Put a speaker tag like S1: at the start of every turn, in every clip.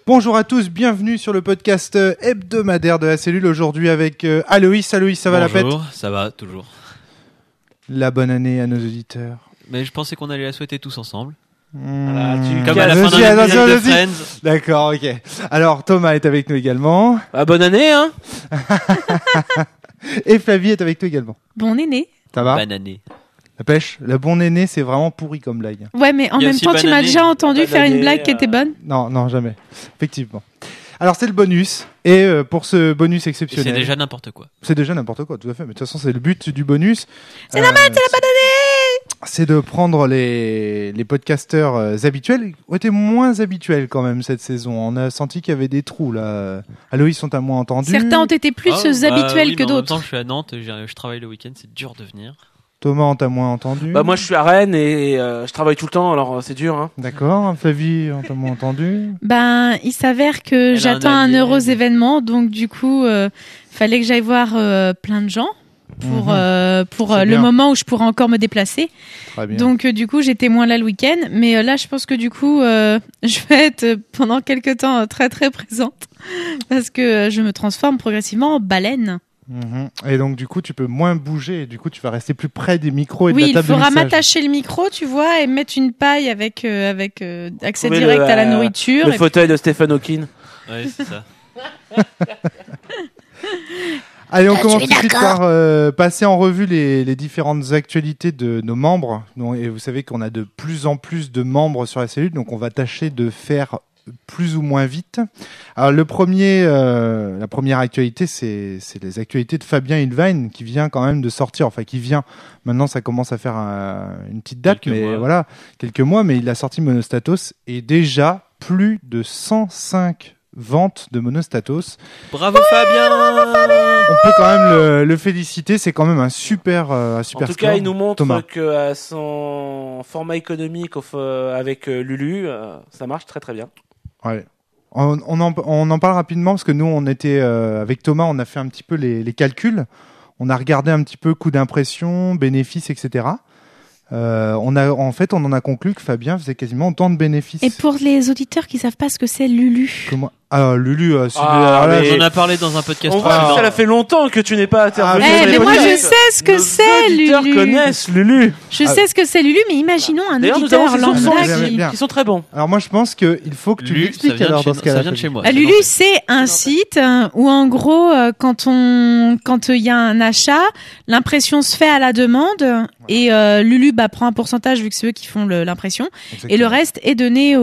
S1: Bonjour à tous, bienvenue sur le podcast hebdomadaire de la cellule. Aujourd'hui avec Aloïs. Aloïs, ça va la pète ?
S2: Bonjour, ça va, toujours.
S1: La bonne année à nos auditeurs.
S2: Mais je pensais qu'on allait la souhaiter tous ensemble.
S3: Voilà,
S2: Comme à la fin d'un épisode de Friends.
S1: D'accord, ok. Alors Thomas est avec nous également.
S3: Bonne année, hein.
S1: Et Flavie est avec nous également.
S4: Bon aîné.
S1: Ça va ?
S2: Banané.
S1: La pêche, le bon aîné, c'est vraiment pourri comme blague.
S4: Ouais, mais en
S2: Il y a
S4: même
S2: aussi
S4: temps, tu m'as
S2: banané.
S4: déjà entendu
S3: Banané,
S4: faire une blague qui était bonne.
S1: Non, jamais. Effectivement. Alors c'est le bonus. Et pour ce bonus
S2: Et
S1: exceptionnel...
S2: c'est déjà n'importe quoi.
S1: C'est déjà n'importe quoi, tout à fait. Mais de toute façon, c'est le but du bonus.
S4: C'est normal, c'est la bonne année.
S1: C'est de prendre les podcasteurs habituels. Ils ont été moins habituels quand même cette saison. On a senti qu'il y avait des trous là. Aloïs sont à moins entendus.
S4: Certains ont été plus habituels
S2: oui,
S4: que
S2: mais en même temps,
S4: d'autres.
S2: je suis à Nantes, je travaille le week-end, c'est dur de venir.
S1: Thomas, on t'a moins entendu.
S3: Moi, je suis à Rennes et je travaille tout le temps, alors c'est dur, hein.
S1: D'accord. Flavie, on t'a moins entendu.
S4: Ben, il s'avère que
S2: Elle a
S4: j'attends
S2: un
S4: un
S2: allié.
S4: heureux événement, donc du coup, fallait que j'aille voir plein de gens pour
S1: C'est
S4: le
S1: bien.
S4: moment où je pourrais encore me déplacer.
S1: Très bien.
S4: Donc du coup, j'étais moins là le week-end, mais là, je pense que du coup, je vais être pendant quelques temps très très présente parce que je me transforme progressivement en baleine.
S1: Et donc du coup, tu peux moins bouger. Et du coup, tu vas rester plus près des micros et de
S4: Oui,
S1: la
S4: il
S1: table de
S4: faudra
S1: mixage.
S4: m'attacher le micro, tu vois, et mettre une paille avec accès
S3: Trouver
S4: direct
S3: le,
S4: à la nourriture.
S3: Le
S4: Et
S3: fauteuil de Stephen Hawking.
S2: Ouais, c'est ça.
S1: Allez, on commence tout de suite par passer en revue les différentes actualités de nos membres. Et vous savez qu'on a de plus en plus de membres sur la cellule, donc on va tâcher de faire plus ou moins vite. Alors la première actualité, c'est les actualités de Fabien Ilvain qui vient quand même de sortir. Enfin, qui vient. Maintenant, ça commence à faire une petite date,
S2: Quelques mois.
S1: voilà, quelques mois. Mais il a sorti Monostatos et déjà plus de 105 ventes de Monostatos.
S2: Bravo Fabien.
S1: On peut quand même le féliciter, c'est quand même un super
S3: En
S1: super
S3: tout
S1: score.
S3: cas, il nous montre
S1: Thomas.
S3: que à son format économique avec Lulu, ça marche très très bien.
S1: Ouais. On en parle rapidement parce que nous on était avec Thomas, on a fait un petit peu les calculs, on a regardé un petit peu coût d'impression, bénéfices, etc. On en a conclu que Fabien faisait quasiment autant de bénéfices.
S4: Et pour les auditeurs qui savent pas ce que c'est Lulu.
S1: Comment Lulu,
S3: mais-
S2: On en a parlé dans un podcast
S3: On voit que
S2: précédent.
S3: ça fait longtemps que tu n'es pas intervenu.
S1: Ah,
S3: sur les
S4: mais moi je
S3: podcasts.
S4: sais ce que
S3: Nos
S4: c'est
S3: auditeurs
S4: Lulu.
S3: connaissent Lulu.
S4: Je sais ce que c'est Lulu, mais imaginons un
S3: D'ailleurs, nous
S4: auditeur
S3: avons ces
S4: lambda
S3: sourcils
S4: qui...
S1: bien.
S3: qui sont très bons.
S1: Alors moi je pense qu'il faut que tu
S2: Lulu,
S1: l'expliques alors dans ce cas-là.
S2: ça vient de chez moi.
S4: Lulu, c'est un site où en gros, quand il y a un achat, l'impression se fait à la demande et Lulu prend un pourcentage vu que c'est eux qui font l'impression et le reste est donné à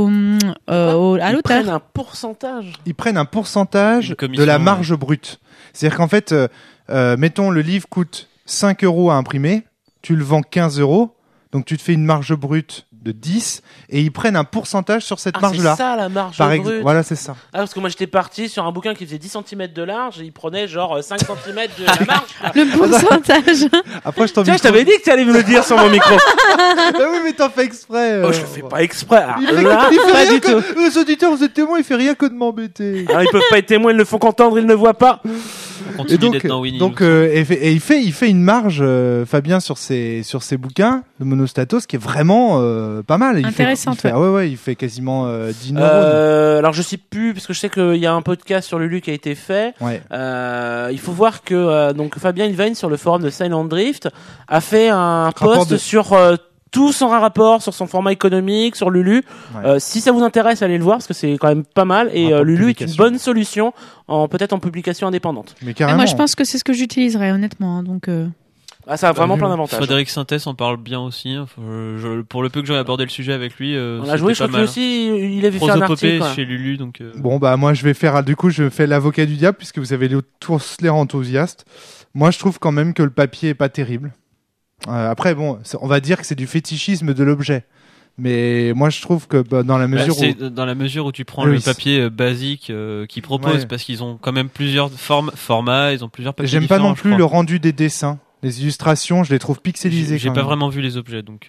S3: Ils
S4: l'auteur.
S3: prennent un pourcentage.
S1: Ils prennent un pourcentage
S2: Une commission,
S1: de la marge brute. C'est-à-dire qu'en fait, mettons le livre coûte 5 € à imprimer, tu le vends 15 €, donc tu te fais une marge brute de 10 et ils prennent un pourcentage sur cette marge-là.
S3: C'est ça la marge
S1: Par
S3: brute.
S1: Voilà, c'est ça.
S3: Ah, parce que moi j'étais parti sur un bouquin qui faisait 10 cm de large et il prenait genre 5 cm de la marge.
S4: Le pourcentage.
S1: Après, je t'en
S3: Tiens, je t'avais dit que tu allais me le dire sur mon micro.
S1: Ah oui, mais t'en fais exprès.
S3: Oh, je le fais pas exprès. Alors,
S1: Il fait,
S3: là,
S1: il fait
S3: pas
S1: rien
S3: du tout.
S1: que... Les auditeurs, vous êtes témoins, il fait rien que de m'embêter.
S3: Alors, ils peuvent pas être témoins, ils ne le font qu'entendre, ils ne le voient pas.
S2: On
S1: Et
S2: continue
S1: donc,
S2: d'être dans Winnie.
S1: il fait une marge, Fabien, sur ses bouquins de Monostatos qui est vraiment pas mal.
S4: Intéressante,
S1: Il fait quasiment 10 neurones.
S3: Alors je sais plus parce que je sais qu'il y a un podcast sur Lulu qui a été fait.
S1: Ouais.
S3: Il faut voir que donc Fabien Ilvain sur le forum de Silent Drift a fait un
S1: Rapport
S3: post
S1: de-
S3: sur tout son rapport sur son format économique sur Lulu.
S1: Ouais.
S3: Si ça vous intéresse, allez le voir parce que c'est quand même pas mal et
S1: Rapport de
S3: Lulu est une
S1: publication.
S3: bonne solution peut-être en publication indépendante.
S1: Mais
S4: Et
S1: carrément.
S4: moi, je pense que c'est ce que j'utiliserais honnêtement. hein, donc.
S3: Ah, ça a vraiment plein d'avantages.
S2: Frédéric Sintès en parle bien aussi. hein. Pour le peu que j'ai abordé le sujet avec lui,
S3: On a joué, je crois que lui aussi, il avait fait un
S2: Prosopopée
S3: article. quoi.
S2: chez Lulu, donc.
S1: Bon, moi, je fais l'avocat du diable puisque vous avez tous l'air enthousiastes. Moi, je trouve quand même que le papier est pas terrible. Après, bon, on va dire que c'est du fétichisme de l'objet. Mais moi, je trouve que dans la mesure
S2: c'est
S1: où...
S2: dans la mesure où tu prends
S1: Oui,
S2: le papier basique qu'ils proposent,
S1: Ouais.
S2: parce qu'ils ont quand même plusieurs formats, ils ont plusieurs papiers
S1: J'aime pas
S2: différents,
S1: non
S2: je
S1: plus
S2: crois.
S1: le rendu des dessins. Les illustrations, je les trouve pixelisées.
S2: J'ai
S1: quand
S2: pas
S1: même.
S2: vraiment vu les objets, donc.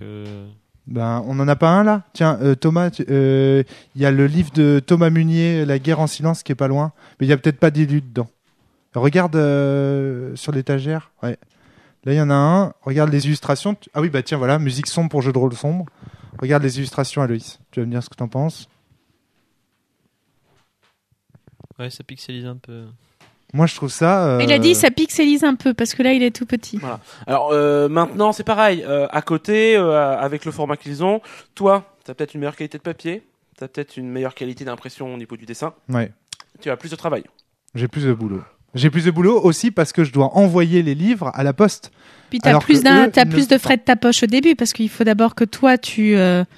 S1: On en a pas un là. Tiens, Thomas, il y a le livre de Thomas Munier, La guerre en silence, qui est pas loin. Mais il y a peut-être pas d'élu dedans. Regarde sur l'étagère. Ouais. Là, il y en a un. Regarde les illustrations. Ah oui, tiens, voilà, musique sombre pour jeu de rôle sombre. Regarde les illustrations, Aloïs. Tu vas me dire ce que t'en penses.
S2: Ouais, ça pixelise un peu.
S1: Moi, je trouve ça.
S4: Il a dit ça pixelise un peu parce que là, il est tout petit.
S3: Voilà. Alors maintenant, c'est pareil. À côté, avec le format qu'ils ont, toi, t'as peut-être une meilleure qualité de papier, t'as peut-être une meilleure qualité d'impression au niveau du dessin.
S1: Ouais.
S3: Tu as plus de travail.
S1: J'ai plus de boulot. J'ai plus de boulot aussi parce que je dois envoyer les livres à la poste.
S4: Puis t'as
S1: Alors
S4: plus
S1: que
S4: plus de frais de ta poche au début parce qu'il faut d'abord que toi tu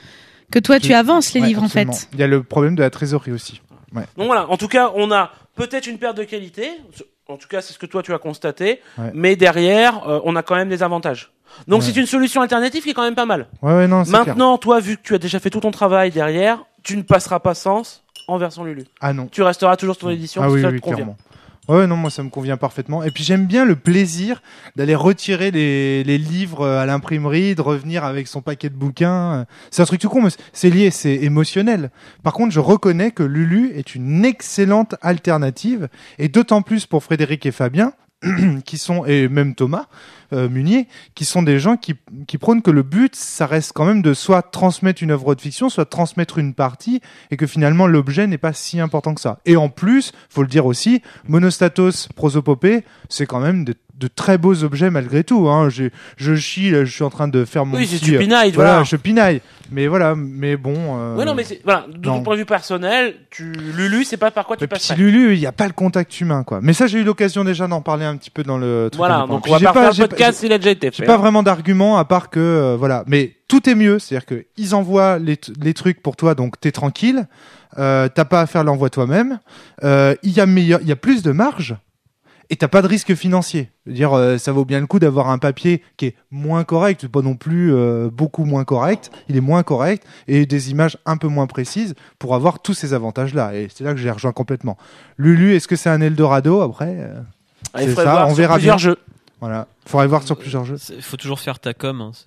S4: avances les livres
S1: absolument.
S4: en fait.
S1: Il y a le problème de la trésorerie aussi. Ouais.
S3: Donc voilà. En tout cas, on a peut-être une perte de qualité. En tout cas, c'est ce que toi tu as constaté.
S1: Ouais.
S3: Mais derrière, on a quand même des avantages. Donc
S1: Ouais.
S3: c'est une solution alternative qui est quand même pas mal.
S1: Ouais, non, c'est clair.
S3: Maintenant, toi, vu que tu as déjà fait tout ton travail derrière, tu ne passeras pas sans en version Lulu.
S1: Ah non.
S3: Tu resteras toujours sur ton édition.
S1: Ah
S3: si
S1: oui,
S3: ça
S1: oui,
S3: te convient.
S1: clairement. Ouais, non, moi ça me convient parfaitement. Et puis j'aime bien le plaisir d'aller retirer les livres à l'imprimerie, de revenir avec son paquet de bouquins. C'est un truc tout con, mais c'est lié, c'est émotionnel. Par contre, je reconnais que Lulu est une excellente alternative, et d'autant plus pour Frédéric et Fabien, qui sont, et même Thomas Munier, qui sont des gens qui prônent que le but, ça reste quand même de soit transmettre une œuvre de fiction, soit transmettre une partie, et que finalement l'objet n'est pas si important que ça. Et en plus, faut le dire aussi, Monostatos, Prosopopée, c'est quand même de très beaux objets malgré tout. Hein. Je chie, là, je suis en train de faire mon
S3: Oui, c'est
S1: petit,
S3: tu pinailles,
S1: voilà,
S3: voilà.
S1: je pinaille. Mais voilà, mais bon.
S3: Ouais, non, mais c'est, voilà, de ton
S1: non.
S3: point de vue personnel, Lulu, c'est pas par quoi tu
S1: Le petit
S3: passerais.
S1: Lulu, il n'y a pas le contact humain, quoi. Mais ça, j'ai eu l'occasion déjà d'en parler un petit peu dans le truc.
S3: Voilà,
S1: indépendant.
S3: donc
S1: Puis
S3: on va
S1: j'ai
S3: pas faire
S1: j'ai
S3: le podcast, il a déjà été
S1: J'ai
S3: fait.
S1: pas vraiment d'argument à part que voilà, mais tout est mieux, c'est-à-dire que ils envoient les trucs pour toi, donc t'es tranquille, t'as pas à faire l'envoi toi-même, il y a plus de marge et t'as pas de risque financier. Je veux dire, ça vaut bien le coup d'avoir un papier qui est moins correct, pas non plus beaucoup moins correct, il est moins correct et des images un peu moins précises pour avoir tous ces avantages-là. Et c'est là que j'ai rejoint complètement. Lulu, est-ce que c'est un Eldorado après
S3: Il
S1: c'est
S3: faudrait
S1: ça,
S3: voir
S1: on
S3: sur
S1: verra
S3: plusieurs
S1: bien.
S3: jeux.
S1: Voilà, faudrait voir sur plusieurs jeux.
S2: Il faut toujours faire ta com. Hein,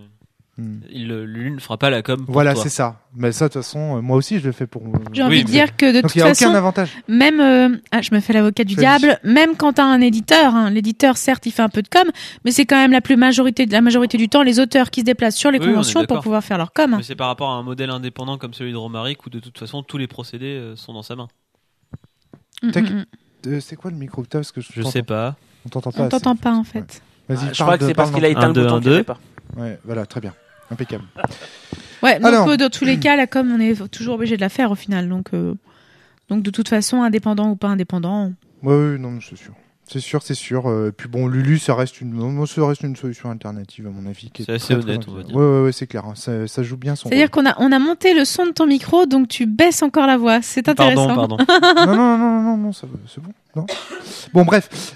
S1: Hmm.
S2: Lulu ne fera pas la com pour
S1: Voilà,
S2: toi.
S1: c'est ça. Mais ça, de toute façon, moi aussi, je le fais pour.
S4: J'ai envie
S2: Oui,
S4: de
S2: mais-
S4: dire que de
S1: Donc
S4: toute
S1: il n'y a aucun
S4: façon,
S1: avantage.
S4: même je me fais l'avocat du
S1: Fais-le.
S4: diable, même quand t'as un éditeur, hein, l'éditeur certes il fait un peu de com, mais c'est quand même la majorité du temps les auteurs qui se déplacent sur les
S2: Oui, on est
S4: conventions pour
S2: d'accord.
S4: pouvoir faire leur com.
S2: Mais c'est par rapport à un modèle indépendant comme celui de Romaric où de toute façon tous les procédés sont dans sa main.
S1: Tac.
S4: Mm, mm.
S1: C'est quoi le micro que t'as parce que
S2: Je sais pas.
S1: On t'entend pas.
S4: On
S1: assez.
S4: t'entend pas en fait.
S1: Vas-y,
S3: Je crois que c'est parce qu'il a éteint
S2: Un,
S3: le
S2: deux,
S3: bouton
S2: un,
S3: qu'il n'y avait
S2: deux.
S3: pas.
S1: Ouais, voilà, très bien, impeccable.
S4: Ouais, donc
S1: Alors-
S4: dans tous les cas, la com, on est toujours obligé de la faire au final. Donc de toute façon, indépendant ou pas indépendant.
S1: Ouais, non, mais c'est sûr. C'est sûr. Puis bon, Lulu, ça reste une solution alternative à mon avis. Qui est
S2: C'est assez
S1: très, très
S2: honnête, on va
S1: intéressante.
S2: dire.
S1: Ouais, c'est clair. Hein. Ça joue bien son.
S4: C'est-à-dire qu'on a monté le son de ton micro, donc tu baisses encore la voix. C'est intéressant.
S2: Pardon.
S1: rôle. Non, ça va, c'est bon. Non. Bon, bref.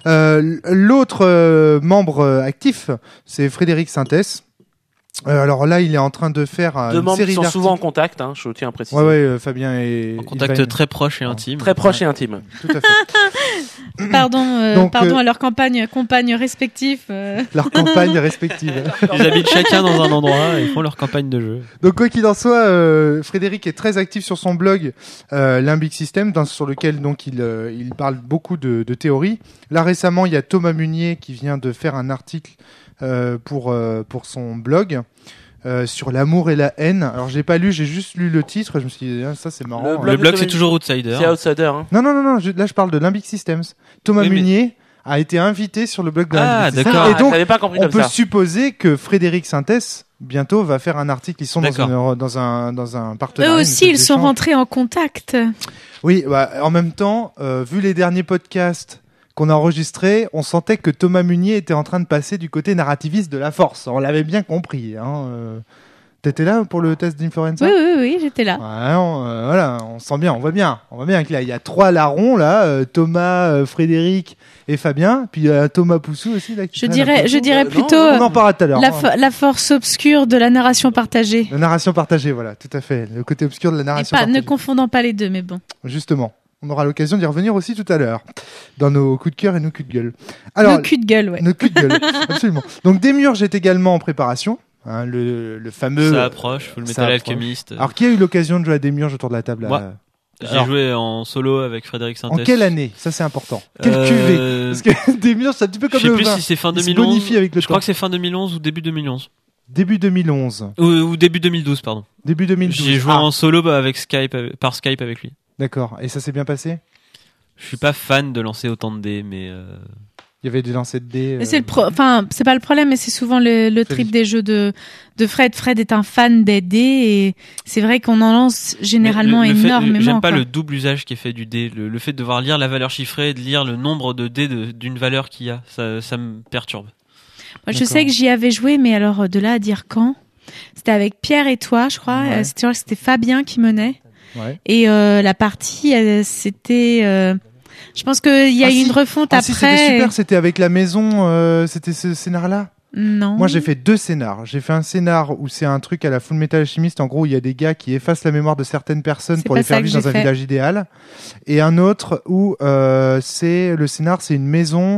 S1: L'autre membre actif, c'est Frédéric Sintès. Alors là, il est en train de faire
S3: Deux
S1: une
S3: membres
S1: série
S3: qui sont
S1: d'articles.
S3: souvent en contact, hein, je tiens à préciser.
S1: Ouais, Fabien et
S2: En contact
S1: Ilvain.
S2: très proche et intime.
S3: Très proche et intime.
S1: Tout à fait.
S4: Pardon,
S1: Donc,
S4: à leurs compagnes respectifs.
S1: Leurs campagnes respectives.
S2: Ils habitent chacun dans un endroit et font leur campagne de jeu.
S1: Donc quoi qu'il en soit, Frédéric est très actif sur son blog Limbic System, sur lequel donc il parle beaucoup de théories. Là récemment, il y a Thomas Munier qui vient de faire un article pour son blog sur l'amour et la haine. Alors je l'ai pas lu, j'ai juste lu le titre. Je me suis dit ah, ça c'est marrant.
S3: blog
S2: Le blog
S3: de
S2: c'est
S3: Thomas-
S2: toujours Outsider.
S3: C'est Outsider. Hein.
S1: Non, là je parle de Limbic Systems. Thomas
S2: Oui, mais-
S1: Munier a été invité sur le blog de
S2: Ah,
S1: Limbic Systems.
S2: d'accord.
S1: Et
S3: je
S1: donc
S3: l'avais pas compris
S1: on
S3: comme
S1: peut
S3: ça.
S1: supposer que Frédéric Sintès bientôt va faire un article. Ils sont
S2: D'accord.
S1: dans un
S4: Eux
S1: partenariat.
S4: aussi, ils sont rentrés en contact.
S1: Oui, bah, en même temps, vu les derniers podcasts qu'on a enregistrés, on sentait que Thomas Munier était en train de passer du côté narrativiste de la force. On l'avait bien compris. Hein. T'étais là pour le test d'Influenza ?
S4: Oui, j'étais là.
S1: Ouais, voilà, on sent bien, on voit bien que là, il y a 3 larrons là, Thomas, Frédéric et Fabien, puis Thomas Poussou aussi là. qui
S4: Je
S1: traîne un peu.
S4: dirais
S3: non,
S4: plutôt
S1: On en parlera tout à l'heure.
S4: la force obscure de la narration partagée.
S1: La narration partagée, voilà, tout à fait, le côté obscur de la
S4: Et
S1: narration
S4: pas,
S1: partagée.
S4: ne confondant pas les deux, mais bon.
S1: Justement, on aura l'occasion d'y revenir aussi tout à l'heure dans nos coups de cœur et nos coups de gueule. Alors,
S4: Nos culs de gueule, ouais.
S1: nos coups de gueule, absolument. Donc Démiurge est également en préparation, hein, le fameux.
S2: Ça approche, Full
S1: ça
S2: Metal
S1: approche.
S2: Alchemist.
S1: Alors qui a eu l'occasion de jouer à Démiurge autour de la table
S2: Moi.
S1: là
S2: J'ai
S1: alors-
S2: joué en solo avec Frédéric
S1: En
S2: Sintès.
S1: quelle année? Ça c'est important. Quelle cuvée? Parce que Démiurge c'est un petit peu
S2: Je
S1: comme
S2: sais
S1: le
S2: plus
S1: vin.
S2: si c'est fin
S1: Il se
S2: 2011.
S1: bonifie avec le
S2: Je crois
S1: temps.
S2: que c'est fin 2011 ou début 2011.
S1: Début 2011.
S2: Ou début 2012, pardon.
S1: Début 2012.
S2: J'ai joué
S1: Ah,
S2: en solo par Skype avec lui.
S1: D'accord. Et ça s'est bien passé?
S2: Je suis pas fan de lancer autant de dés, mais
S1: Il y avait des lancers de dés.
S4: Mais c'est c'est pas le problème, mais c'est souvent le trip des jeux de Fred. Fred est un fan des dés et c'est vrai qu'on en lance généralement énormément.
S2: J'aime pas
S4: quoi.
S2: le double usage qui est fait du dé. Le fait de devoir lire la valeur chiffrée, de lire le nombre de dés d'une valeur qu'il y a, ça me perturbe.
S4: Moi, je sais que j'y avais joué, mais alors de là à dire quand, c'était avec Pierre et toi, je crois.
S1: Ouais.
S4: C'était Fabien qui menait.
S1: Ouais.
S4: Et la partie, c'était. Je pense qu'il y a eu une refonte après.
S1: Si, c'était super. C'était avec la maison. C'était ce scénar-là.
S4: Non.
S1: Moi, j'ai fait 2 scénars. J'ai fait un scénar où c'est un truc à la Full Metal Alchemist. En gros, il y a des gars qui effacent la mémoire de certaines personnes
S4: C'est
S1: pour
S4: pas
S1: les faire
S4: ça que
S1: vivre dans
S4: j'ai
S1: un
S4: fait.
S1: village idéal. Et un autre où c'est le scénar, c'est une maison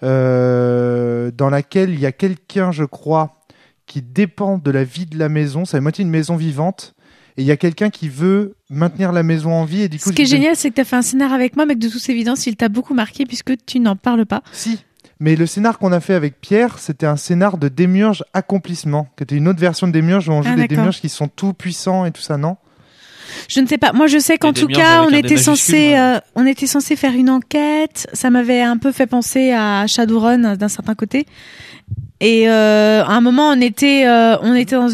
S1: dans laquelle il y a quelqu'un, je crois, qui dépend de la vie de la maison. C'est à moitié une maison vivante. Et il y a quelqu'un qui veut maintenir la maison en vie. Et du coup,
S4: Ce qui est génial, c'est que tu as fait un scénar avec moi, mais que de toute évidence, il t'a beaucoup marqué puisque tu n'en parles pas.
S1: Si. Mais le scénar qu'on a fait avec Pierre, c'était un scénar de Démiurge Accomplissement, qui était une autre version de Démiurge où on joue des
S4: d'accord.
S1: Démiurges qui sont tout puissants et tout ça, non?
S4: Je ne sais pas. Moi, je sais qu'en
S2: des
S4: tout
S2: démiurges
S4: cas,
S2: avec
S4: on
S2: un
S4: était
S2: D majuscule, ouais.
S4: on était censé faire une enquête. Ça m'avait un peu fait penser à Shadowrun d'un certain côté. Et à un moment, on était dans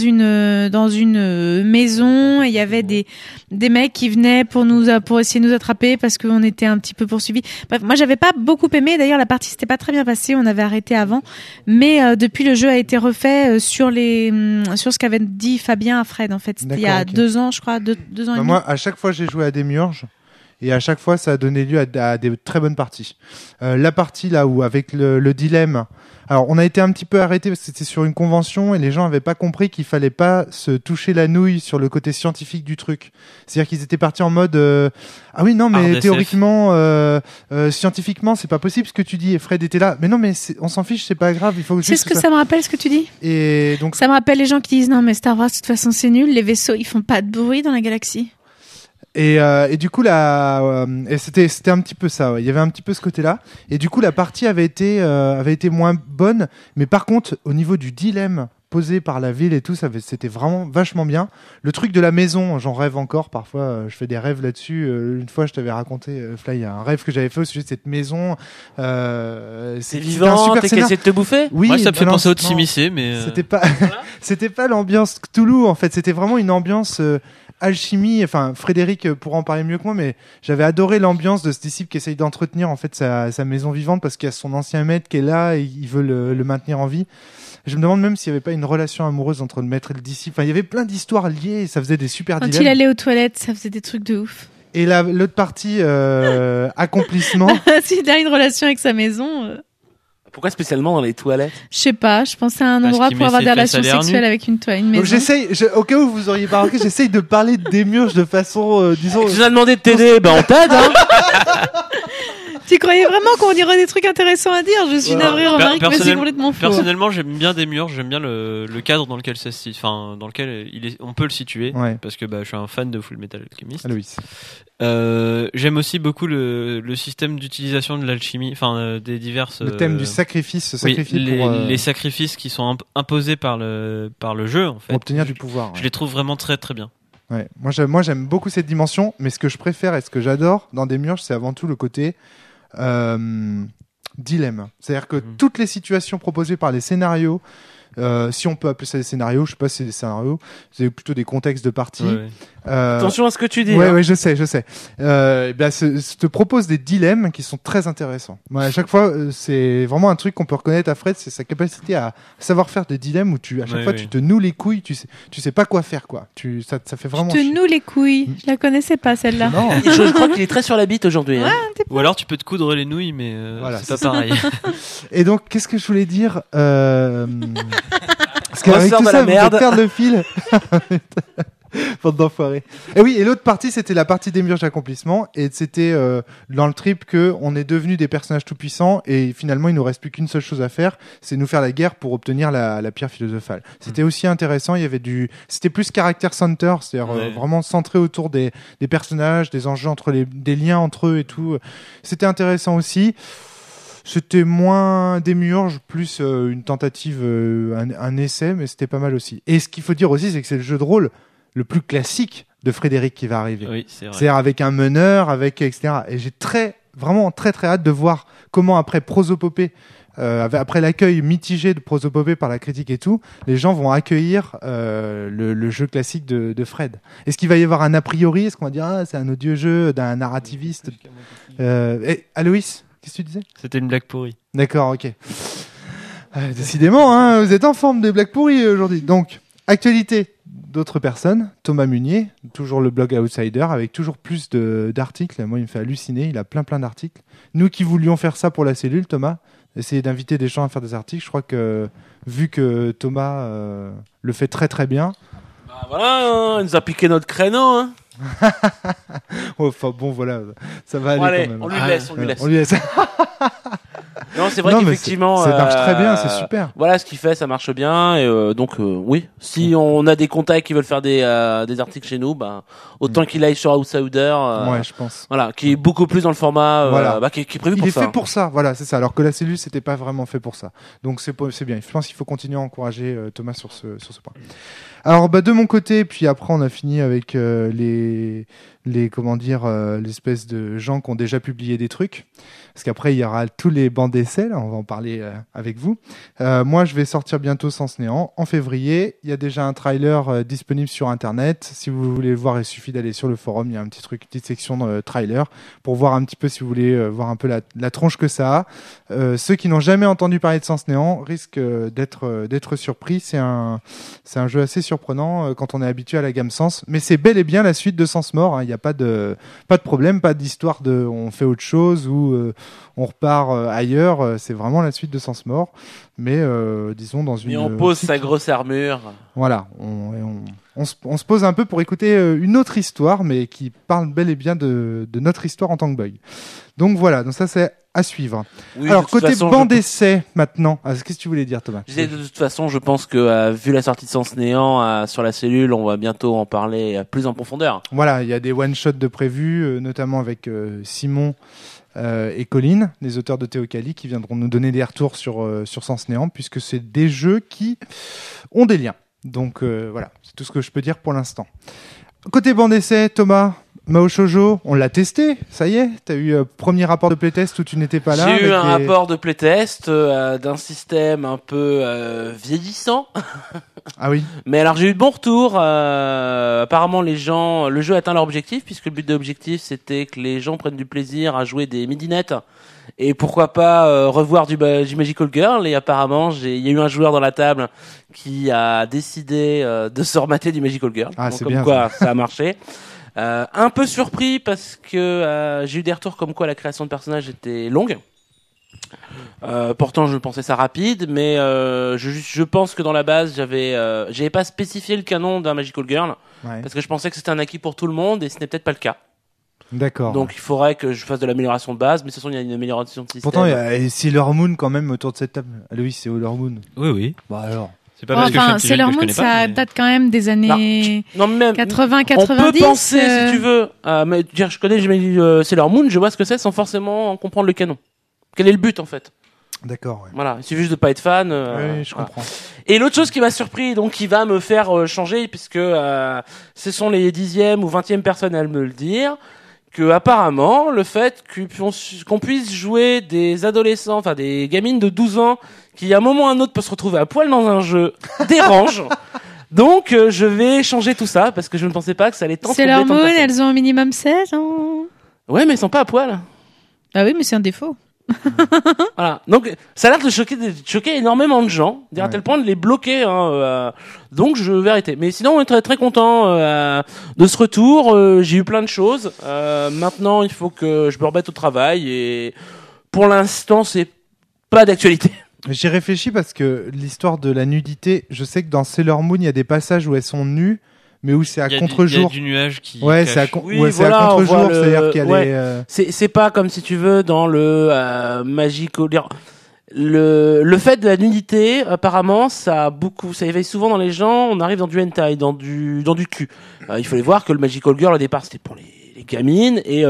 S4: une maison et il y avait des mecs qui venaient pour essayer de nous attraper parce qu'on était un petit peu poursuivis. Bref, moi, j'avais pas beaucoup aimé. D'ailleurs, la partie s'était pas très bien passée. On avait arrêté avant, mais depuis le jeu a été refait sur ce qu'avait dit Fabien à Fred. En fait, c'était il y a 2 ans, je crois, 2 ans et demi.
S1: Moi, à chaque fois, j'ai joué à Démiurge. Et à chaque fois, ça a donné lieu à des très bonnes parties. La partie là où, avec le dilemme, alors on a été un petit peu arrêté parce que c'était sur une convention et les gens avaient pas compris qu'il fallait pas se toucher la nouille sur le côté scientifique du truc. C'est-à-dire qu'ils étaient partis en mode ah oui non mais
S2: RDSF.
S1: théoriquement, scientifiquement c'est pas possible ce que tu dis. Et Fred était là, mais non mais on s'en fiche, c'est pas grave, il faut
S4: C'est
S1: juste
S4: ce que ça me rappelle, ce que tu dis.
S1: Et donc
S4: Ça me rappelle les gens qui disent non mais Star Wars de toute façon c'est nul, les vaisseaux ils font pas de bruit dans la galaxie.
S1: Et du coup et c'était un petit peu ça, ouais. Il y avait un petit peu ce côté-là et du coup la partie avait été moins bonne, mais par contre au niveau du dilemme posé par la ville et tout, c'était vraiment vachement bien. Le truc de la maison, j'en rêve encore parfois, je fais des rêves là-dessus. Une fois je t'avais raconté Fly, il y a un rêve que j'avais fait au sujet de cette maison.
S3: C'est vivant, t'es qu'à essayer de te bouffer?
S1: Oui,
S2: Moi, ça me fait
S1: non,
S2: penser au
S1: non,
S2: Tsimissé, mais
S1: c'était pas c'était pas l'ambiance Cthulhu en fait, c'était vraiment une ambiance alchimie. Enfin, Frédéric pourra en parler mieux que moi, mais j'avais adoré l'ambiance de ce disciple qui essaye d'entretenir en fait sa maison vivante parce qu'il y a son ancien maître qui est là et il veut le maintenir en vie. Je me demande même s'il n'y avait pas une relation amoureuse entre le maître et le disciple. Enfin, il y avait plein d'histoires liées et ça faisait des super
S4: Quand
S1: dilemmes.
S4: il allait aux toilettes, ça faisait des trucs de ouf.
S1: Et l'autre partie, accomplissement.
S4: S'il a une relation avec sa maison,
S3: Pourquoi spécialement dans les toilettes?
S4: je sais pas, je pensais à un
S2: Parce
S4: endroit
S2: qu'il
S4: pour
S2: met
S4: avoir
S2: ses
S4: des
S2: fesses à
S4: relations
S2: l'air nu.
S4: sexuelles avec une
S1: Donc
S4: maison.
S1: au cas où vous auriez pas remarqué, j'essaye de parler de Démiurge de façon, disons.
S3: Tu nous as demandé de t'aider, ben on t'aide, hein.
S4: Tu croyais vraiment qu'on dirait des trucs intéressants à dire? Je suis navrée, Romaric, mais c'est complètement faux.
S2: personnellement, j'aime bien Démiurge, j'aime bien le cadre dans lequel ça se situe, enfin dans lequel on peut le situer,
S1: Ouais.
S2: parce que je suis un fan de Full Metal Alchemist.
S1: Aloïs.
S2: J'aime aussi beaucoup le système d'utilisation de l'alchimie, enfin des diverses.
S1: Le thème du sacrifice,
S2: oui,
S1: sacrifier pour
S2: les sacrifices qui sont imposés par le jeu en fait.
S1: pour obtenir du pouvoir.
S2: Je les trouve vraiment très très bien.
S1: Ouais. Moi, j'aime beaucoup cette dimension, mais ce que je préfère et ce que j'adore dans Démiurge, c'est avant tout le côté dilemme. C'est-à-dire que toutes les situations proposées par les scénarios, si on peut appeler ça des scénarios, je sais pas si c'est des scénarios, c'est plutôt des contextes de partie.
S2: Ouais.
S3: Attention à ce que tu dis.
S1: Ouais,
S3: hein.
S1: ouais, je sais. Te propose des dilemmes qui sont très intéressants. Moi, à chaque fois, c'est vraiment un truc qu'on peut reconnaître à Fred, c'est sa capacité à savoir faire des dilemmes où à chaque fois, tu te noues les couilles, tu sais pas quoi faire, quoi. Ça fait vraiment
S4: Tu te
S1: chier.
S4: noues les couilles. Je la connaissais pas, celle-là.
S1: Non.
S3: Je crois qu'il est très sur la bite aujourd'hui. hein.
S2: Ou alors tu peux te coudre les nouilles, mais
S1: Voilà,
S2: c'est pas pareil.
S1: Et donc, qu'est-ce que je voulais dire Parce
S3: Ressort
S1: qu'avec tout
S3: de
S1: ça,
S3: la
S1: vous
S3: merde.
S1: faites perdre le fil. Bande d'enfoirés. Et oui, et l'autre partie, c'était la partie Démiurge Accomplissement, et c'était dans le trip que on est devenus des personnages tout puissants, et finalement, il nous reste plus qu'une seule chose à faire, c'est nous faire la guerre pour obtenir la pierre philosophale. C'était aussi intéressant. Il y avait c'était plus caractère center, c'est-à-dire vraiment centré autour des personnages, des enjeux des liens entre eux et tout. C'était intéressant aussi. C'était moins Démiurge, plus une tentative, un essai, mais c'était pas mal aussi. Et ce qu'il faut dire aussi, c'est que c'est le jeu de rôle le plus classique de Frédéric qui va arriver.
S2: Oui, c'est vrai.
S1: C'est-à-dire avec un meneur, etc. Et j'ai très vraiment très très hâte de voir comment après Prosopopée, après l'accueil mitigé de Prosopopée par la critique et tout, les gens vont accueillir le jeu classique de Fred. Est-ce qu'il va y avoir un a priori? Est-ce qu'on va dire c'est un odieux jeu d'un narrativiste? Aloïs, qu'est-ce que tu disais?
S2: C'était une blague pourrie.
S1: D'accord, ok. Décidément, hein, vous êtes en forme des blagues pourries aujourd'hui. Donc, actualité d'autres personnes. Thomas Munier, toujours le blog Outsider, avec toujours plus d'articles. Moi, il me fait halluciner. Il a plein d'articles. Nous qui voulions faire ça pour la cellule, Thomas, essayer d'inviter des gens à faire des articles. Je crois que, vu que Thomas le fait très très bien.
S3: Bah voilà, il nous a piqué notre créneau. Hein.
S1: Enfin bon, voilà, ça va aller
S3: allez,
S1: quand même.
S3: On lui laisse. Non, c'est vrai qu'effectivement,
S1: ça marche très bien, c'est super.
S3: Voilà, ce qu'il fait, ça marche bien. Et donc, oui, si on a des contacts qui veulent faire des articles chez nous, bah, autant qu'il aille sur Outsider.
S1: Ouais, je pense.
S3: Voilà, qui est beaucoup plus dans le format, qui est prévu pour ça.
S1: Il est fait pour ça, voilà, c'est ça. Alors que la cellule, c'était pas vraiment fait pour ça. Donc c'est bien. Je pense qu'il faut continuer à encourager Thomas sur ce point. Alors, de mon côté, puis après, on a fini avec l'espèce de gens qui ont déjà publié des trucs. Parce qu'après, il y aura tous les bancs d'essai, là, on va en parler avec vous. Moi, je vais sortir bientôt Sens Néant en février. Il y a déjà un trailer disponible sur Internet. Si vous voulez le voir, il suffit d'aller sur le forum. Il y a un petit truc, petite section de trailer pour voir un petit peu, si vous voulez, voir un peu la tronche que ça a. Ceux qui n'ont jamais entendu parler de Sens Néant risquent d'être surpris. C'est un jeu assez surprenant quand on est habitué à la gamme Sens. Mais c'est bel et bien la suite de Sens Mort. Hein. Il n'y a pas de problème, pas d'histoire de on fait autre chose ou on repart ailleurs. C'est vraiment la suite de Sens Mort. Mais disons dans une...
S3: Et on pose sa grosse armure.
S1: Voilà. On se pose un peu pour écouter une autre histoire, mais qui parle bel et bien de notre histoire en tant que bug. Donc voilà, donc ça c'est à suivre. Oui, alors côté banc d'essai maintenant, qu'est-ce que tu voulais dire Thomas?
S3: Je disais, de toute façon, je pense que vu la sortie de Sens Néant sur la cellule, on va bientôt en parler plus en profondeur.
S1: Voilà, il y a des one-shots de prévus, notamment avec Simon et Colline, les auteurs de Théocalie, qui viendront nous donner des retours sur Sens Néant, puisque c'est des jeux qui ont des liens. Donc voilà, c'est tout ce que je peux dire pour l'instant. Côté banc d'essai, Thomas, Mao Shoujo, on l'a testé, ça y est. T'as eu premier rapport de playtest où tu n'étais pas là.
S3: J'ai eu un rapport de playtest d'un système un peu vieillissant.
S1: Ah oui.
S3: Mais alors j'ai eu de bons retours. Apparemment le jeu atteint leur objectif, puisque le but de l'objectif c'était que les gens prennent du plaisir à jouer des midinettes. Et pourquoi pas revoir du Magical Girl. Et apparemment il y a eu un joueur dans la table qui a décidé de se remater du Magical Girl.
S1: Ah,
S3: donc
S1: c'est
S3: comme
S1: bien,
S3: quoi ça a marché. Un peu surpris parce que j'ai eu des retours comme quoi la création de personnages était longue. Pourtant je pensais ça rapide, mais je pense que dans la base j'avais pas spécifié le canon d'un Magical Girl, parce que je pensais que c'était un acquis pour tout le monde et ce n'est peut-être pas le cas.
S1: D'accord.
S3: Donc il faudrait que je fasse de l'amélioration de base, mais de toute façon il y a une amélioration de système.
S1: Pourtant il y a Sailor Moon quand même autour de cette table. Aloïs, c'est Sailor Moon.
S2: Oui.
S1: Bah alors.
S2: C'est pas parce que je suis un petit jeune
S4: Sailor
S2: que je
S4: Moon,
S2: connais pas,
S4: ça date quand même des années 80-90.
S3: On peut penser, si tu veux, mais je connais Sailor Moon, je vois ce que c'est sans forcément comprendre le canon. Quel est le but en fait?
S1: D'accord. Ouais.
S3: Voilà, il suffit juste de pas être fan.
S1: Oui, je comprends.
S3: Et l'autre chose qui m'a surpris, donc qui va me faire changer, puisque ce sont les 10e ou 20e personnes à me le dire, que apparemment le fait qu'on puisse jouer des adolescents, enfin des gamines de 12 ans, qui à un moment ou à un autre peut se retrouver à poil dans un jeu, dérange. Donc je vais changer tout ça parce que je ne pensais pas que ça allait tant troubler tant de personnes.
S4: Sailor Moon, elles ont au minimum 16 ans.
S3: Ouais, mais elles sont pas à poil.
S4: Ah oui, mais c'est un défaut.
S3: Voilà. Donc ça a l'air de choquer énormément de gens, à tel point de les bloquer. Donc je vais arrêter. Mais sinon on est très très content de ce retour. J'ai eu plein de choses. Maintenant il faut que je me remette au travail et pour l'instant c'est pas d'actualité.
S1: J'ai réfléchi parce que l'histoire de la nudité, je sais que dans Sailor Moon il y a des passages où elles sont nues, mais où c'est à contre-jour.
S2: Il y a du nuage qui
S1: ouais,
S2: cache.
S1: c'est à contre-jour, c'est-à-dire qu'il y a
S3: c'est pas comme si tu veux dans le Magical. Le fait de la nudité, apparemment, ça éveille souvent dans les gens. On arrive dans du hentai, dans du cul. Il fallait voir que le Magical Girl au départ c'était pour les gamines et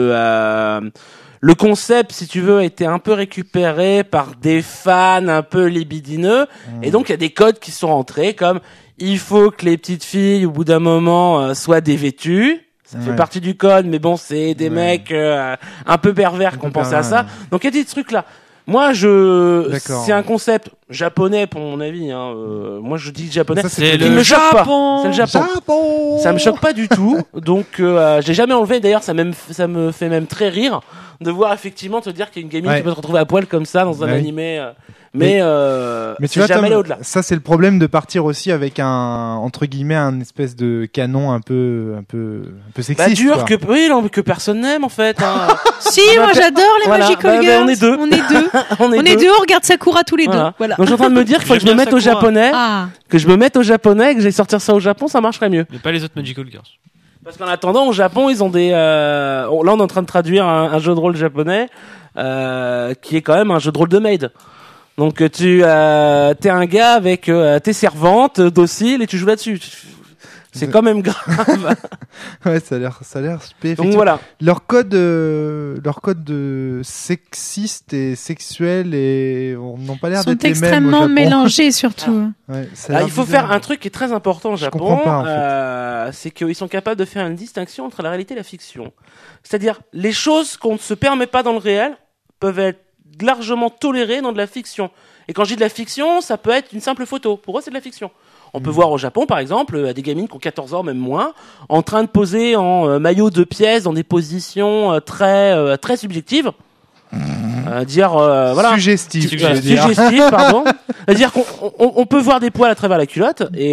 S3: le concept, si tu veux, était un peu récupéré par des fans un peu libidineux. Et donc il y a des codes qui sont rentrés comme il faut que les petites filles, au bout d'un moment, soient dévêtues. Ça fait partie du code, mais bon, c'est des mecs un peu pervers qui ont pensé à ça. Donc il y a des trucs là. Moi, c'est un concept japonais pour mon avis. Moi, je dis japonais.
S2: Ça, c'est
S3: le Japon. C'est le
S1: Japon.
S3: Ça me choque pas du tout. Donc, j'ai jamais enlevé. D'ailleurs, ça me fait même très rire de voir effectivement te dire qu'il y a une gamine qui peut se retrouver à poil comme ça dans un animé. Mais
S1: tu vois,
S3: jamais aller au-delà.
S1: Ça, c'est le problème de partir aussi avec entre guillemets, un espèce de canon un peu sexiste.
S3: Dur que personne n'aime en fait.
S4: Si, moi j'adore les Magical Girls.
S3: On est deux.
S4: On est deux, on regarde Sakura tous les deux. Voilà.
S3: Donc je suis en train de me dire qu'il faut que je me mette au japonais. Que je me mette au japonais, que j'aille sortir ça au Japon, ça marcherait mieux.
S2: Mais pas les autres Magical Girls.
S3: Parce qu'en attendant, au Japon, ils ont des. Là, on est en train de traduire un jeu de rôle japonais qui est quand même un jeu de rôle de maid. Donc t'es un gars avec tes servantes dociles et tu joues là-dessus. C'est quand même grave.
S1: Ouais, ça a l'air spé.
S3: Donc voilà.
S1: Leur code de sexiste et sexuel n'ont pas l'air d'être les mêmes.
S4: Sont extrêmement mélangés surtout.
S1: Ouais,
S3: il faut faire un truc qui est très important au Japon.
S1: Je comprends pas, en fait.
S3: C'est qu'ils sont capables de faire une distinction entre la réalité et la fiction. C'est-à-dire, les choses qu'on ne se permet pas dans le réel peuvent être largement tolérées dans de la fiction. Et quand je dis de la fiction, ça peut être une simple photo. Pour eux, c'est de la fiction. On peut voir au Japon, par exemple, des gamines qui ont 14 ans, même moins, en train de poser en maillot de pièces dans des positions très subjectives.
S1: Suggestif,
S3: suggestif, pardon. C'est-à-dire qu'on peut voir des poils à travers la culotte et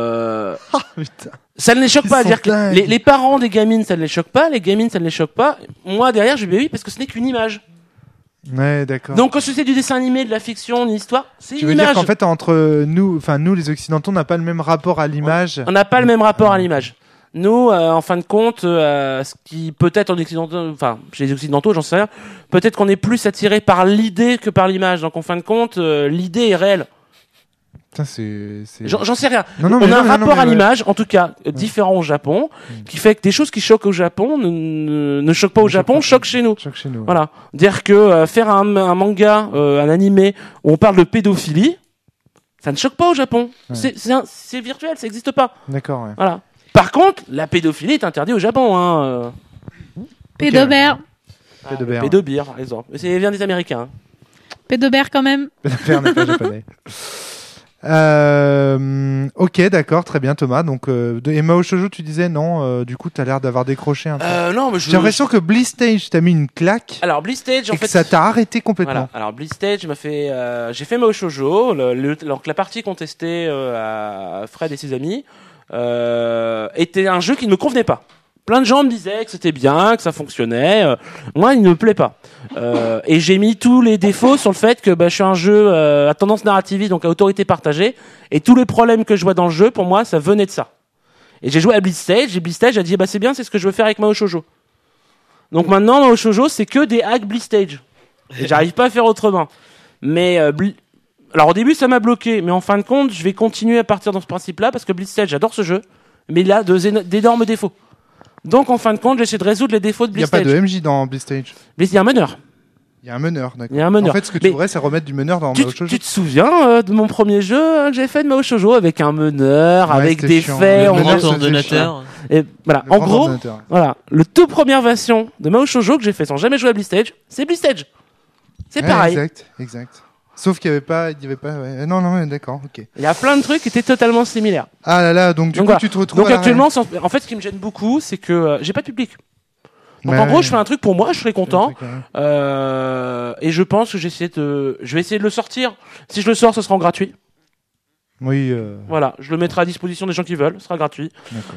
S3: ça ne les choque pas. C'est-à-dire que les parents des gamines, ça ne les choque pas, les gamines, ça ne les choque pas. Moi, derrière, je dis oui, parce que ce n'est qu'une image.
S1: Ouais, d'accord.
S3: Donc, quand c'est du dessin animé, de la fiction, une histoire, c'est une image.
S1: Tu veux dire qu'en fait, entre nous, les Occidentaux, on n'a pas le même rapport à l'image.
S3: On n'a pas le même rapport à l'image. Nous, en fin de compte, ce qui peut-être en Occidentaux, chez les Occidentaux, j'en sais rien, peut-être qu'on est plus attiré par l'idée que par l'image. Donc, en fin de compte, l'idée est réelle.
S1: Putain,
S3: J'en sais rien.
S1: On
S3: a un rapport à l'image, en tout cas, différent au Japon, qui fait que des choses qui choquent au Japon ne choquent pas au Japon, choquent chez nous. Voilà. Dire que faire un manga, un animé où on parle de pédophilie, ça ne choque pas au Japon. Ouais. C'est virtuel, ça n'existe pas.
S1: D'accord, ouais.
S3: Voilà. Par contre, la pédophilie est interdite au Japon.
S4: Pédobère.
S3: Pédobire, par exemple. C'est vient des Américains.
S4: Pédobère quand même.
S1: Pédobère n'est pas japonais. Ok, d'accord, très bien, Thomas. Donc, et Mao Shoujo, tu disais non. Du coup, t'as l'air d'avoir décroché un peu.
S3: Non, mais
S1: j'ai l'impression que Blitzstage t'a mis une claque.
S3: Alors Blitzstage, en fait,
S1: ça t'a arrêté complètement.
S3: Voilà. Alors Blitzstage m'a fait. J'ai fait Mao Shoujo. Donc la partie contestée à Fred et ses amis était un jeu qui ne me convenait pas. Plein de gens me disaient que c'était bien, que ça fonctionnait. Moi, il ne me plaît pas. Et j'ai mis tous les défauts sur le fait que je suis un jeu à tendance narrativiste, donc à autorité partagée. Et tous les problèmes que je vois dans le jeu, pour moi, ça venait de ça. Et j'ai joué à Blitzstage, et Blitzstage a dit c'est bien, c'est ce que je veux faire avec Mao Shoujo. Donc maintenant, Mao Shoujo, c'est que des hacks Blitzstage. Et j'arrive pas à faire autrement. Mais alors au début, ça m'a bloqué, mais en fin de compte, je vais continuer à partir dans ce principe-là parce que Blitzstage, j'adore ce jeu, mais il a d'énormes défauts. Donc, en fin de compte, j'essaie de résoudre les défauts de Blitzstage.
S1: Il n'y a pas de MJ dans Blitzstage.
S3: Il y a un meneur.
S1: Il y a un meneur, d'accord.
S3: Il y a un meneur.
S1: En fait, ce que tu voudrais, c'est remettre du meneur dans Mao Shoujo.
S3: Tu te souviens de mon premier jeu que j'ai fait de Mao Shoujo avec un meneur, avec des faits,
S2: le grand ordinateur.
S3: Et voilà. En gros, voilà, le toute première version de Mao Shoujo que j'ai fait sans jamais jouer à Blitzstage, c'est Blitzstage. C'est pareil.
S1: Exact. Sauf qu'il n'y avait pas, ouais. Non, d'accord, ok.
S3: Il y a plein de trucs qui étaient totalement similaires.
S1: Ah là là, donc du coup, voilà. Tu te retrouves.
S3: Donc actuellement, en fait, ce qui me gêne beaucoup, c'est que j'ai pas de public. Donc en gros, je fais un truc pour moi, je serai content. Et je pense que je vais essayer de le sortir. Si je le sors, ce sera en gratuit.
S1: Oui.
S3: Voilà, je le mettrai à disposition des gens qui veulent, ce sera gratuit.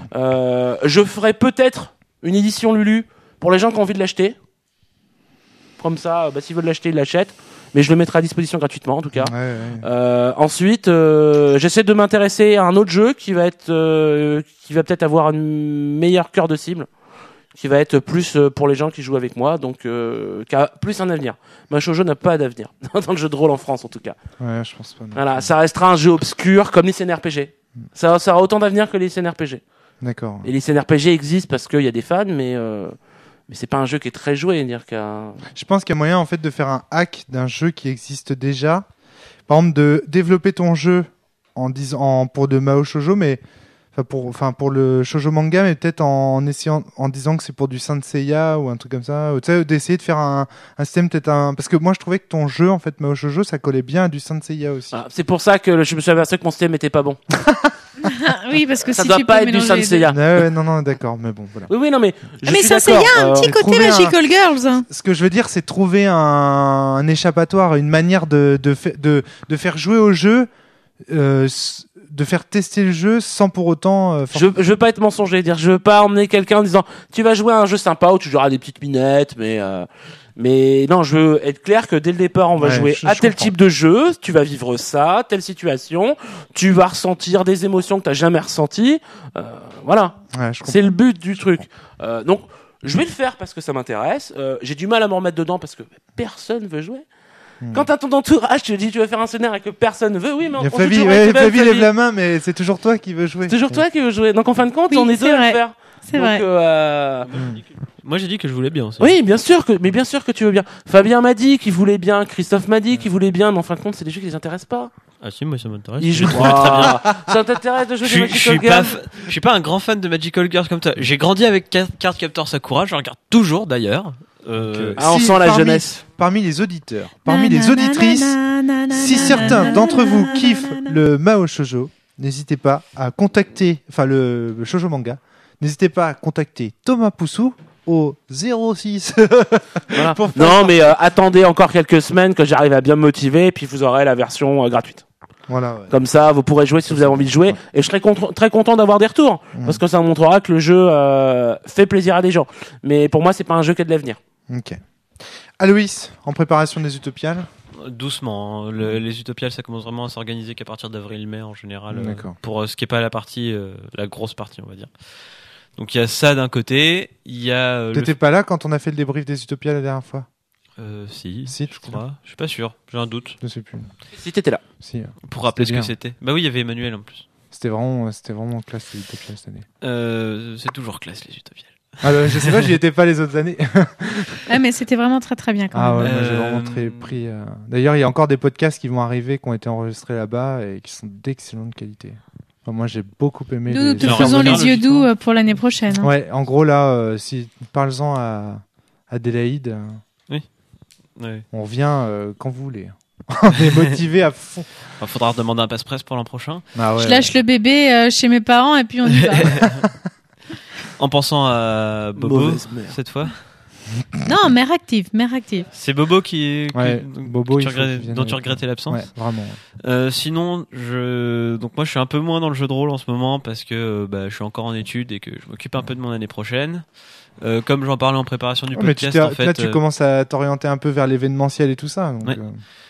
S3: Je ferai peut-être une édition Lulu pour les gens qui ont envie de l'acheter. Comme ça, s'ils veulent l'acheter, ils l'achètent. Mais je le mettrai à disposition gratuitement, en tout cas. Ensuite, j'essaie de m'intéresser à un autre jeu qui va peut-être avoir un meilleur cœur de cible, qui va être plus pour les gens qui jouent avec moi, donc qui a plus un avenir. Mao Shoujo n'a pas d'avenir dans le jeu de rôle en France, en tout cas.
S1: Ouais, je pense pas.
S3: Voilà, ça restera un jeu obscur comme les CNRPG. Ça aura autant d'avenir que les CNRPG.
S1: D'accord.
S3: Et les CNRPG existent parce qu'il y a des fans, mais c'est pas un jeu qui est très joué.
S1: Je pense qu'il y a moyen en fait de faire un hack d'un jeu qui existe déjà. Par exemple, de développer ton jeu pour de Mao Shoujo, mais pour le shoujo manga, mais peut-être en disant que c'est pour du Saint Seiya ou un truc comme ça. Tu sais, d'essayer de faire un système parce que moi je trouvais que ton jeu en fait Mao Shoujo ça collait bien à du Saint Seiya aussi.
S3: Ah, c'est pour ça que je me suis aperçu que mon système était pas bon.
S4: Oui, parce que
S3: Ça
S4: si
S3: doit
S4: tu
S3: pas
S4: peux
S3: être du
S4: mélanger
S3: Saint
S4: les deux.
S3: Seiya.
S1: Non, d'accord, mais bon, voilà.
S3: Oui, non, mais je
S4: Mais
S3: suis
S4: Saint
S3: d'accord.
S4: Seiya a un petit côté
S1: trouver
S4: Magical Girls.
S1: Ce que je veux dire, c'est trouver un échappatoire, une manière de faire jouer au jeu, de faire tester le jeu sans pour autant.
S3: Je veux pas être mensonger, je veux pas emmener quelqu'un en disant tu vas jouer à un jeu sympa où tu joueras des petites minettes, mais non, je veux être clair que dès le départ on va jouer à tel type de jeu, tu vas vivre ça, telle situation, tu vas ressentir des émotions que t'as jamais ressenties, voilà.
S1: Ouais,
S3: c'est le but du truc. Donc je vais le faire parce que ça m'intéresse. J'ai du mal à me remettre dedans parce que personne veut jouer. Quand t'as ton entourage, tu te dis tu vas faire un scénario et que personne veut, oui, mais on
S1: Fabi lève la main, mais c'est toujours toi qui veux jouer.
S3: C'est toujours toi qui veux jouer. Donc en fin de compte,
S4: Oui,
S3: on est deux à
S4: vrai.
S3: le faire.
S4: C'est
S3: Donc,
S4: vrai.
S2: Moi j'ai dit que je voulais bien aussi.
S3: Oui, bien sûr que tu veux bien. Fabien m'a dit qu'il voulait bien, Christophe m'a dit qu'il voulait bien, mais en fin de compte, c'est des jeux qui les intéressent pas.
S2: Ah si, moi ça m'intéresse.
S3: Ils jouent
S2: très bien.
S3: Ça t'intéresse de jouer
S2: Je
S3: des
S2: suis
S3: Magical Girls?
S2: je suis pas un grand fan de Magical Girls comme toi. J'ai grandi avec Cardcaptor Sakura, je regarde toujours d'ailleurs.
S3: On sent la jeunesse.
S1: Parmi les auditeurs, parmi les auditrices, si certains d'entre vous kiffent le Mao Shoujo, n'hésitez pas à contacter, le shoujo manga, n'hésitez pas à contacter Thomas Poussou au 06.
S3: Voilà. Non, mais attendez encore quelques semaines que j'arrive à bien me motiver, et puis vous aurez la version gratuite.
S1: Voilà. Ouais.
S3: Comme ça, vous pourrez jouer si vous avez envie de jouer. Ouais. Et je serai très content d'avoir des retours, parce que ça montrera que le jeu fait plaisir à des gens. Mais pour moi, c'est pas un jeu qui a de l'avenir.
S1: Ok. Aloïs, en préparation des Utopiales.
S2: Doucement, hein. Les Utopiales ça commence vraiment à s'organiser qu'à partir d'avril-mai en général, pour ce qui est pas la partie, la grosse partie on va dire. Donc il y a ça d'un côté, il y a...
S1: T'étais pas là quand on a fait le débrief des Utopiales la dernière fois?
S2: Si, je crois.
S1: Là.
S2: Je suis pas sûr, j'ai un doute.
S1: Je sais plus.
S3: Si t'étais là.
S1: Si.
S2: Pour rappeler ce
S1: bien.
S2: que c'était. Bah oui, il y avait Emmanuel en plus.
S1: C'était vraiment classe les Utopiales cette année.
S2: C'est toujours classe les Utopiales.
S1: Alors, je sais pas, j'y étais pas les autres années.
S4: Ouais, mais c'était vraiment très très bien quand même.
S1: Ah ouais, moi, j'ai vraiment très pris. D'ailleurs, il y a encore des podcasts qui vont arriver, qui ont été enregistrés là-bas et qui sont d'excellente qualité. Enfin, moi, j'ai beaucoup aimé.
S4: Nous te faisons les yeux doux pour l'année prochaine. Hein.
S1: Ouais, en gros là, si parle-en à Adélaïde.
S2: Oui. Ouais.
S1: On revient quand vous voulez. On est motivé à fond.
S2: Il faudra demander un passe-presse pour l'an prochain.
S1: Ah ouais,
S4: je lâche le bébé chez mes parents et puis on y va.
S2: En pensant à Bobo cette fois.
S1: Ah,
S4: Non, mère active.
S2: C'est Bobo
S1: Bobo,
S2: dont tu regrettais l'absence.
S1: Ouais, vraiment.
S2: Sinon, donc moi je suis un peu moins dans le jeu de rôle en ce moment parce que je suis encore en études et que je m'occupe un peu de mon année prochaine. Comme j'en parlais en préparation du podcast, en fait,
S1: là tu commences à t'orienter un peu vers l'événementiel et tout ça. Donc,
S2: ouais.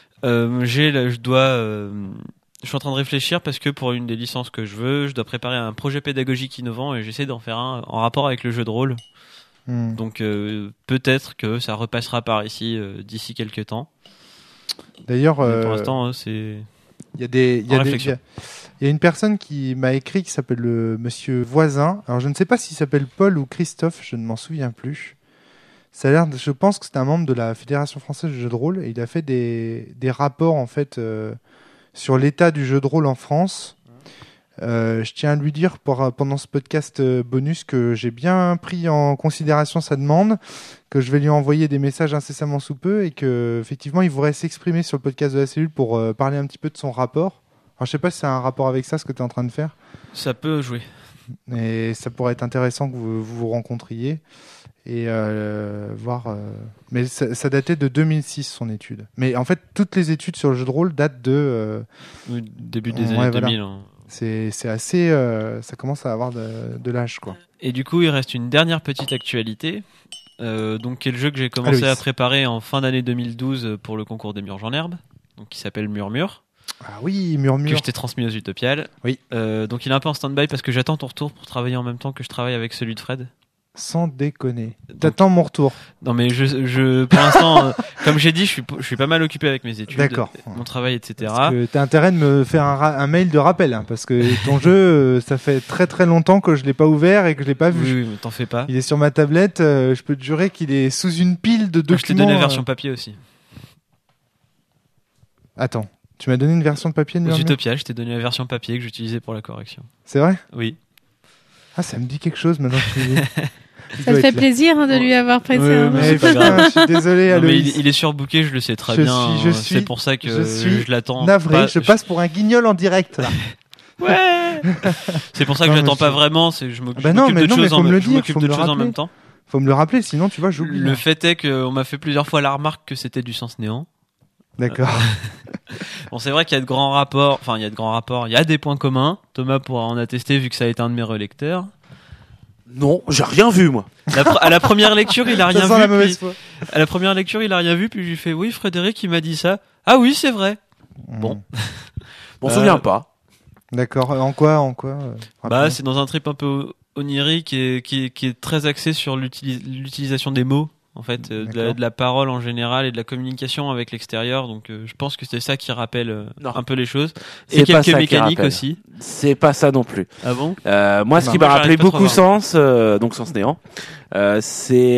S2: Je suis en train de réfléchir parce que pour une des licences que je veux, je dois préparer un projet pédagogique innovant et j'essaie d'en faire un en rapport avec le jeu de rôle. Donc peut-être que ça repassera par ici d'ici quelques temps.
S1: D'ailleurs,
S2: pour l'instant, c'est.
S1: Il y a une personne qui m'a écrit qui s'appelle le Monsieur Voisin. Alors je ne sais pas s'il s'appelle Paul ou Christophe, je ne m'en souviens plus. Ça a l'air, je pense que c'est un membre de la Fédération française du jeu de rôle et il a fait des rapports en fait sur l'état du jeu de rôle en France. Je tiens à lui dire pendant ce podcast bonus que j'ai bien pris en considération sa demande, que je vais lui envoyer des messages incessamment sous peu et que effectivement il voudrait s'exprimer sur le podcast de la cellule pour parler un petit peu de son rapport. Alors je sais pas si c'est un rapport avec ça ce que tu es en train de faire.
S2: Ça peut jouer.
S1: Et ça pourrait être intéressant que vous rencontriez et voir. Mais ça datait de 2006 son étude. Mais en fait toutes les études sur le jeu de rôle datent de
S2: début des années 2000. Voilà.
S1: C'est assez, ça commence à avoir de l'âge, quoi.
S2: Et du coup, il reste une dernière petite actualité. Donc, qui est le jeu que j'ai commencé à préparer en fin d'année 2012 pour le concours des Murges en herbe, donc qui s'appelle Murmure.
S1: Ah oui, Murmure.
S2: Que je t'ai transmis aux Utopiales. Oui. Donc, il est un peu en stand-by parce que j'attends ton retour pour travailler en même temps que je travaille avec celui de Fred.
S1: Sans déconner. T'attends mon retour.
S2: Non mais pour l'instant, comme j'ai dit, je suis pas mal occupé avec mes études, mon travail, etc.
S1: Parce que t'as intérêt de me faire un mail de rappel, hein, parce que ton jeu, ça fait très très longtemps que je l'ai pas ouvert et que je l'ai pas vu.
S2: Oui, mais t'en fais pas.
S1: Il est sur ma tablette. Je peux te jurer qu'il est sous une pile de documents.
S2: Je t'ai donné la version papier aussi.
S1: Attends, tu m'as donné une version de papier de
S2: Utopia, je t'ai donné la version papier que j'utilisais pour la correction.
S1: C'est vrai ?
S2: Oui.
S1: Ah, ça me dit quelque chose maintenant que tu dis.
S4: Ça te fait plaisir de lui avoir prêté un nom.
S1: Mais putain, je suis désolé, Aloïs.
S2: Il est surbooké, je le sais très bien. C'est pour ça que je l'attends.
S1: Navré, je passe pour un guignol en direct là.
S2: Ouais. C'est pour ça que je l'attends pas vraiment. Je m'occupe de choses en même temps.
S1: Faut me le rappeler, sinon tu vois, j'oublie.
S2: Le fait est qu'on m'a fait plusieurs fois la remarque que c'était du sens néant.
S1: D'accord.
S2: Bon, c'est vrai qu'il y a de grands rapports. Enfin, il y a des points communs. Thomas pourra en attester vu que ça a été un de mes relecteurs.
S3: Non, j'ai rien vu, moi.
S2: À la première lecture, il a rien vu.
S1: La mauvaise foi.
S2: À la première lecture, il a rien vu, puis je lui fais oui, Frédéric, il m'a dit ça. Ah oui, c'est vrai. Bon.
S3: On se souvient pas.
S1: D'accord. En quoi
S2: c'est dans un trip un peu onirique et qui est très axé sur l'utilisation des mots. En fait, de la parole en général et de la communication avec l'extérieur. Donc, je pense que c'est ça qui rappelle un peu les choses. Et quelques mécaniques aussi.
S3: C'est pas ça non plus.
S2: Ah bon?
S3: Moi, ce qui m'a rappelé beaucoup Sens, donc Sens néant, c'est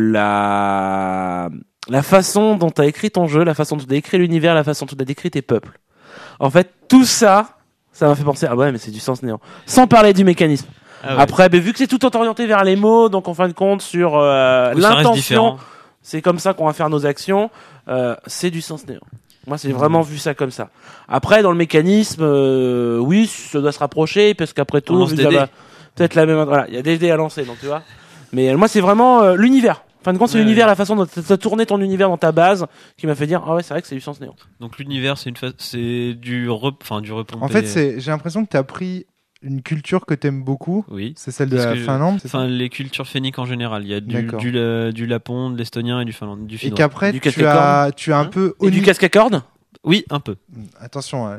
S3: la façon dont t'as écrit ton jeu, la façon dont t'as écrit l'univers, la façon dont t'as décrit tes peuples. En fait, tout ça m'a fait penser, ah ouais, mais c'est du Sens néant. Sans parler du mécanisme. Ah ouais. Après, vu que c'est tout orienté vers les mots, donc en fin de compte sur l'intention, c'est comme ça qu'on va faire nos actions. C'est du Sens néant. Moi, c'est vraiment vu ça comme ça. Après, dans le mécanisme, oui, ça doit se rapprocher parce qu'après tout, peut-être la même. Voilà, il y a des dés à lancer, donc tu vois. Mais moi, c'est vraiment l'univers. En fin de compte, c'est l'univers, la façon dont tu as tourné ton univers dans ta base, qui m'a fait dire, ah ouais, c'est vrai que c'est du Sens néant.
S2: Donc l'univers, c'est du repompé.
S1: En fait, j'ai l'impression que tu as pris une culture que t'aimes beaucoup,
S2: oui.
S1: C'est celle de la Finlande.
S2: Enfin, les cultures féniques en général. Il y a du lapon, de l'estonien et du finlandais. Du finnois.
S1: Et qu'après, tu as un peu.
S3: Et du casque à cordes ?
S2: Oui, un peu.
S1: Attention,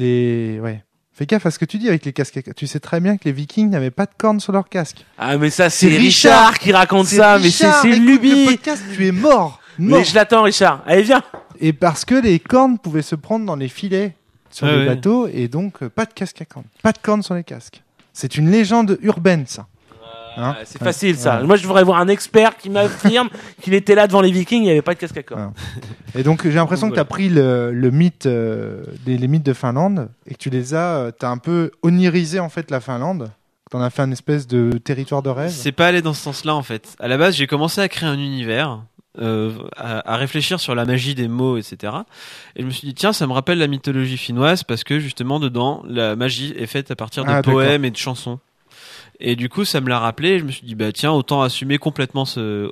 S1: fais gaffe à ce que tu dis avec les casques. Tu sais très bien que les Vikings n'avaient pas de cornes sur leur casque.
S3: Ah, mais ça, c'est Richard qui raconte ça, mais c'est lubie.
S1: Le podcast, tu es mort.
S3: Mais je l'attends, Richard. Allez, viens.
S1: Et parce que les cornes pouvaient se prendre dans les filets sur les bateaux, et donc pas de casque à cornes. Pas de cornes sur les casques. C'est une légende urbaine, ça.
S3: C'est facile, ça. Moi, je voudrais voir un expert qui m'affirme qu'il était là devant les Vikings, il n'y avait pas de casque à cornes.
S1: Et donc, j'ai l'impression que tu as pris le mythe, les mythes de Finlande, et que tu les t'as un peu onirisé, en fait, la Finlande. T'en as fait un espèce de territoire de rêve.
S2: C'est pas allé dans ce sens-là, en fait. À la base, j'ai commencé à créer un univers, à réfléchir sur la magie des mots, etc. Et je me suis dit, tiens, ça me rappelle la mythologie finnoise, parce que, justement, dedans, la magie est faite à partir de poèmes et de chansons. Et du coup, ça me l'a rappelé. Et je me suis dit, tiens, autant assumer complètement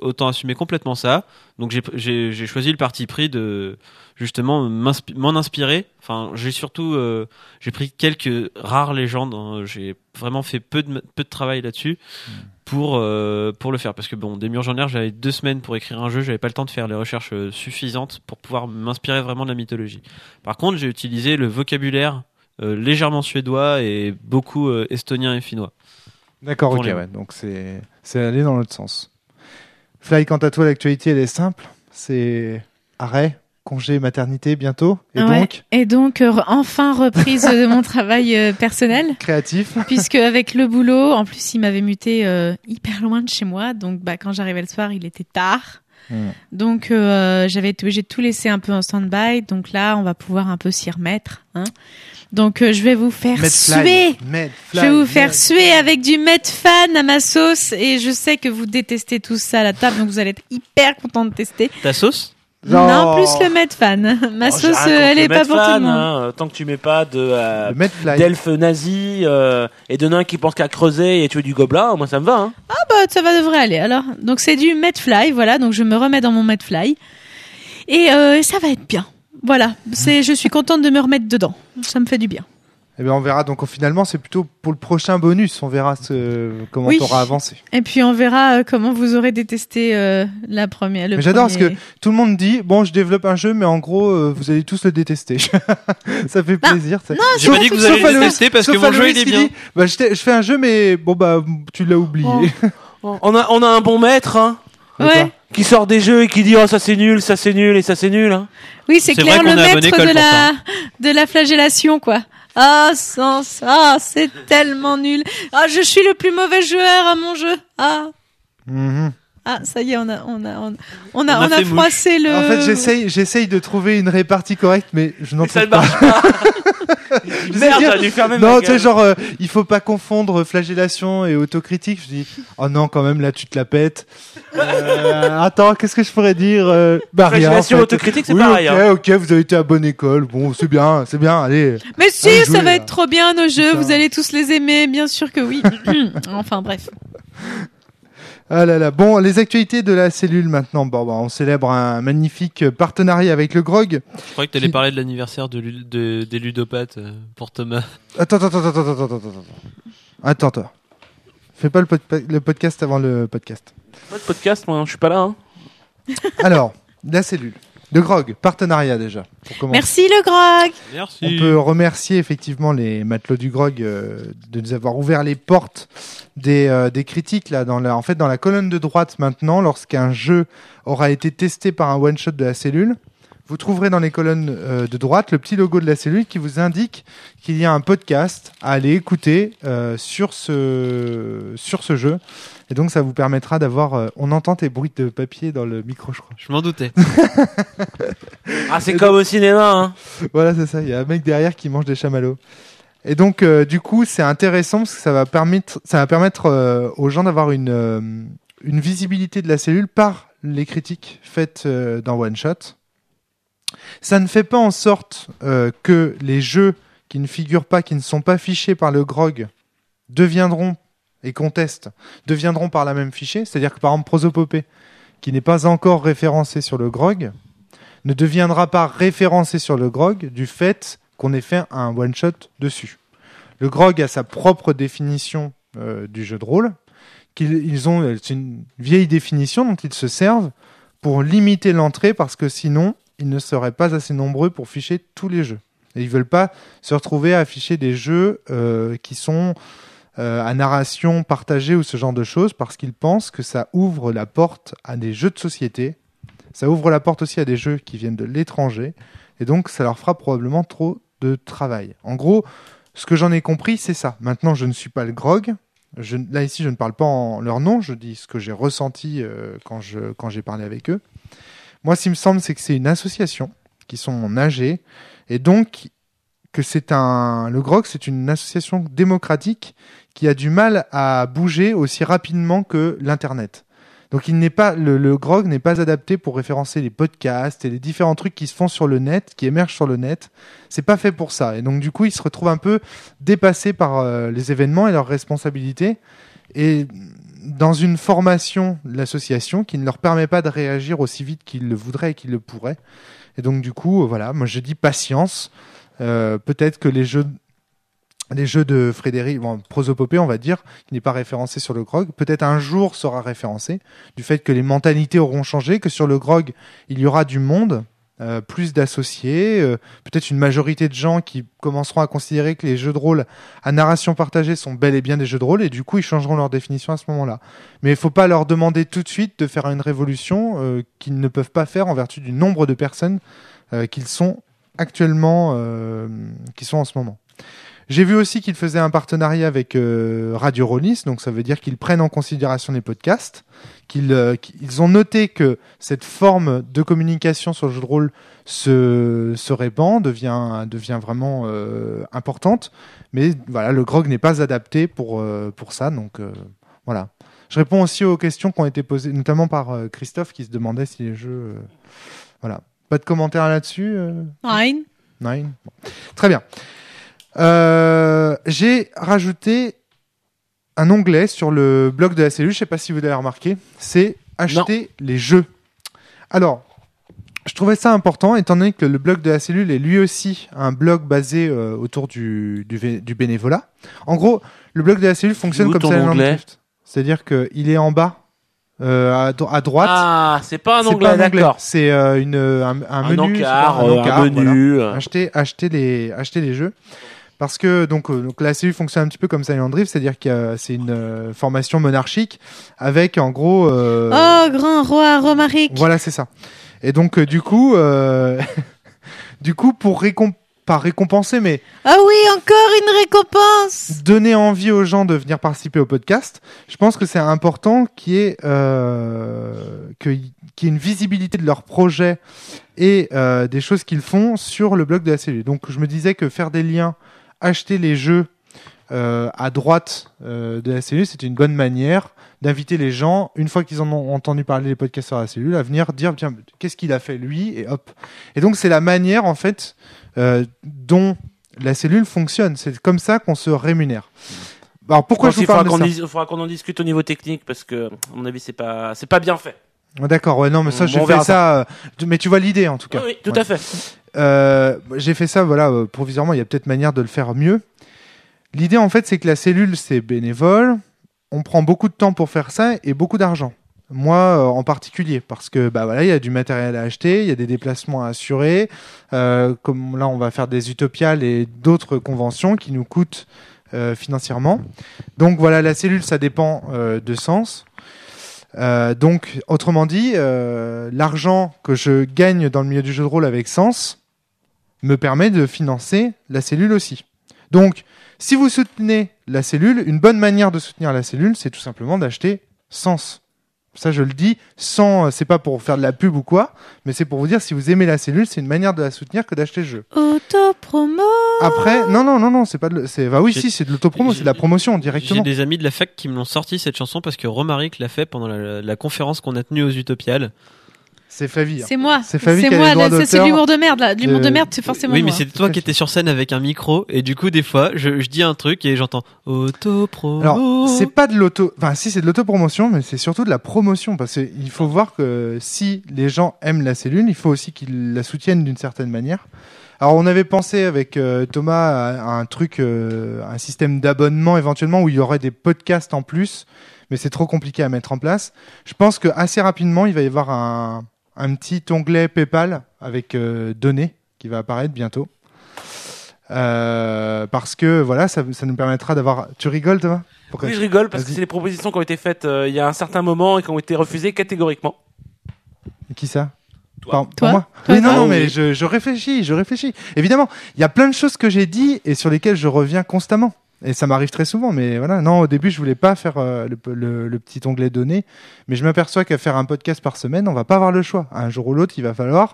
S2: ça. Donc, j'ai choisi le parti pris de justement m'en inspirer. Enfin, j'ai pris quelques rares légendes. J'ai vraiment fait peu de travail là-dessus pour le faire. Parce que Démiurge en Air, j'avais 2 semaines pour écrire un jeu. J'avais pas le temps de faire les recherches suffisantes pour pouvoir m'inspirer vraiment de la mythologie. Par contre, j'ai utilisé le vocabulaire légèrement suédois et beaucoup estonien et finnois.
S1: D'accord, ok, donc c'est aller dans l'autre sens. Fly, quant à toi, l'actualité, elle est simple. C'est arrêt, congé, maternité bientôt. Et donc
S4: enfin reprise de mon travail personnel.
S1: Créatif.
S4: Puisque avec le boulot, en plus, il m'avait muté hyper loin de chez moi. Donc, quand j'arrivais le soir, il était tard. Donc, j'avais été obligée de tout laisser un peu en stand-by. Donc là, on va pouvoir un peu s'y remettre. Donc je vais vous faire suer. Je vais vous faire suer avec du Medfan à ma sauce, et je sais que vous détestez tous ça à la table, donc vous allez être hyper contents de tester.
S2: Ta sauce ?
S4: Non, plus le Medfan. Ma sauce, elle est pas pour tout le monde.
S3: Tant que tu mets pas d'elfes nazis et de nains qui pensent qu'à creuser et tuer du gobelin, moi ça me va.
S4: Ça devrait aller. Alors, donc c'est du Medfly, voilà. Donc je me remets dans mon Medfly et ça va être bien. Voilà, je suis contente de me remettre dedans. Ça me fait du bien.
S1: Eh bien, on verra. Donc, finalement, c'est plutôt pour le prochain bonus. On verra comment tu auras avancé.
S4: Et puis, on verra comment vous aurez détesté la première.
S1: Mais j'adore parce que tout le monde dit, je développe un jeu, mais en gros, vous allez tous le détester. Ça fait plaisir.
S2: Non, j'ai pas dit que vous allez le détester parce que mon jeu, il est bien.
S1: Je fais un jeu, mais tu l'as oublié.
S3: On a un bon maître,
S4: Ouais.
S3: Qui sort des jeux et qui dit ça c'est nul et ça c'est nul.
S4: Oui, c'est clair, le maître de la flagellation, quoi. C'est tellement nul. Je suis le plus mauvais joueur à mon jeu. Ça y est, on a froissé le.
S1: En fait, j'essaye de trouver une répartie correcte, mais je n'en trouve pas.
S3: Merde, j'aurais dû fermer
S1: non,
S3: ma
S1: tu sais,
S3: gueule.
S1: genre, il faut pas confondre flagellation et autocritique. Je dis, oh non, quand même, là, tu te la pètes. Attends, qu'est-ce que je pourrais dire bah, rien,
S3: Flagellation,
S1: en fait.
S3: autocritique, c'est
S1: Oui,
S3: pareil.
S1: Ok, vous avez été à bonne école. Bon, c'est bien, allez.
S4: Mais si,
S1: Allez,
S4: ça
S1: jouez,
S4: va
S1: là.
S4: être trop bien nos jeux,
S1: Putain.
S4: vous allez tous les aimer, bien sûr que oui. Enfin bref.
S1: Ah là là. Bon, les actualités de la cellule maintenant. Bon, bah, on célèbre un magnifique partenariat avec le GROG.
S2: Je croyais que t'allais parler de l'anniversaire des ludopathes pour Thomas.
S1: Attends. Fais pas le podcast avant le podcast.
S3: Pas de podcast, moi, je suis pas là. Hein.
S1: Alors, la cellule. De GROG, partenariat déjà. Pour commencer.
S4: Merci le Grog.
S2: Merci.
S1: On peut remercier effectivement les matelots du GROG de nous avoir ouvert les portes des critiques là en fait dans la colonne de droite maintenant, lorsqu'un jeu aura été testé par un one shot de la cellule, vous trouverez dans les colonnes de droite le petit logo de la cellule qui vous indique qu'il y a un podcast à aller écouter sur ce jeu. Et donc ça vous permettra d'avoir... on entend tes bruits de papier dans le micro, je crois.
S2: Je m'en doutais.
S3: Ah, c'est comme au cinéma. Hein.
S1: Voilà, c'est ça. Il y a un mec derrière qui mange des chamallows. Et donc, du coup, c'est intéressant parce que ça va permettre aux gens d'avoir une visibilité de la cellule par les critiques faites dans One Shot. Ça ne fait pas en sorte que les jeux qui ne figurent pas, qui ne sont pas fichés par le GROG, deviendront par la même fichier. C'est-à-dire que par exemple Prosopopée, qui n'est pas encore référencé sur le GROG, ne deviendra pas référencé sur le GROG du fait qu'on ait fait un one-shot dessus. Le GROG a sa propre définition du jeu de rôle. C'est une vieille définition dont ils se servent pour limiter l'entrée parce que sinon, ils ne seraient pas assez nombreux pour ficher tous les jeux. Et ils veulent pas se retrouver à afficher des jeux qui sont à narration partagée ou ce genre de choses parce qu'ils pensent que ça ouvre la porte à des jeux de société. Ça ouvre la porte aussi à des jeux qui viennent de l'étranger. Et donc, ça leur fera probablement trop de travail. En gros, ce que j'en ai compris, c'est ça. Maintenant, je ne suis pas le GROG. Là, ici, je ne parle pas en leur nom. Je dis ce que j'ai ressenti quand j'ai parlé avec eux. Moi, ce qui me semble, c'est que c'est une association qui sont en AG. Et donc, que le GROG, c'est une association démocratique qui a du mal à bouger aussi rapidement que l'Internet. Donc le GROG n'est pas adapté pour référencer les podcasts et les différents trucs qui se font sur le net, qui émergent sur le net. C'est pas fait pour ça. Et donc du coup, ils se retrouvent un peu dépassés par les événements et leurs responsabilités. Et dans une formation de l'association qui ne leur permet pas de réagir aussi vite qu'ils le voudraient et qu'ils le pourraient. Et donc du coup, voilà, moi je dis patience. Peut-être que les jeux de Frédéric, Prosopopée, on va dire, qui n'est pas référencé sur le GROG, peut-être un jour sera référencé, du fait que les mentalités auront changé, que sur le GROG, il y aura du monde, plus d'associés, peut-être une majorité de gens qui commenceront à considérer que les jeux de rôle à narration partagée sont bel et bien des jeux de rôle, et du coup, ils changeront leur définition à ce moment-là. Mais il ne faut pas leur demander tout de suite de faire une révolution qu'ils ne peuvent pas faire en vertu du nombre de personnes qu'ils sont actuellement, qui sont en ce moment. J'ai vu aussi qu'ils faisaient un partenariat avec Radio Rollis, donc ça veut dire qu'ils prennent en considération les podcasts, qu'ils ont noté que cette forme de communication sur le jeu de rôle se répand, devient vraiment importante, mais voilà, le GROG n'est pas adapté pour ça, donc voilà. Je réponds aussi aux questions qui ont été posées, notamment par Christophe qui se demandait si les jeux... voilà. Pas de commentaires là-dessus
S4: Nine.
S1: Bon. Très bien. J'ai rajouté un onglet sur le blog de la cellule, je ne sais pas si vous l'avez remarqué, c'est acheter les jeux. Alors, je trouvais ça important, étant donné que le blog de la cellule est lui aussi un blog basé autour du bénévolat. En gros, le blog de la cellule fonctionne comme Silent Drift. C'est-à-dire qu'il est en bas, à droite.
S3: Ah, c'est pas un onglet, d'accord.
S1: C'est un menu.
S3: Un menu.
S1: Voilà. Acheter les jeux. Parce que donc la cellule fonctionne un petit peu comme Silent Drift, c'est-à-dire que c'est une formation monarchique avec en gros.
S4: Oh, grand roi Romaric.
S1: Voilà, c'est ça. Et donc du coup, pour pas récompenser, mais
S4: ah oui, encore une récompense.
S1: donner envie aux gens de venir participer au podcast, je pense que c'est important qu'il y ait une visibilité de leurs projets et des choses qu'ils font sur le blog de la cellule. Donc je me disais que faire des liens, acheter les jeux à droite de la cellule, c'était une bonne manière d'inviter les gens, une fois qu'ils en ont entendu parler des podcasts sur la cellule, à venir dire tiens, qu'est-ce qu'il a fait lui, et hop. Et donc c'est la manière en fait dont la cellule fonctionne. C'est comme ça qu'on se rémunère. Alors pourquoi je vous parle de ça ?
S3: Il faudra qu'on en discute au niveau technique parce que à mon avis c'est pas bien fait.
S1: D'accord, ouais, non, mais ça, j'ai fait ça. Mais tu vois l'idée, en tout cas.
S3: Oui, tout à fait.
S1: J'ai fait ça, voilà, provisoirement. Il y a peut-être manière de le faire mieux. L'idée, en fait, c'est que la cellule, c'est bénévole. On prend beaucoup de temps pour faire ça et beaucoup d'argent. Moi, en particulier, parce que, bah voilà, il y a du matériel à acheter, il y a des déplacements à assurer. Comme là, on va faire des utopiales et d'autres conventions qui nous coûtent financièrement. Donc, voilà, la cellule, ça dépend de Sens. Donc, autrement dit, l'argent que je gagne dans le milieu du jeu de rôle avec Sens me permet de financer la cellule aussi. Donc, si vous soutenez la cellule, une bonne manière de soutenir la cellule, c'est tout simplement d'acheter Sens. Ça, je le dis sans, c'est pas pour faire de la pub ou quoi, mais c'est pour vous dire si vous aimez la cellule, c'est une manière de la soutenir que d'acheter le jeu.
S4: Autopromo.
S1: Après, non, c'est pas de, c'est, bah oui, si, c'est de l'autopromo, c'est de la promotion directement.
S2: J'ai des amis de la fac qui me l'ont sorti cette chanson parce que Romaric l'a fait pendant la conférence qu'on a tenue aux Utopiales.
S1: C'est Flavie.
S4: C'est moi.
S1: C'est Flavie
S4: c'est
S1: qui a
S4: moi.
S1: les droits
S4: Là, c'est
S1: d'auteur.
S4: l'humour de merde. Là. L'humour de merde, c'est forcément
S2: oui,
S4: moi.
S2: mais c'était toi qui étais sur scène avec un micro et du coup, des fois, je dis un truc et j'entends autopromo.
S1: Alors, c'est pas de enfin, si, c'est de l'autopromotion, mais c'est surtout de la promotion parce qu'il faut voir que si les gens aiment la cellule, il faut aussi qu'ils la soutiennent d'une certaine manière. Alors, on avait pensé avec Thomas à un truc, un système d'abonnement éventuellement où il y aurait des podcasts en plus, mais c'est trop compliqué à mettre en place. Je pense que assez rapidement, il va y avoir un petit onglet PayPal avec données qui va apparaître bientôt. Parce que voilà, ça nous permettra d'avoir. Tu rigoles, Thomas ?
S3: Oui, je rigole parce que c'est des propositions qui ont été faites il y a un certain moment et qui ont été refusées catégoriquement.
S1: Qui ça ?
S3: Toi.
S1: Pour moi.
S4: Toi,
S1: Oui, non,
S3: oui.
S1: mais je réfléchis. Évidemment, il y a plein de choses que j'ai dit et sur lesquelles je reviens constamment. Et ça m'arrive très souvent, mais voilà. Non, au début, je voulais pas faire le petit onglet données, mais je m'aperçois qu'à faire un podcast par semaine, on va pas avoir le choix. Un jour ou l'autre, il va falloir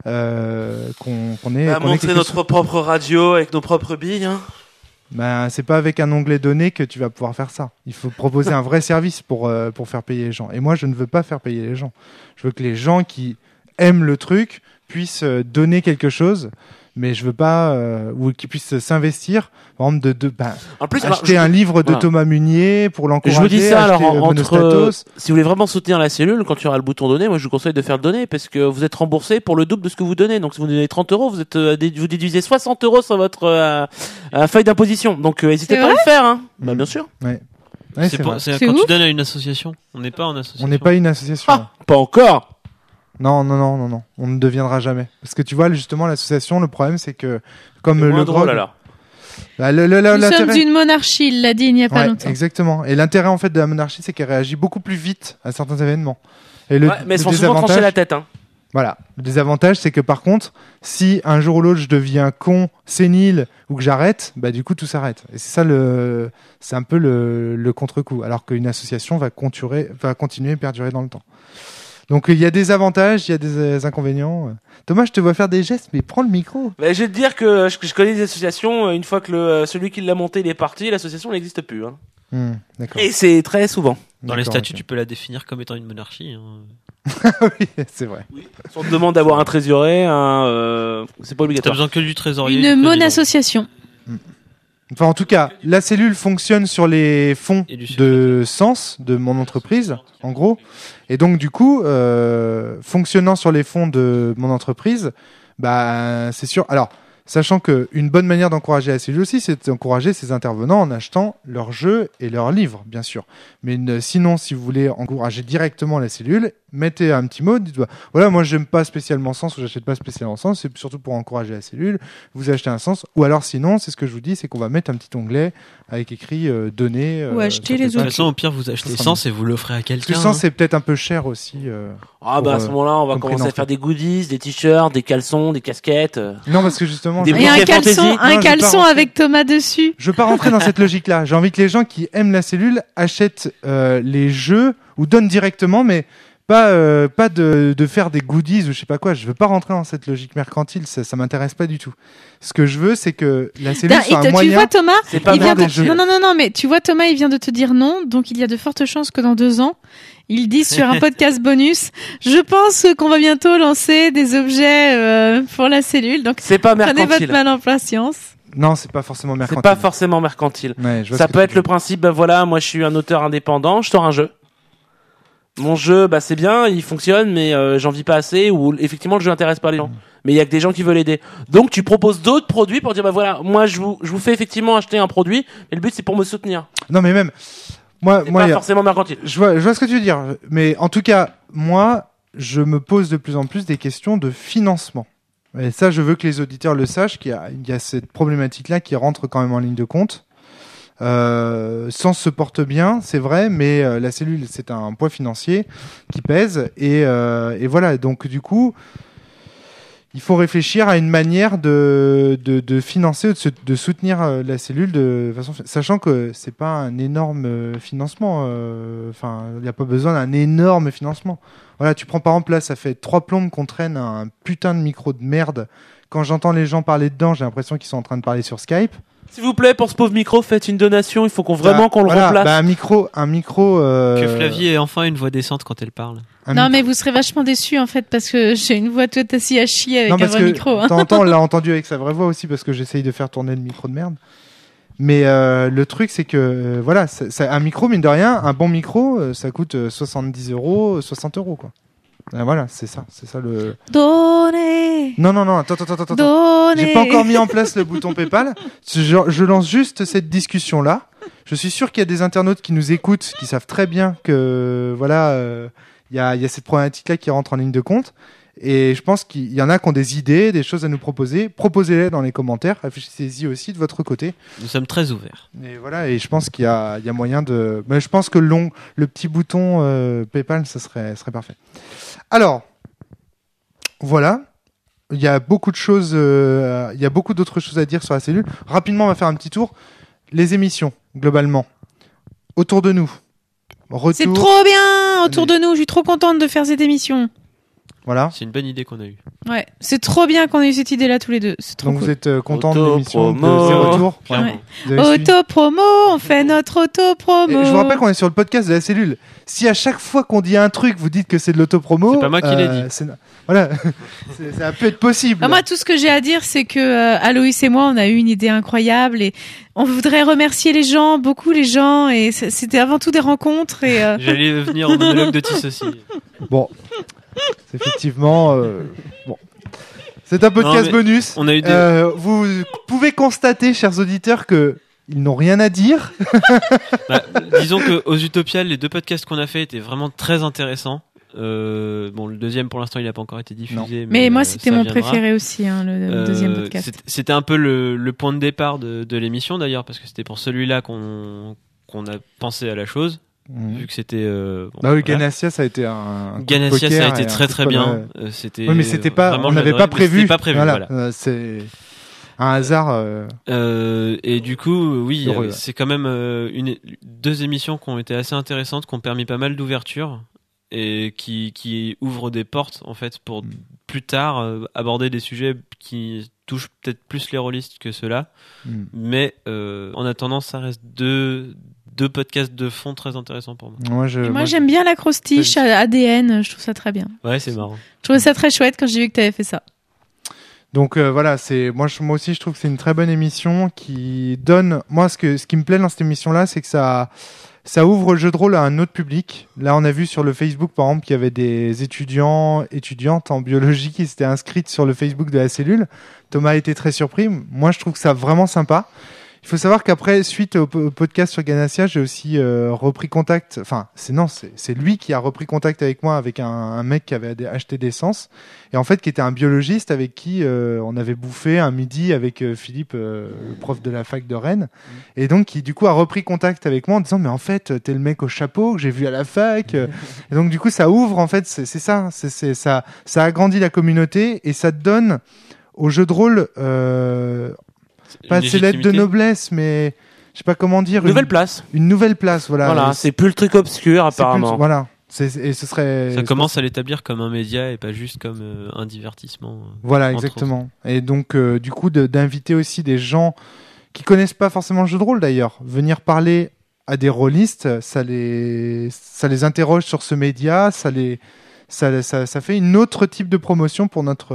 S1: qu'on ait
S3: montrer notre propre radio avec nos propres billes. Hein.
S1: Ben, c'est pas avec un onglet données que tu vas pouvoir faire ça. Il faut proposer un vrai service pour faire payer les gens. Et moi, je ne veux pas faire payer les gens. Je veux que les gens qui aiment le truc puissent donner quelque chose, mais je veux pas ou qu'ils puissent s'investir. Par exemple,
S3: En plus,
S1: acheter un livre de Thomas Munier pour l'encourager.
S3: Je vous dis ça, alors,
S1: Monostatos.
S3: si vous voulez vraiment soutenir la cellule, quand il y aura le bouton donner, moi je vous conseille de faire le donner parce que vous êtes remboursé pour le double de ce que vous donnez. Donc si vous donnez 30 €, vous déduisez 60 € sur votre feuille d'imposition. Donc n'hésitez pas à le faire. Hein. Bah, bien sûr.
S1: Ouais. Ouais,
S2: c'est
S1: vrai.
S2: quand
S4: ouf.
S2: tu donnes à une association. On n'est pas en association.
S1: On n'est pas une association.
S3: Ah, pas encore.
S1: Non. On ne deviendra jamais. Parce que tu vois, justement, l'association, le problème, c'est que comme
S3: C'est moins
S1: le
S3: drôle,
S1: grog,
S3: alors.
S1: bah,
S4: Nous
S1: l'intérêt.
S4: sommes une monarchie, il l'a dit il n'y a pas
S1: Ouais,
S4: longtemps.
S1: exactement. Et l'intérêt en fait de la monarchie, c'est qu'elle réagit beaucoup plus vite à certains événements. Et le,
S3: Ouais, mais
S1: le
S3: ils sont souvent tranchés la tête. Hein.
S1: Voilà. Le désavantage, c'est que par contre, si un jour ou l'autre je deviens con, sénile ou que j'arrête, bah du coup tout s'arrête. Et c'est ça c'est un peu le contre-coup. Alors qu'une association va continuer et perdurer dans le temps. Donc il y a des avantages, il y a des inconvénients. Thomas, je te vois faire des gestes, mais prends le micro.
S3: Bah, je vais te dire que je connais des associations. Une fois que celui qui l'a monté il est parti, l'association n'existe plus. Hein.
S1: D'accord.
S3: Et c'est très souvent.
S2: Dans les
S1: D'accord,
S2: statuts,
S1: ok.
S2: tu peux la définir comme étant une monarchie. Hein.
S1: Oui, c'est vrai.
S3: On te demande d'avoir un trésorier, c'est pas
S2: T'as
S3: obligatoire.
S2: besoin que du trésorier.
S4: Une
S2: que du nom.
S4: monassociation.
S1: Enfin, en tout cas, la cellule fonctionne sur les fonds
S2: Et du
S1: de Sens, de mon entreprise, en gros. Et donc, du coup, fonctionnant sur les fonds de mon entreprise, bah, c'est sûr. Alors, sachant qu'une bonne manière d'encourager la cellule aussi, c'est d'encourager ses intervenants en achetant leurs jeux et leurs livres, bien sûr. Mais sinon, si vous voulez encourager directement la cellule, mettez un petit mot, dites voilà, moi j'aime pas spécialement Sens ou j'achète pas spécialement Sens, c'est surtout pour encourager la cellule, vous achetez un Sens, ou alors sinon, c'est ce que je vous dis, c'est qu'on va mettre un petit onglet avec écrit données.
S4: Ou acheter
S1: sur
S4: les
S2: De toute
S1: PayPal.
S2: façon, au pire, vous achetez
S1: sera
S2: Sens et vous l'offrez à
S1: Parce que
S2: quelqu'un.
S1: Sens, c'est peut-être un peu cher aussi.
S3: Ah bah à ce moment-là, on va
S1: comme
S3: commencer à
S1: prénom,
S3: faire des goodies, des t-shirts, des caleçons, des casquettes.
S1: Non, parce que justement, clairement.
S3: Des
S4: Et un
S3: briquets
S4: caleçon,
S3: fantasy.
S1: Non, je
S4: caleçon
S1: pars
S4: avec Thomas dessus.
S1: Je veux pas rentrer dans cette logique-là. J'ai envie que les gens qui aiment la cellule achètent les jeux ou donnent directement, mais pas de faire des goodies ou je sais pas quoi. Je veux pas rentrer dans cette logique mercantile. Ça m'intéresse pas du tout. Ce que je veux, c'est que la cellule soit un
S4: Tu
S1: moyen.
S4: vois Thomas,
S3: C'est pas
S4: il vient
S3: mal
S4: de...
S3: des jeux.
S4: non, mais tu vois Thomas, il vient de te dire non, donc il y a de fortes chances que dans 2 ans, il dise sur un podcast bonus, je pense qu'on va bientôt lancer des objets pour la cellule, donc
S3: C'est pas
S4: prenez votre
S3: mercantile.
S4: mal en patience.
S1: Non, c'est pas forcément
S3: C'est
S1: mercantile.
S3: pas forcément mercantile.
S1: Ouais, je vois
S3: Ça
S1: ce que
S3: peut
S1: tu
S3: être
S1: veux
S3: le
S1: dire.
S3: principe, ben voilà, moi je suis un auteur indépendant, je sors un jeu. Mon jeu, bah c'est bien, il fonctionne, mais j'en vis pas assez, ou effectivement le jeu intéresse pas les gens. Mais il y a que des gens qui veulent aider. Donc tu proposes d'autres produits pour dire, bah voilà, moi je vous fais effectivement acheter un produit, mais le but c'est pour me soutenir.
S1: Non, mais même moi,
S3: C'est
S1: moi,
S3: pas
S1: y a-
S3: forcément mercantile.
S1: je vois ce que tu veux dire. Mais en tout cas, moi, je me pose de plus en plus des questions de financement. Et ça, je veux que les auditeurs le sachent, qu'il y a cette problématique-là qui rentre quand même en ligne de compte. Sens se porte bien, c'est vrai, mais la cellule, c'est un poids financier qui pèse. Et voilà, donc du coup, il faut réfléchir à une manière de financer, de soutenir la cellule de façon, sachant que c'est pas un énorme financement. Enfin, il n'y a pas besoin d'un énorme financement. Voilà, tu prends par exemple là, ça fait 3 plombes qu'on traîne un putain de micro de merde. Quand j'entends les gens parler dedans, j'ai l'impression qu'ils sont en train de parler sur Skype.
S3: S'il vous plaît, pour ce pauvre micro, faites une donation, il faut qu'on
S1: Voilà,
S3: le remplace.
S1: un micro.
S2: Que Flavie ait enfin une voix décente quand elle parle.
S4: Non, mais vous serez vachement déçus en fait, parce que j'ai une voix toute assise à chier avec
S1: Non,
S4: un
S1: parce
S4: vrai
S1: que
S4: micro. Hein.
S1: de temps en temps, on l'a entendu avec sa vraie voix aussi, parce que j'essaye de faire tourner le micro de merde. Mais le truc, c'est que voilà, un micro, mine de rien, un bon micro, ça coûte 70 €, 60 €, quoi. Voilà, c'est ça le.
S4: Donnez,
S1: Non, attends.
S4: donnez.
S1: J'ai pas encore mis en place le bouton PayPal. Je lance juste cette discussion-là. Je suis sûr qu'il y a des internautes qui nous écoutent, qui savent très bien que voilà, il y a cette problématique-là qui rentre en ligne de compte. Et je pense qu'il y en a qui ont des idées, des choses à nous proposer. Proposez-les dans les commentaires. Réfléchissez-y aussi de votre côté.
S2: Nous sommes très ouverts.
S1: Et voilà. Et je pense qu'il y a moyen de. Mais je pense que le petit bouton PayPal, ça serait parfait. Alors, voilà. Il y a beaucoup de choses. Il y a beaucoup d'autres choses à dire sur la cellule. Rapidement, on va faire un petit tour. Les émissions, globalement, autour de nous. Retour.
S4: C'est trop bien autour de nous. Je suis trop contente de faire cette émission.
S1: Voilà.
S2: C'est une bonne idée qu'on a eue.
S4: Ouais, c'est trop bien qu'on ait eu cette idée-là tous les deux. C'est trop
S1: Donc
S4: cool.
S1: vous êtes contents de l'émission de
S3: Auto-promo.
S1: ces retours.
S2: Clairement.
S4: Ouais.
S1: Vous avez suivi
S4: Auto-promo, on fait notre auto-promo.
S1: Et je vous rappelle qu'on est sur le podcast de la cellule. Si à chaque fois qu'on dit un truc, vous dites que c'est de l'autopromo,
S2: C'est pas moi qui l'ai dit.
S1: Voilà, ça peut être possible.
S4: Bah, moi, tout ce que j'ai à dire, c'est que Aloïs et moi, on a eu une idée incroyable et on voudrait remercier les gens, beaucoup les gens, et c'était avant tout des rencontres. Et
S2: J'allais venir au monologue de Tis aussi.
S1: Bon, c'est effectivement bon. C'est un podcast
S2: Non, mais
S1: bonus.
S2: On a eu des...
S1: Vous pouvez constater, chers auditeurs, que ils n'ont rien à dire.
S2: Bah, disons que aux Utopiales, les 2 podcasts qu'on a fait étaient vraiment très intéressants. Bon, le deuxième pour l'instant il n'a pas encore été diffusé.
S4: mais moi, c'était
S2: ça
S4: mon
S2: viendra.
S4: préféré aussi, hein, le deuxième podcast.
S2: C'était un peu le point de départ de l'émission d'ailleurs, parce que c'était pour celui-là qu'on a pensé à la chose, vu que c'était.
S1: Bah oui,
S2: voilà.
S1: Ganassia, ça a été un coup de
S2: Ganassia,
S1: poker
S2: ça a
S1: et
S2: été
S1: un
S2: très
S1: coup de
S2: très
S1: poing,
S2: bien.
S1: ouais.
S2: C'était.
S1: Oui, mais c'était pas,
S2: vraiment
S1: on n'avait
S2: le
S1: pas
S2: genre, mais
S1: prévu.
S2: c'était pas prévu. Voilà.
S1: C'est un hasard.
S2: Et du coup, oui,
S1: Heureux.
S2: c'est quand même 2 émissions qui ont été assez intéressantes, qui ont permis pas mal d'ouverture et qui ouvrent des portes en fait pour plus tard aborder des sujets qui touchent peut-être plus les rôlistes que ceux-là. Mais en attendant, ça reste deux podcasts de fond très intéressants pour moi.
S4: Moi, j'aime bien l'acrostiche ADN, je trouve ça très bien.
S2: Ouais, c'est marrant.
S4: Je trouvais ça très chouette quand j'ai vu que tu avais fait ça.
S1: Donc voilà, moi aussi je trouve que c'est une très bonne émission qui donne. Moi, ce qui me plaît dans cette émission-là, c'est que ça ouvre le jeu de rôle à un autre public. Là, on a vu sur le Facebook, par exemple, qu'il y avait des étudiantes en biologie qui s'étaient inscrites sur le Facebook de la cellule. Thomas a été très surpris. Moi, je trouve que ça vraiment sympa. Il faut savoir qu'après, suite au podcast sur Ganassia, j'ai aussi repris contact. Enfin, c'est lui qui a repris contact avec moi, avec un mec qui avait acheté des sens et en fait qui était un biologiste avec qui on avait bouffé un midi avec Philippe, le prof de la fac de Rennes, et donc qui du coup a repris contact avec moi en disant mais en fait t'es le mec au chapeau que j'ai vu à la fac. Et donc du coup ça ouvre en fait, c'est ça agrandit la communauté et ça donne au jeu de rôle, pas ses lettres de noblesse, mais je sais pas comment dire.
S3: Nouvelle place.
S1: Une nouvelle place, voilà.
S3: Voilà, c'est plus le truc obscur apparemment.
S1: Voilà. Et ce serait.
S2: Ça commence à l'établir comme un média et pas juste comme un divertissement.
S1: Voilà, exactement. Et donc, du coup, d'inviter aussi des gens qui connaissent pas forcément le jeu de rôle d'ailleurs, venir parler à des rôlistes, ça les interroge sur ce média, ça fait une autre type de promotion pour notre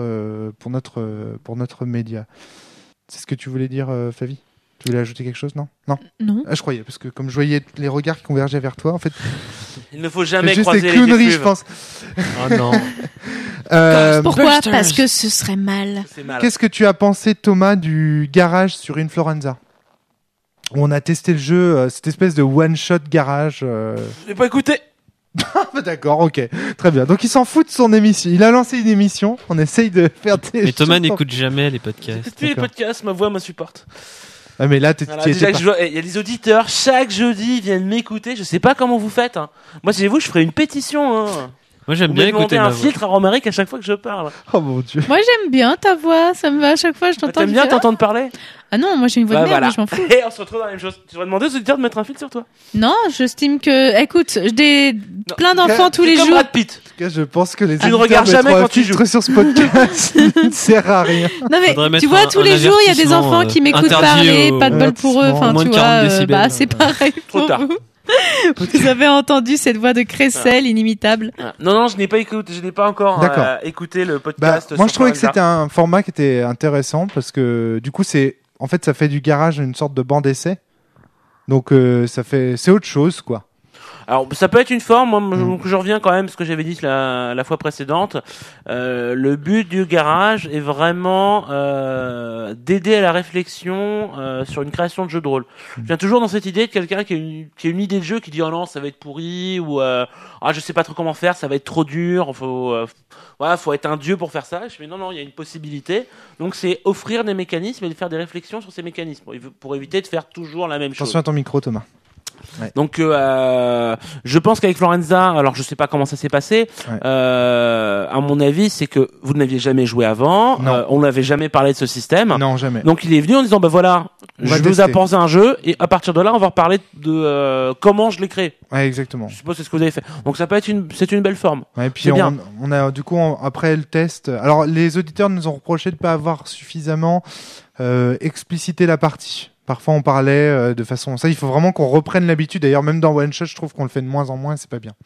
S1: média. C'est ce que tu voulais dire, Flavie? Tu voulais ajouter quelque chose? Non. Ah, je croyais, parce que comme je voyais les regards qui convergeaient vers toi, en fait.
S3: Il ne faut jamais
S1: juste
S3: croiser
S1: des clowneries, je pense.
S2: Oh non.
S4: Pourquoi? Parce que ce serait mal.
S1: Qu'est-ce que tu as pensé, Thomas, du garage sur Influenza? Où on a testé le jeu, cette espèce de one-shot garage.
S3: Je n'ai pas écouté.
S1: D'accord, ok, très bien. Donc il s'en fout de son émission. Il a lancé une émission. On essaye de faire des.
S2: Mais Thomas n'écoute jamais les podcasts.
S3: Les podcasts, ma voix m'insupporte.
S1: Ah mais là,
S3: il y a des auditeurs chaque jeudi ils viennent m'écouter. Je sais pas comment vous faites. Hein. Moi, si vous, je ferais une pétition. Hein.
S2: Moi, j'aime bien écouter
S3: un filtre à Romaric à chaque fois que je parle.
S1: Oh mon Dieu.
S4: Moi, j'aime bien ta voix. Ça me va à chaque fois. Je t'entends.
S3: T'aimes bien t'entendre parler?
S4: Ah non, moi j'ai une voix de merde,
S3: voilà.
S4: mais je m'en fous.
S3: Et on se retrouve dans la même chose. Tu vas demander aux auditeurs de mettre un filtre sur toi?
S4: Non, j'estime que, écoute, j'ai plein d'enfants tous les jours.
S3: Brad Pitt.
S1: En tout cas, je pense que les
S3: tu ne regardes jamais quand tu joues
S1: sur ce podcast ne sert à rien.
S4: Non mais tu vois, tous les jours, il y a des enfants qui m'écoutent parler, pas de bol pour eux. Enfin, tu vois, c'est pareil pour vous. Vous avez entendu cette voix de crécelle inimitable?
S3: Non, je n'ai pas écouté, je n'ai pas encore écouté le podcast.
S1: Moi, je trouvais que c'était un format qui était intéressant parce que du coup, en fait, ça fait du garage une sorte de banc d'essai. Donc, c'est autre chose, quoi.
S3: Alors, ça peut être une forme. Moi, je reviens quand même à ce que j'avais dit la fois précédente. Le but du garage est vraiment d'aider à la réflexion sur une création de jeu de rôle. Je viens toujours dans cette idée de quelqu'un qui a une idée de jeu qui dit oh non, ça va être pourri ou je sais pas trop comment faire, ça va être trop dur. Faut être un dieu pour faire ça. Je fais non, il y a une possibilité. Donc, c'est offrir des mécanismes et de faire des réflexions sur ces mécanismes pour éviter de faire toujours la même chose.
S1: Attention à ton micro, Thomas.
S3: Ouais. Donc je pense qu'avec Florenza, alors je sais pas comment ça s'est passé, à mon avis c'est que vous n'aviez jamais joué avant, on n'avait jamais parlé de ce système.
S1: Non, jamais.
S3: Donc il est venu en disant voilà, je vous apporte un jeu et à partir de là on va reparler de comment je l'ai créé.
S1: Ouais, exactement.
S3: Je suppose que c'est ce que vous avez fait. Donc ça peut être c'est une belle forme.
S1: Ouais, et puis on a du coup après le test, alors les auditeurs nous ont reproché de pas avoir suffisamment explicité la partie. Parfois on parlait de façon... Ça, il faut vraiment qu'on reprenne l'habitude. D'ailleurs, même dans One Shot, je trouve qu'on le fait de moins en moins, c'est pas bien.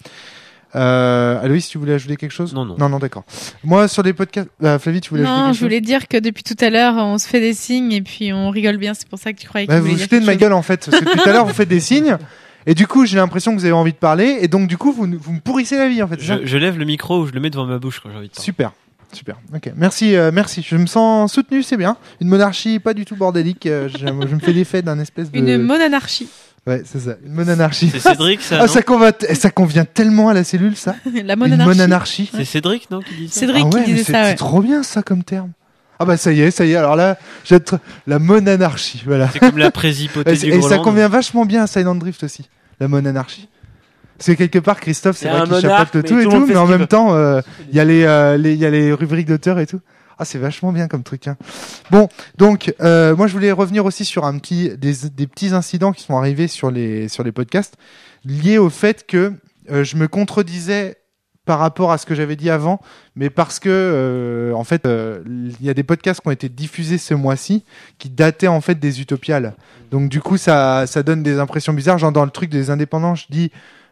S1: Aloïs, tu voulais ajouter quelque chose? Non, d'accord. Moi, sur les podcasts... Flavie, tu voulais ajouter quelque chose?
S4: Non, je voulais dire que depuis tout à l'heure, on se fait des signes et puis on rigole bien. C'est pour ça que tu croyais que
S1: vous foutez de ma gueule, en fait. Parce que tout à l'heure, vous faites des signes. Et du coup, j'ai l'impression que vous avez envie de parler. Et donc, du coup, vous me pourrissez la vie, en fait.
S2: Je lève le micro ou je le mets devant ma bouche quand j'ai envie de parler. Super. Ok. Merci. Je me sens soutenu, c'est bien. Une monarchie pas du tout bordélique. Je me fais l'effet d'un espèce de...
S4: Une monanarchie.
S1: Ouais, c'est ça. Une monanarchie.
S2: C'est Cédric, ça.
S1: Ça convient tellement à la cellule, ça.
S4: La monanarchie.
S1: Une monanarchie.
S2: C'est Cédric, non, qui dit ça?
S4: Cédric qui disait ça.
S1: C'est trop bien, ça, comme terme. Ah bah ça y est. Alors là, j'ai la monanarchie. Voilà.
S2: C'est comme la présipauté du Groenland.
S1: Et ça convient vachement bien à Silent Drift aussi. La monanarchie. Parce que quelque part, Christophe, c'est vrai qu'il chapeaute le tout et tout, mais en même temps, il y a les rubriques d'auteur et tout. Ah, c'est vachement bien comme truc. Hein. Bon, donc, moi, je voulais revenir aussi sur des petits incidents qui sont arrivés sur les podcasts, liés au fait que je me contredisais par rapport à ce que j'avais dit avant, mais parce que, en fait, il y a des podcasts qui ont été diffusés ce mois-ci qui dataient en fait des Utopiales. Donc, du coup, ça donne des impressions bizarres. Genre, dans le truc des indépendants, je dis...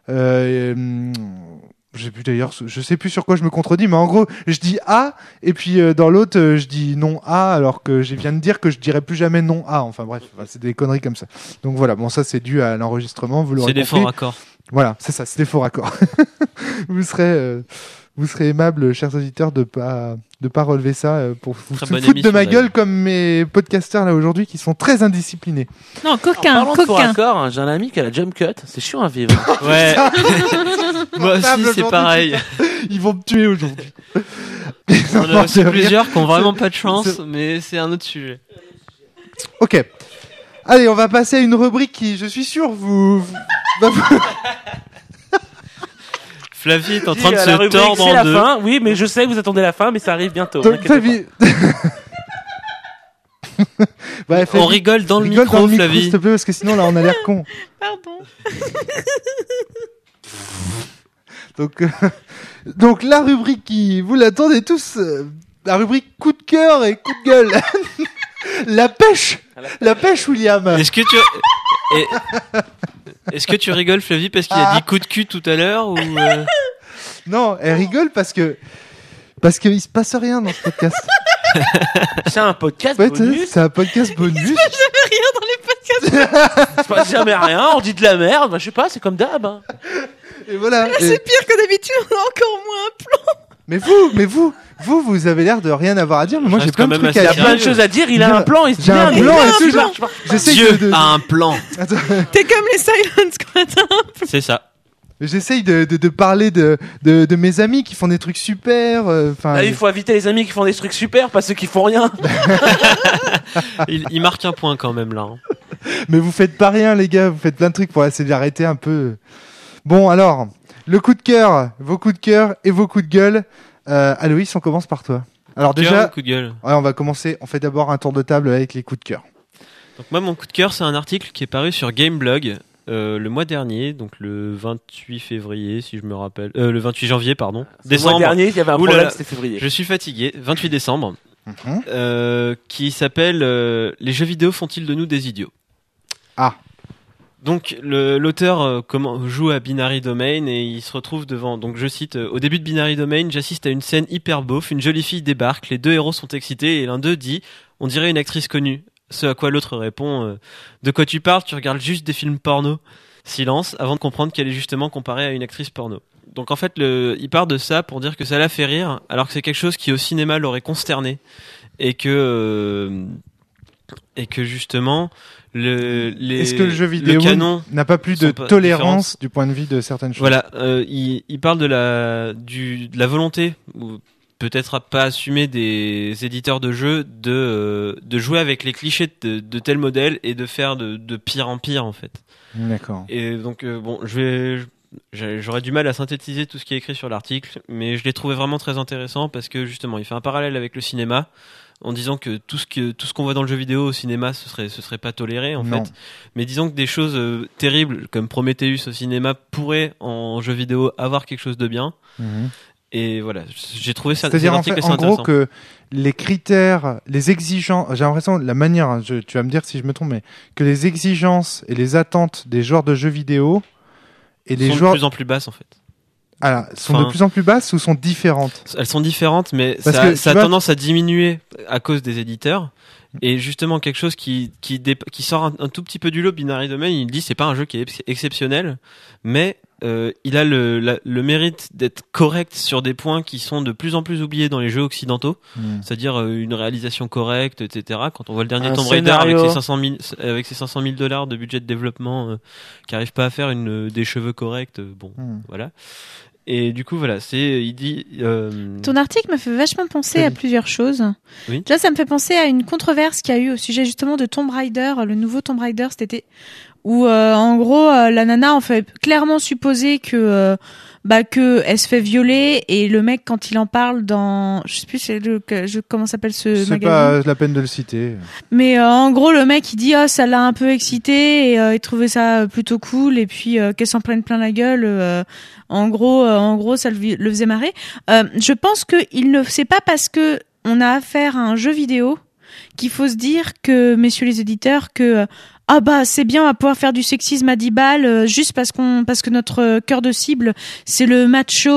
S1: je sais plus sur quoi je me contredis, mais en gros, je dis A, et puis dans l'autre, je dis non A, alors que je viens de dire que je dirais plus jamais non A. Enfin bref, c'est des conneries comme ça. Donc voilà, bon, ça c'est dû à l'enregistrement, vous l'aurez compris.
S2: C'est des faux raccords.
S1: Voilà, c'est ça, c'est des faux raccords. Vous serez aimables, chers auditeurs, de pas relever ça pour vous foutre de ma gueule comme mes podcasteurs là aujourd'hui qui sont très indisciplinés.
S4: Non, coquin.
S3: D'accord, j'ai un ami qui a la jump cut, c'est chiant à vivre.
S2: Ouais. Moi aussi, c'est pareil.
S1: Ils vont me tuer aujourd'hui.
S2: On a aussi plusieurs qui ont vraiment pas de chance, mais c'est un autre sujet.
S1: Ok. Allez, on va passer à une rubrique qui, je suis sûr,
S2: Flavie est en train de se tordre en deux.
S3: La fin. Oui, mais je sais que vous attendez la fin, mais ça arrive bientôt.
S1: Donc, Flavie... Ouais,
S2: on rigole dans le micro, Flavie.
S1: S'il te plaît, parce que sinon là on a l'air con.
S4: Pardon.
S1: Donc la rubrique qui vous l'attendez tous, la rubrique coup de cœur et coup de gueule. La pêche, William.
S2: Est-ce que tu rigoles, Flavie, parce qu'il a dit coup de cul tout à l'heure ou
S1: Non, elle rigole parce qu'il se passe rien dans ce podcast.
S3: C'est un podcast bonus.
S1: C'est un podcast bonus.
S4: Il se passe jamais rien dans les podcasts.
S3: Il se passe jamais rien, on dit de la merde, je sais pas, c'est comme d'hab. Hein.
S1: Et voilà.
S4: C'est pire que d'habitude, on a encore moins un plan.
S1: Mais vous avez l'air de rien avoir à dire, mais moi j'ai plein de trucs à dire.
S3: Il y a plein de choses à dire, il a un plan, il se dit
S1: un plan et tout.
S2: Dieu a un plan.
S4: T'es comme les Silence, quoi.
S2: C'est ça.
S1: J'essaye de parler de mes amis qui font des trucs super.
S3: Là, il faut éviter les amis qui font des trucs super, pas ceux qui font rien.
S2: Il marque un point quand même là. Hein.
S1: Mais vous faites pas rien, les gars. Vous faites plein de trucs pour essayer d'arrêter un peu. Bon, alors, le coup de cœur, vos coups de cœur et vos coups de gueule. Aloïs, on commence par toi. Alors déjà,
S2: coup de gueule.
S1: Ouais, on va commencer. On fait d'abord un tour de table avec les coups de cœur.
S2: Donc moi, mon coup de cœur, c'est un article qui est paru sur Gameblog le mois dernier, donc le 28 février, si je me rappelle, le 28 janvier, pardon.
S3: Décembre. Le mois dernier, il y avait un problème, c'était février.
S2: Je suis fatigué. 28 décembre, qui s'appelle Les jeux vidéo font-ils de nous des idiots ?
S1: Ah.
S2: Donc l'auteur joue à Binary Domain et il se retrouve devant, donc je cite, au début de Binary Domain, j'assiste à une scène hyper beauf, une jolie fille débarque, les deux héros sont excités et l'un d'eux dit « On dirait une actrice connue ». Ce à quoi l'autre répond « De quoi tu parles ? Tu regardes juste des films porno ». Silence, avant de comprendre qu'elle est justement comparée à une actrice porno. Donc en fait, il part de ça pour dire que ça l'a fait rire, alors que c'est quelque chose qui au cinéma l'aurait consterné et que justement...
S1: Est-ce que le jeu vidéo n'a pas plus de tolérance du point de vue de certaines choses ?
S2: Voilà, il parle de la volonté, ou peut-être pas assumée des éditeurs de jeux, de jouer avec les clichés de tel modèle et de faire de pire en pire en fait.
S1: D'accord.
S2: Et donc bon, j'aurais du mal à synthétiser tout ce qui est écrit sur l'article, mais je l'ai trouvé vraiment très intéressant parce que justement, il fait un parallèle avec le cinéma. En disant que tout ce qu'on voit dans le jeu vidéo au cinéma ce serait pas toléré en fait, mais disons que des choses terribles comme Prometheus au cinéma pourraient en jeu vidéo avoir quelque chose de bien. Et voilà, j'ai trouvé ça.
S1: C'est-à-dire en gros que les critères, les exigences, j'ai l'impression la manière, tu vas me dire si je me trompe, mais que les exigences et les attentes des joueurs de jeux vidéo et des joueurs
S2: de plus en plus basses en fait.
S1: Alors, sont de plus en plus basses ou sont différentes ?
S2: Elles sont différentes, mais ça a tendance à diminuer à cause des éditeurs. Et justement, quelque chose qui sort un tout petit peu du lot, Binary Domain, il dit c'est pas un jeu qui est exceptionnel, mais il a le mérite d'être correct sur des points qui sont de plus en plus oubliés dans les jeux occidentaux, c'est-à-dire une réalisation correcte, etc. Quand on voit le dernier Tomb Raider avec ses 500 000 $ de budget de développement, qui arrive pas à faire des cheveux corrects, voilà. Et du coup, voilà, il dit...
S4: Ton article me fait vachement penser à plusieurs choses.
S2: Oui.
S4: Déjà, ça me fait penser à une controverse qu'il y a eu au sujet justement de Tomb Raider, le nouveau Tomb Raider cet été, où en gros, la nana en fait clairement supposer que elle se fait violer, et le mec quand il en parle dans, je sais plus comment s'appelle ce magazine.
S1: C'est pas la peine de le citer.
S4: Mais en gros le mec il dit ça l'a un peu excité et il trouvait ça plutôt cool, et puis qu'elle s'en prenne plein la gueule. En gros ça le faisait marrer. Je pense que c'est pas parce que on a affaire à un jeu vidéo qu'il faut se dire que, messieurs les éditeurs, que c'est bien, on va pouvoir faire du sexisme à 10 balles juste parce que notre cœur de cible c'est le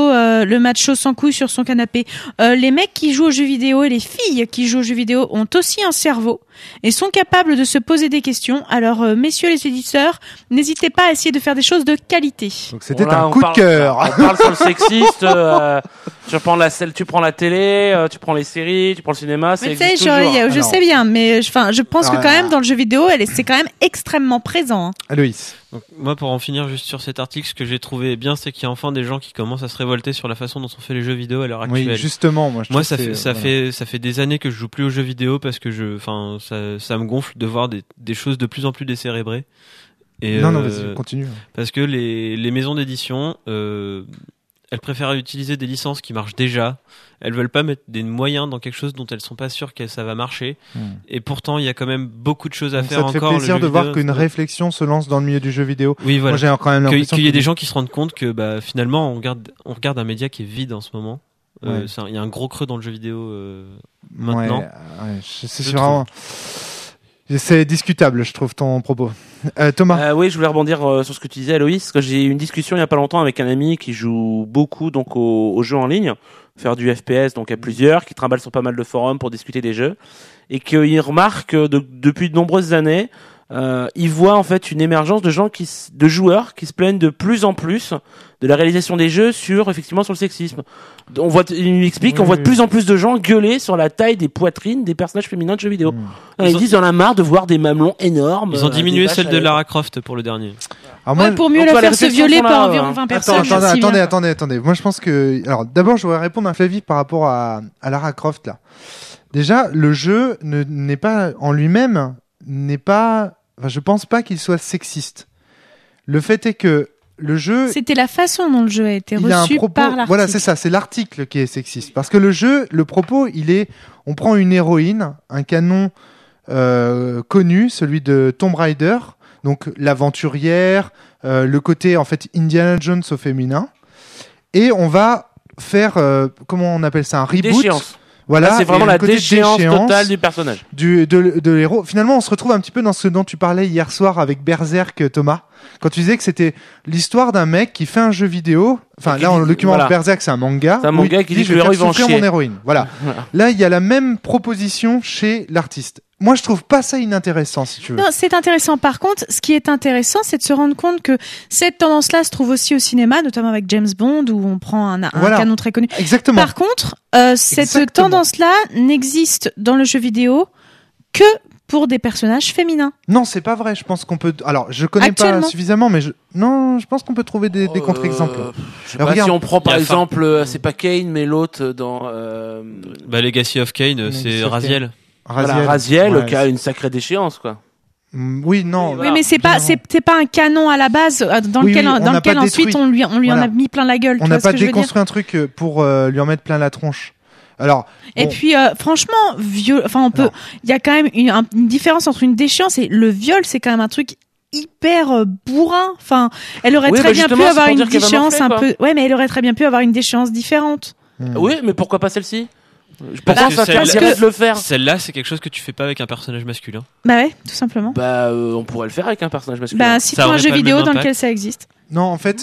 S4: macho sans couilles sur son canapé. Les mecs qui jouent aux jeux vidéo et les filles qui jouent aux jeux vidéo ont aussi un cerveau et sont capables de se poser des questions. Alors messieurs les éditeurs, n'hésitez pas à essayer de faire des choses de qualité.
S1: Donc c'était un coup de cœur.
S3: On parle sur le sexiste. Tu prends la télé, tu prends les séries, tu prends le cinéma.
S4: Mais tu sais, je sais bien, mais je pense que quand même dans le jeu vidéo, c'est quand même extrêmement présent.
S1: Aloïs.
S2: Donc, moi, pour en finir juste sur cet article, ce que j'ai trouvé bien, c'est qu'il y a enfin des gens qui commencent à se révolter sur la façon dont sont faits les jeux vidéo à l'heure actuelle.
S1: Oui, justement,
S2: ça fait des années que je joue plus aux jeux vidéo parce que ça me gonfle de voir des choses de plus en plus décérébrées. Et
S1: non, vas-y, continue.
S2: Parce que les maisons d'édition, elles préfèrent utiliser des licences qui marchent déjà. Elles veulent pas mettre des moyens dans quelque chose dont elles sont pas sûres que ça va marcher. Et pourtant, il y a quand même beaucoup de choses à faire encore.
S1: Ça te fait plaisir de voir qu'une réflexion se lance dans le milieu du jeu vidéo.
S2: Oui, voilà.
S1: Moi, j'ai quand même l'impression
S2: qu'il y ait des gens qui se rendent compte que finalement, on regarde un média qui est vide en ce moment. Il y a un gros creux dans le jeu vidéo maintenant.
S1: C'est vraiment... C'est discutable, je trouve, ton propos. Thomas.
S3: Oui, je voulais rebondir sur ce que tu disais, Aloïs, parce que j'ai eu une discussion il y a pas longtemps avec un ami qui joue beaucoup donc aux jeux en ligne, faire du FPS donc à plusieurs, qui trimballe sur pas mal de forums pour discuter des jeux, et qu'il remarque depuis de nombreuses années, il voit en fait une émergence de joueurs qui se plaignent de plus en plus de la réalisation des jeux effectivement sur le sexisme. On voit de plus en plus de gens gueuler sur la taille des poitrines des personnages féminins de jeux vidéo. Ils disent on a marre de voir des mamelons énormes.
S2: Ils ont diminué celle de Lara Croft pour le dernier.
S4: Alors pour mieux la faire se violer par environ 20 personnes.
S1: Attendez. Moi je pense que... Alors d'abord je voudrais répondre à Flavie par rapport à Lara Croft là. Déjà le jeu n'est pas en lui-même, je pense pas qu'il soit sexiste. Le fait est que le jeu...
S4: C'était la façon dont le jeu a été reçu par l'article.
S1: Voilà, c'est ça, c'est l'article qui est sexiste. Parce que le propos, on prend une héroïne, un canon connu, celui de Tomb Raider, donc l'aventurière, le côté en fait Indiana Jones au féminin, et on va faire, comment on appelle ça, un reboot.
S3: Déchéance.
S1: Voilà,
S3: c'est vraiment la déchéance totale du personnage.
S1: De l'héros. Finalement, on se retrouve un petit peu dans ce dont tu parlais hier soir avec Berserk, Thomas. Quand tu disais que c'était l'histoire d'un mec qui fait un jeu vidéo. Enfin, là, en l'occurrence, Berserk, c'est un manga.
S3: C'est un manga qui dit que le héros, il va en chier.
S1: Mon héroïne. Voilà. Là, il y a la même proposition chez l'artiste. Moi, je trouve pas ça inintéressant, si tu veux.
S4: Non, c'est intéressant. Par contre, ce qui est intéressant, c'est de se rendre compte que cette tendance-là se trouve aussi au cinéma, notamment avec James Bond, où on prend un canon très connu.
S1: Exactement.
S4: Par contre, cette tendance-là n'existe dans le jeu vidéo que pour des personnages féminins.
S1: Non, c'est pas vrai. Je pense qu'on peut... Alors, je connais pas suffisamment, mais je pense qu'on peut trouver des contre-exemples.
S3: Si on prend par exemple, c'est pas Kane, mais l'autre dans...
S2: Legacy of Kane, c'est Raziel.
S3: Raziel qui a une sacrée déchéance, quoi.
S1: Oui, non.
S4: Oui, mais c'est pas un canon à la base dans lequel ensuite on lui en a mis plein la gueule.
S1: On n'a pas déconstruit un truc pour lui en mettre plein la tronche. Alors.
S4: Et puis, franchement, il y a quand même une différence entre une déchéance et le viol, c'est quand même un truc hyper bourrin. Enfin, elle aurait très bien pu avoir une déchéance un peu. Ouais, mais elle aurait très bien pu avoir une déchéance différente.
S3: Oui, mais pourquoi pas celle-ci? Pourquoi ça t'intéresse de le faire?
S2: Celle-là, c'est quelque chose que tu fais pas avec un personnage masculin.
S4: Bah ouais, tout simplement.
S3: On pourrait le faire avec un personnage masculin.
S4: Bah, cite-moi un jeu vidéo dans lequel ça existe.
S1: Non, en fait,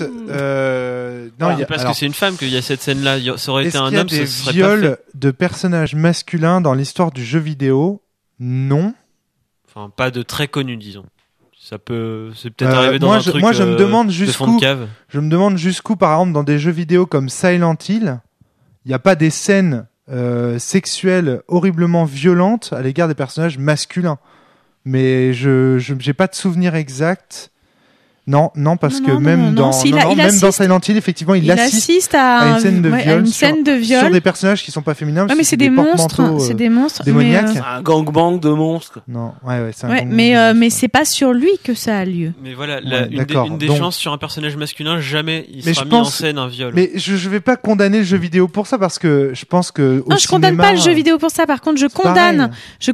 S2: parce que c'est une femme qu'il y a cette scène-là. Ça aurait été un homme, ça serait pas fait.
S1: Est-ce qu'il y a des viols de personnages masculins dans l'histoire du jeu vidéo? Non.
S2: Enfin, pas de très connus, disons. C'est peut-être arrivé dans un truc
S1: je me demande
S2: de fond de cave.
S1: Je me demande jusqu'où, par exemple, dans des jeux vidéo comme Silent Hill, il n'y a pas des scènes sexuelles horriblement violentes à l'égard des personnages masculins. Mais je j'ai pas de souvenir exact. Non, parce que même dans Silent Hill, effectivement, il assiste à une scène de viol, sur des personnages qui sont pas féminins.
S4: Mais c'est des monstres, c'est des monstres
S1: démoniaques.
S3: C'est un gangbang de monstres.
S1: Non, c'est
S4: un mais c'est pas sur lui que ça a lieu.
S2: Mais voilà, une déchéance sur un personnage masculin, jamais il sera mis en scène un viol.
S1: Mais je vais pas condamner le jeu vidéo pour ça, parce que je pense que
S4: non, je condamne pas le jeu vidéo pour ça. Par contre, je condamne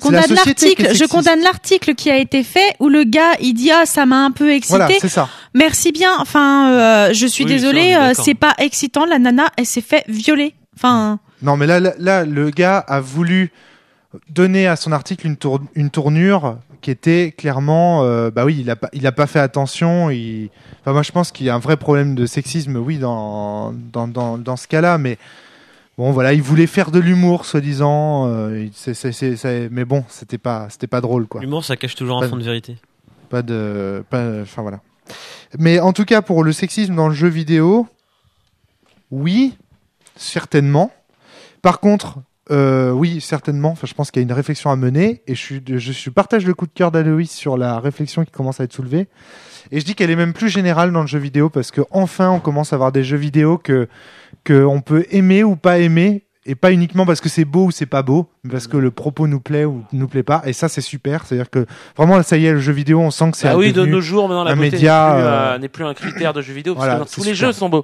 S4: l'article qui a été fait où le gars il dit ça m'a un peu excité.
S1: Voilà, c'est ça.
S4: Merci bien. Enfin, je suis désolée, c'est pas excitant. La nana, elle s'est fait violer. Enfin.
S1: Non, mais là, le gars a voulu donner à son article une tournure qui était clairement, il a pas fait attention. Moi, je pense qu'il y a un vrai problème de sexisme, oui, dans ce cas-là, mais. Bon, voilà, il voulait faire de l'humour, soi-disant. Mais bon, c'était pas drôle, quoi.
S2: L'humour, ça cache toujours un fond de vérité.
S1: Enfin voilà. Mais en tout cas, pour le sexisme dans le jeu vidéo, oui, certainement. Par contre, oui, certainement. Enfin, je pense qu'il y a une réflexion à mener, et je partage le coup de cœur d'Aloïs sur la réflexion qui commence à être soulevée. Et je dis qu'elle est même plus générale dans le jeu vidéo, parce que enfin, on commence à avoir des jeux vidéo que on peut aimer ou pas aimer, et pas uniquement parce que c'est beau ou c'est pas beau, mais parce que le propos nous plaît ou nous plaît pas. Et ça, c'est super. C'est-à-dire que vraiment, ça y est, le jeu vidéo, on sent que c'est
S3: de nos jours, maintenant, la beauté
S1: média
S3: n'est plus un critère de jeu vidéo, parce que tous les jeux sont beaux.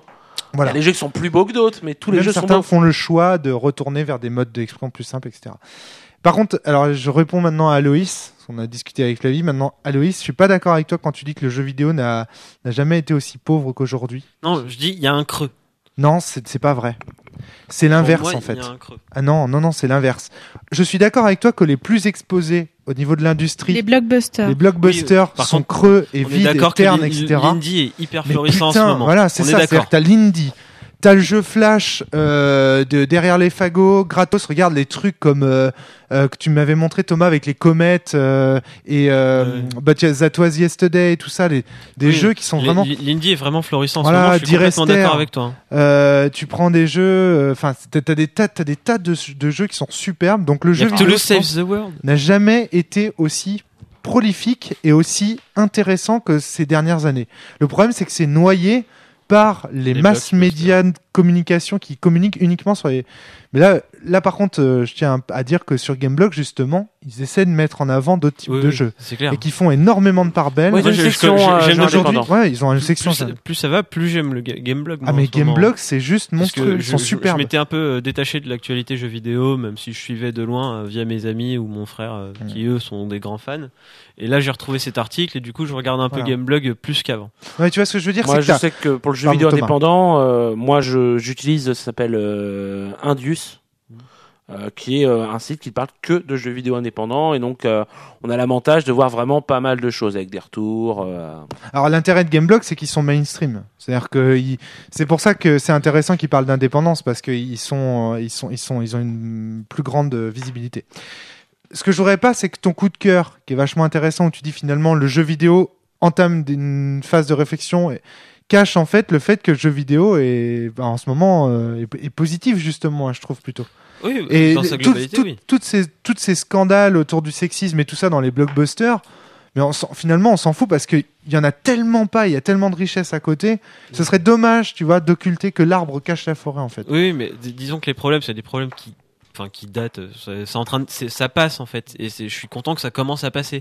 S1: Voilà.
S3: Il y a des jeux qui sont plus beaux que d'autres, mais tous les jeux sont
S1: certains
S3: beaux.
S1: font le choix de retourner vers des modes d'exploit plus simples, etc. Par contre, alors je réponds maintenant à Aloïs, parce qu'on a discuté avec Flavie. Maintenant, Aloïs, je suis pas d'accord avec toi quand tu dis que le jeu vidéo n'a jamais été aussi pauvre qu'aujourd'hui.
S2: Non, je dis il y a un creux.
S1: Non, c'est pas vrai. C'est l'inverse
S2: Pour moi,
S1: en fait.
S2: Il y a un creux.
S1: Ah non, c'est l'inverse. Je suis d'accord avec toi que les plus exposés au niveau de l'industrie,
S4: Les blockbusters.
S1: les blockbusters
S2: par
S1: sont
S2: contre,
S1: creux et
S2: On est
S1: vides et
S2: d'accord que
S1: ternes, etc.
S2: l'indie est hyper
S1: Mais
S2: florissant
S1: putain,
S2: en ce moment.
S1: voilà, c'est
S2: On
S1: ça.
S2: est d'accord.
S1: C'est-à-dire que t'as l'indie, t'as le jeu Flash de derrière les fagots, gratos. Regarde les trucs comme que tu m'avais montré Thomas avec les comètes et But That Was Yesterday et tout ça, des
S2: Oui,
S1: jeux qui sont vraiment.
S2: L'indie est vraiment florissant en
S1: Voilà,
S2: ce moment. Je suis complètement
S1: Direster.
S2: d'accord avec toi. Hein.
S1: Tu prends des jeux, enfin t'as des tas de jeux qui sont superbes. Donc le
S2: Il y
S1: jeu
S2: a
S1: vidéo
S2: Toulouse
S1: je
S2: Save
S1: pense,
S2: the World.
S1: n'a jamais été aussi prolifique et aussi intéressant que ces dernières années. Le problème, c'est que c'est noyé par les masses médias de communication qui communiquent uniquement sur les... Mais là par contre, je tiens à dire que sur Gameblog, justement, ils essaient de mettre en avant d'autres types de jeux.
S2: C'est clair.
S1: Et qui font énormément de part belles.
S3: Oui,
S2: Moi,
S3: une section,
S2: j'aime
S1: Aujourd'hui,
S2: aujourd'hui.
S1: ouais, ils ont une section...
S2: Plus ça va, plus j'aime le Gameblog.
S1: Ah mais Gameblog, c'est juste
S2: Parce
S1: monstrueux,
S2: que
S1: ils sont
S2: je
S1: superbes.
S2: m'étais un peu détaché de l'actualité jeux vidéo, même si je suivais de loin via mes amis ou mon frère, qui eux sont des grands fans. Et là, j'ai retrouvé cet article et du coup, je regarde un peu Gameblog plus qu'avant.
S1: Ouais, tu vois ce que je veux dire,
S3: Moi,
S1: c'est que
S3: je sais que pour le jeu
S1: Pardon,
S3: vidéo
S1: Thomas.
S3: indépendant, moi, j'utilise, ça s'appelle Indius. Qui est un site qui parle que de jeux vidéo indépendants et donc on a l'avantage de voir vraiment pas mal de choses avec des retours.
S1: Alors l'intérêt de Gameblog, c'est qu'ils sont mainstream. C'est-à-dire que c'est pour ça que c'est intéressant qu'ils parlent d'indépendance parce qu'ils ont une plus grande visibilité. Ce que je voudrais pas, c'est que ton coup de cœur, qui est vachement intéressant, où tu dis finalement le jeu vidéo entame une phase de réflexion et cache en fait le fait que le jeu vidéo est en ce moment est positif justement, je trouve plutôt.
S2: Oui,
S1: Et
S2: dans sa globalité, oui.
S1: toutes ces scandales autour du sexisme et tout ça dans les blockbusters, mais finalement on s'en fout parce qu'il y en a tellement pas, il y a tellement de richesses à côté. Ce serait dommage, tu vois, d'occulter que l'arbre cache la forêt en fait.
S2: Oui, mais disons que les problèmes, c'est des problèmes qui datent. Ça passe en fait, et je suis content que ça commence à passer.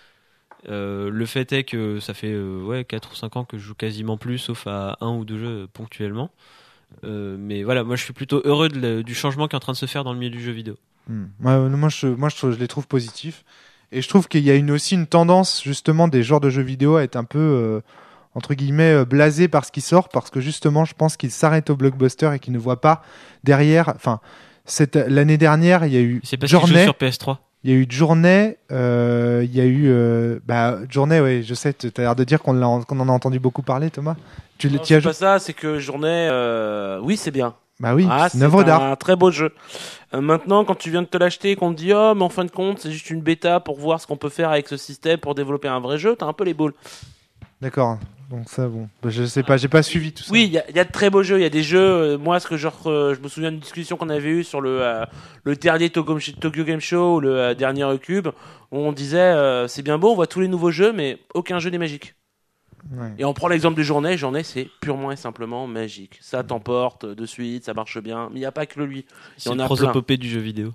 S2: Le fait est que ça fait 4 ou 5 ans que je joue quasiment plus, sauf à 1 ou 2 jeux ponctuellement. Mais voilà, moi je suis plutôt heureux du changement qui est en train de se faire dans le milieu du jeu vidéo.
S1: Moi je les trouve positifs et je trouve qu'il y a aussi une tendance justement des genres de jeux vidéo à être un peu entre guillemets blasés par ce qui sort parce que justement je pense qu'ils s'arrêtent au blockbuster et qu'ils ne voient pas derrière. Enfin, l'année dernière il y a eu
S2: Journey sur PS3.
S1: Il y a eu Journey, il y a eu Journey, ouais, je sais, tu as l'air de dire qu'on en a entendu beaucoup parler, Thomas.
S3: C'est pas ça, c'est que Journée, oui, c'est bien.
S1: Bah oui, c'est une œuvre d'art.
S3: Un très beau jeu. Maintenant, quand tu viens de te l'acheter et qu'on te dit, oh, mais en fin de compte, c'est juste une bêta pour voir ce qu'on peut faire avec ce système pour développer un vrai jeu, t'as un peu les boules.
S1: D'accord. Donc ça, bon, je sais pas, j'ai pas suivi tout ça.
S3: Oui, il y a de très beaux jeux. Il y a des jeux. Moi, je me souviens d'une discussion qu'on avait eue sur le dernier Tokyo Game Show, ou le dernier Cube, où on disait c'est bien beau, on voit tous les nouveaux jeux, mais aucun jeu n'est magique. Ouais. Et on prend l'exemple de Journée, c'est purement et simplement magique. Ça t'emporte de suite, ça marche bien, mais il n'y a pas que lui.
S2: C'est une prosopopée du jeu vidéo.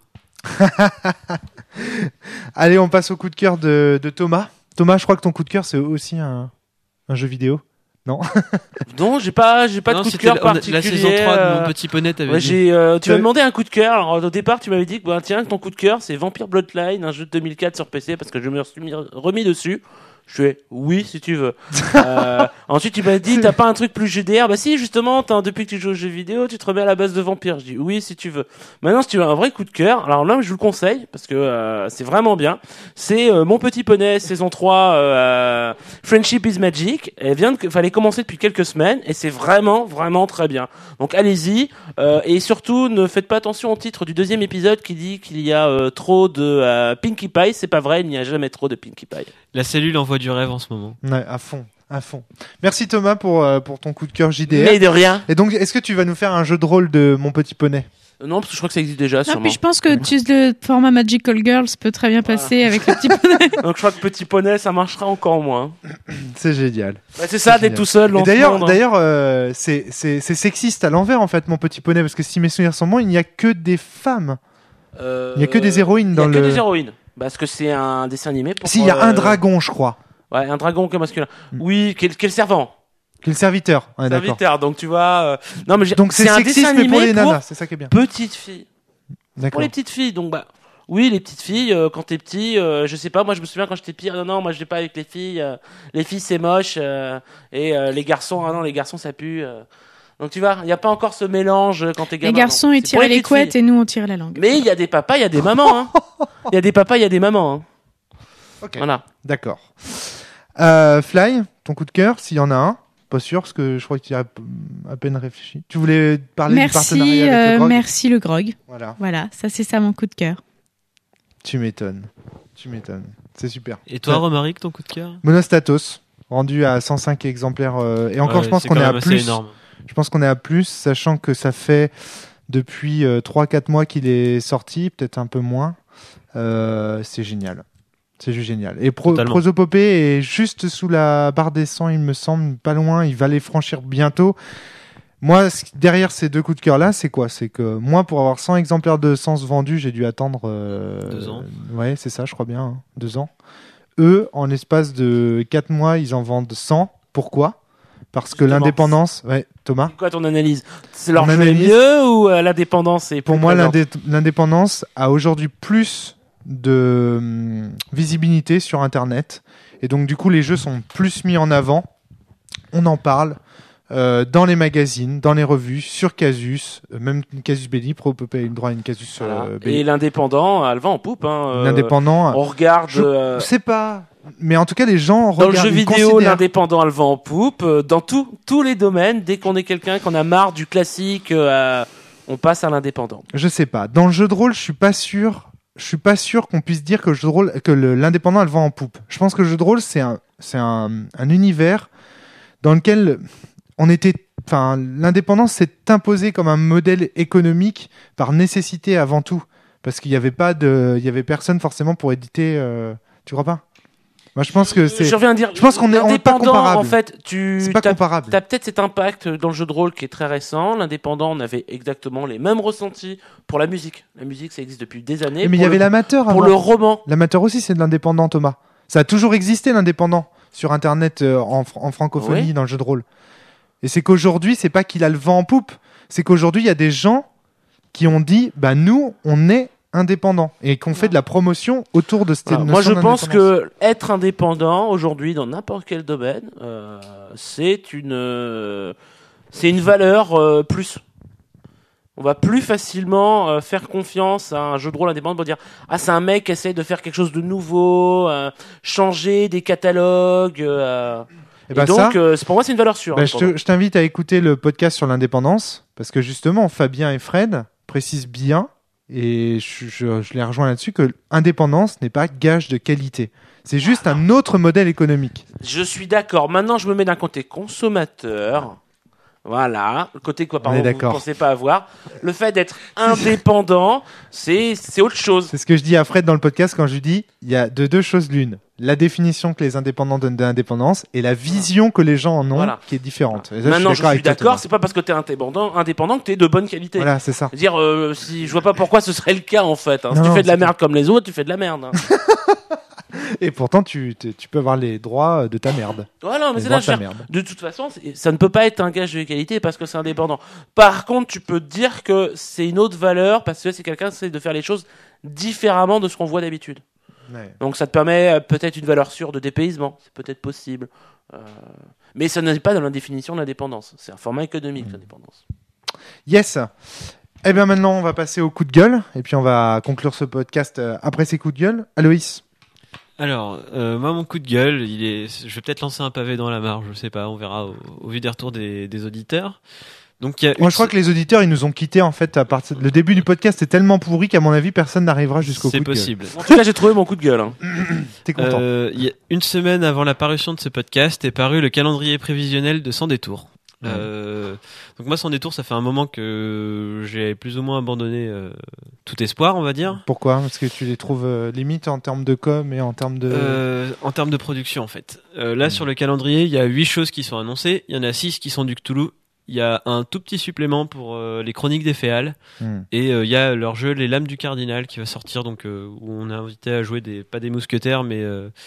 S1: Allez, on passe au coup de cœur de Thomas. Thomas, je crois que ton coup de cœur, c'est aussi un jeu vidéo. Non.
S3: Non, j'ai pas de coup de cœur particulier.
S2: La saison 3 de Mon Petit Poney, t'avais dit.
S3: Tu m'as demandé un coup de cœur. Alors, au départ, tu m'avais dit que tiens, ton coup de cœur, c'est Vampire Bloodline, un jeu de 2004 sur PC, parce que je me suis remis dessus. Je fais oui si tu veux. Ensuite tu m'as dit t'as pas un truc plus GDR. Bah si justement depuis que tu joues aux jeux vidéo tu te remets à la base de Vampire. Je dis oui si tu veux. Maintenant si tu veux un vrai coup de cœur, alors là je vous le conseille parce que c'est vraiment bien. C'est Mon Petit Poney saison 3 Friendship is Magic. Elle fallait commencer depuis quelques semaines et c'est vraiment très bien. Donc allez-y et surtout ne faites pas attention au titre du deuxième épisode qui dit qu'il y a trop de Pinkie Pie. C'est pas vrai, il n'y a jamais trop de Pinkie Pie.
S2: La cellule envoie du rêve en ce moment.
S1: Ouais, à fond. Merci Thomas pour ton coup de cœur JDR.
S3: Mais de rien.
S1: Et donc, est-ce que tu vas nous faire un jeu de rôle de Mon Petit Poney ?
S3: Non, parce que je crois que ça existe déjà.
S4: Non, puis je pense que le format Magical Girls peut très bien passer avec le Petit Poney.
S3: Donc je crois que Petit Poney, ça marchera encore moins.
S1: C'est génial.
S3: Bah, c'est ça, d'être tout seul.
S1: Et d'ailleurs, c'est sexiste à l'envers en fait, Mon Petit Poney, parce que si mes souvenirs sont bons, il n'y a que des femmes. Il n'y a que des héroïnes dans le.
S3: Il n'y a que des héroïnes. Parce que c'est un dessin animé.
S1: Si, il y a un dragon, je crois.
S3: Ouais, un dragon que masculin. Oui, quel servant.
S1: Qui est le serviteur. Ouais, d'accord.
S3: Serviteur. Donc tu vois. Non mais
S1: donc c'est
S3: un
S1: sexiste
S3: dessin
S1: mais pour
S3: animé
S1: les nanas, c'est ça qui est bien.
S3: Petites filles.
S1: D'accord.
S3: Pour les petites filles. Donc bah. Oui, les petites filles, quand t'es petit, je sais pas, moi je me souviens quand j'étais petit, non, moi je vais pas avec les filles c'est moche, et les garçons, les garçons ça pue. Donc tu vois, il y a pas encore ce mélange quand t'es gamin.
S4: Les garçons ils tirent les couettes et nous on tire la langue.
S3: Mais il y a des papas, il y a des mamans, hein. Il y a des papas, il y a des mamans, hein.
S1: Ok.
S3: Voilà.
S1: D'accord. Fly, ton coup de cœur, s'il y en a un. Pas sûr, parce que je crois que tu as à peine réfléchi. Tu voulais parler du partenariat avec le Grog.
S4: Merci le Grog.
S1: Voilà,
S4: ça c'est ça mon coup de cœur.
S1: Tu m'étonnes. C'est super.
S2: Et toi, Romaric, ton coup de cœur?
S1: Monostatos, rendu à 105 exemplaires. Et encore, je pense qu'on est à plus.
S2: Énorme.
S1: Je pense qu'on est à plus, sachant que ça fait depuis 3-4 mois qu'il est sorti, peut-être un peu moins. C'est génial. C'est juste génial. Et Prosopopée est juste sous la barre des 100, il me semble, pas loin. Il va les franchir bientôt. Moi, derrière ces deux coups de cœur-là, c'est quoi? C'est que moi, pour avoir 100 exemplaires de Sens vendus, j'ai dû attendre...
S2: 2 ans.
S1: Ouais, c'est ça, je crois bien. 2 ans. Eux, en l'espace de 4 mois, ils en vendent 100. Pourquoi? Parce que l'indépendance... Ouais, Thomas?
S3: C'est quoi ton analyse? C'est leur jeu est mieux ou l'indépendance est plus
S1: Pour moi,
S3: présente?
S1: l'indépendance a aujourd'hui plus de visibilité sur Internet. Et donc, du coup, les jeux sont plus mis en avant. On en parle. Dans les magazines, dans les revues, sur Casus, même Casus Belli, Prosopopée a eu le droit à une Casus Belli.
S3: Et l'indépendant, elle va en poupe. Hein,
S1: l'indépendant,
S3: on regarde.
S1: Je sais pas, mais en tout cas, les gens
S3: regardent. Dans le jeu vidéo, l'indépendant, elle va en poupe. Dans tous les domaines, dès qu'on est quelqu'un qu'on a marre du classique, on passe à l'indépendant.
S1: Je sais pas. Dans le jeu de rôle, je suis pas sûr qu'on puisse dire que le jeu de rôle, que l'indépendant, elle va en poupe. Je pense que le jeu de rôle, c'est un univers dans lequel l'indépendance s'est imposée comme un modèle économique par nécessité avant tout, parce qu'il y avait personne forcément pour éditer. Tu crois pas? Moi, je pense que c'est.
S3: Je reviens à dire.
S1: Je pense qu'on est pas comparable.
S3: En fait,
S1: c'est pas comparable.
S3: T'as peut-être cet impact dans le jeu de rôle qui est très récent. L'indépendant, on avait exactement les mêmes ressentis pour la musique. La musique, ça existe depuis des années.
S1: Mais il y avait l'amateur avant.
S3: Pour le roman.
S1: L'amateur aussi, c'est de l'indépendant, Thomas. Ça a toujours existé l'indépendant sur Internet en francophonie, oui. Dans le jeu de rôle. Et c'est qu'aujourd'hui, c'est pas qu'il a le vent en poupe, c'est qu'aujourd'hui, il y a des gens qui ont dit, bah nous, on est indépendants et qu'on fait de la promotion autour de cette notion
S3: moi, je pense que être indépendant aujourd'hui dans n'importe quel domaine, c'est une valeur plus. On va plus facilement faire confiance à un jeu de rôle indépendant pour dire c'est un mec qui essaie de faire quelque chose de nouveau, changer des catalogues. Et donc, pour moi, c'est une valeur sûre.
S1: Je t'invite à écouter le podcast sur l'indépendance, parce que justement, Fabien et Fred précisent bien, et je les rejoins là-dessus, que l'indépendance n'est pas gage de qualité. C'est juste un autre modèle économique.
S3: Je suis d'accord. Maintenant, je me mets d'un côté consommateur. Voilà, le côté que vous ne pensez pas avoir. Le fait d'être indépendant, c'est autre chose.
S1: C'est ce que je dis à Fred dans le podcast quand je lui dis, il y a deux choses l'une. La définition que les indépendants donnent de l'indépendance et la vision que les gens en ont qui est différente.
S3: Et ça, maintenant, je suis d'accord, c'est pas parce que tu es indépendant que tu es de bonne qualité.
S1: Voilà, c'est ça.
S3: C'est-à-dire, je vois pas pourquoi ce serait le cas en fait. Hein. Si tu fais de la merde comme les autres, tu fais de la merde. Hein.
S1: Et pourtant, tu peux avoir les droits de ta merde.
S3: Voilà, mais c'est là, de toute façon, ça ne peut pas être un gage de qualité parce que c'est indépendant. Par contre, tu peux te dire que c'est une autre valeur parce que c'est quelqu'un qui essaie de faire les choses différemment de ce qu'on voit d'habitude. Ouais. Donc ça te permet peut-être une valeur sûre de dépaysement, c'est peut-être possible. Mais ça n'est pas dans la définition de l'indépendance. C'est un format économique, l'indépendance.
S1: Yes. Eh bien maintenant, on va passer au coup de gueule et puis on va conclure ce podcast après ces coups de gueule. Aloïs.
S2: Alors, moi, mon coup de gueule, je vais peut-être lancer un pavé dans la mare, je sais pas, on verra au vu des retours des auditeurs. Donc,
S1: moi, je crois que les auditeurs, ils nous ont quittés, en fait, à partir le début du podcast est tellement pourri qu'à mon avis, personne n'arrivera jusqu'au coup de gueule.
S2: C'est possible.
S3: En tout cas, j'ai trouvé mon coup de gueule. Hein.
S1: T'es content.
S2: Il y a une semaine avant la parution de ce podcast est paru le calendrier prévisionnel de Sans Détour. Donc moi, Sans Détour, ça fait un moment que j'ai plus ou moins abandonné tout espoir, on va dire.
S1: Pourquoi ? Parce que tu les trouves limites en termes de com et en termes de
S2: production, en fait. Là, sur le calendrier, il y a 8 choses qui sont annoncées. Il y en a 6 qui sont du Cthulhu. Il y a un tout petit supplément pour les Chroniques des Féales. Et il y a leur jeu Les Lames du Cardinal qui va sortir, donc où on est invité à jouer pas des mousquetaires, mais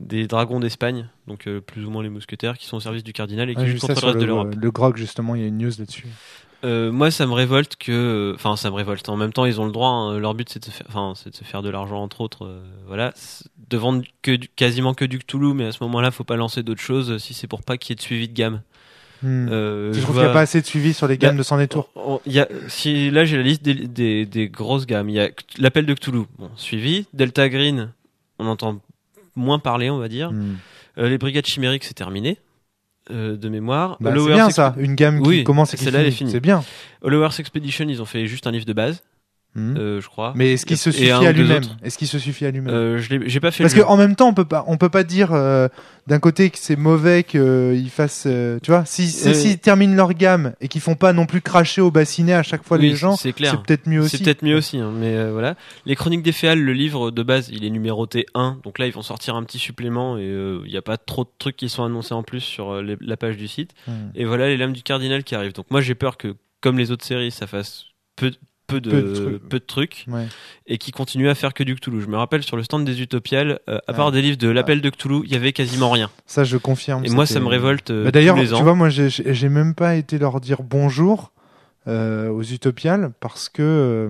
S2: des dragons d'Espagne, donc plus ou moins les mousquetaires, qui sont au service du cardinal et qui luttent contre le reste
S1: de
S2: l'Europe.
S1: Le grog, justement, il y a une news là-dessus.
S2: Moi, ça me révolte ça me révolte. En même temps, ils ont le droit. Hein, leur but, c'est de se faire de l'argent, entre autres. Voilà, de vendre quasiment que du Cthulhu, mais à ce moment-là, faut pas lancer d'autres choses si c'est pour pas qu'il y ait de suivi de gamme.
S1: Je trouve qu'il n'y a pas assez de suivi sur les gammes de Sang des Tours.
S2: Là, j'ai la liste des grosses gammes. Il y a l'appel de Cthulhu, suivi. Delta Green, on entend moins parler, on va dire. Les brigades chimériques, c'est terminé. De mémoire.
S1: C'est bien ça, une gamme qui commence et qui finit. C'est bien.
S2: Hollowers Expedition, ils ont fait juste un livre de base. Je crois.
S1: Mais est-ce qu'il se suffit à lui-même? Est-ce qu'il se suffit à lui-même?
S2: J'ai pas fait.
S1: Parce qu'en même temps, on peut pas dire d'un côté que c'est mauvais qu'ils fassent. Tu vois, s'ils terminent leur gamme et qu'ils font pas non plus cracher au bassinet à chaque fois les gens, c'est peut-être mieux aussi.
S2: C'est peut-être mieux aussi, hein, mais voilà. Les Chroniques des Féales, le livre de base, il est numéroté 1, donc là ils vont sortir un petit supplément et il y a pas trop de trucs qui sont annoncés en plus sur la page du site. Et voilà les Lames du Cardinal qui arrivent. Donc moi j'ai peur que, comme les autres séries, ça fasse peu de trucs et qui continuent à faire que du Cthulhu. Je me rappelle sur le stand des Utopiales, à part des livres de l'appel de Cthulhu, il y avait quasiment rien.
S1: Ça je confirme.
S2: Et moi ça me révolte.
S1: D'ailleurs,
S2: tous les ans.
S1: tu vois, moi j'ai même pas été leur dire bonjour aux Utopiales parce que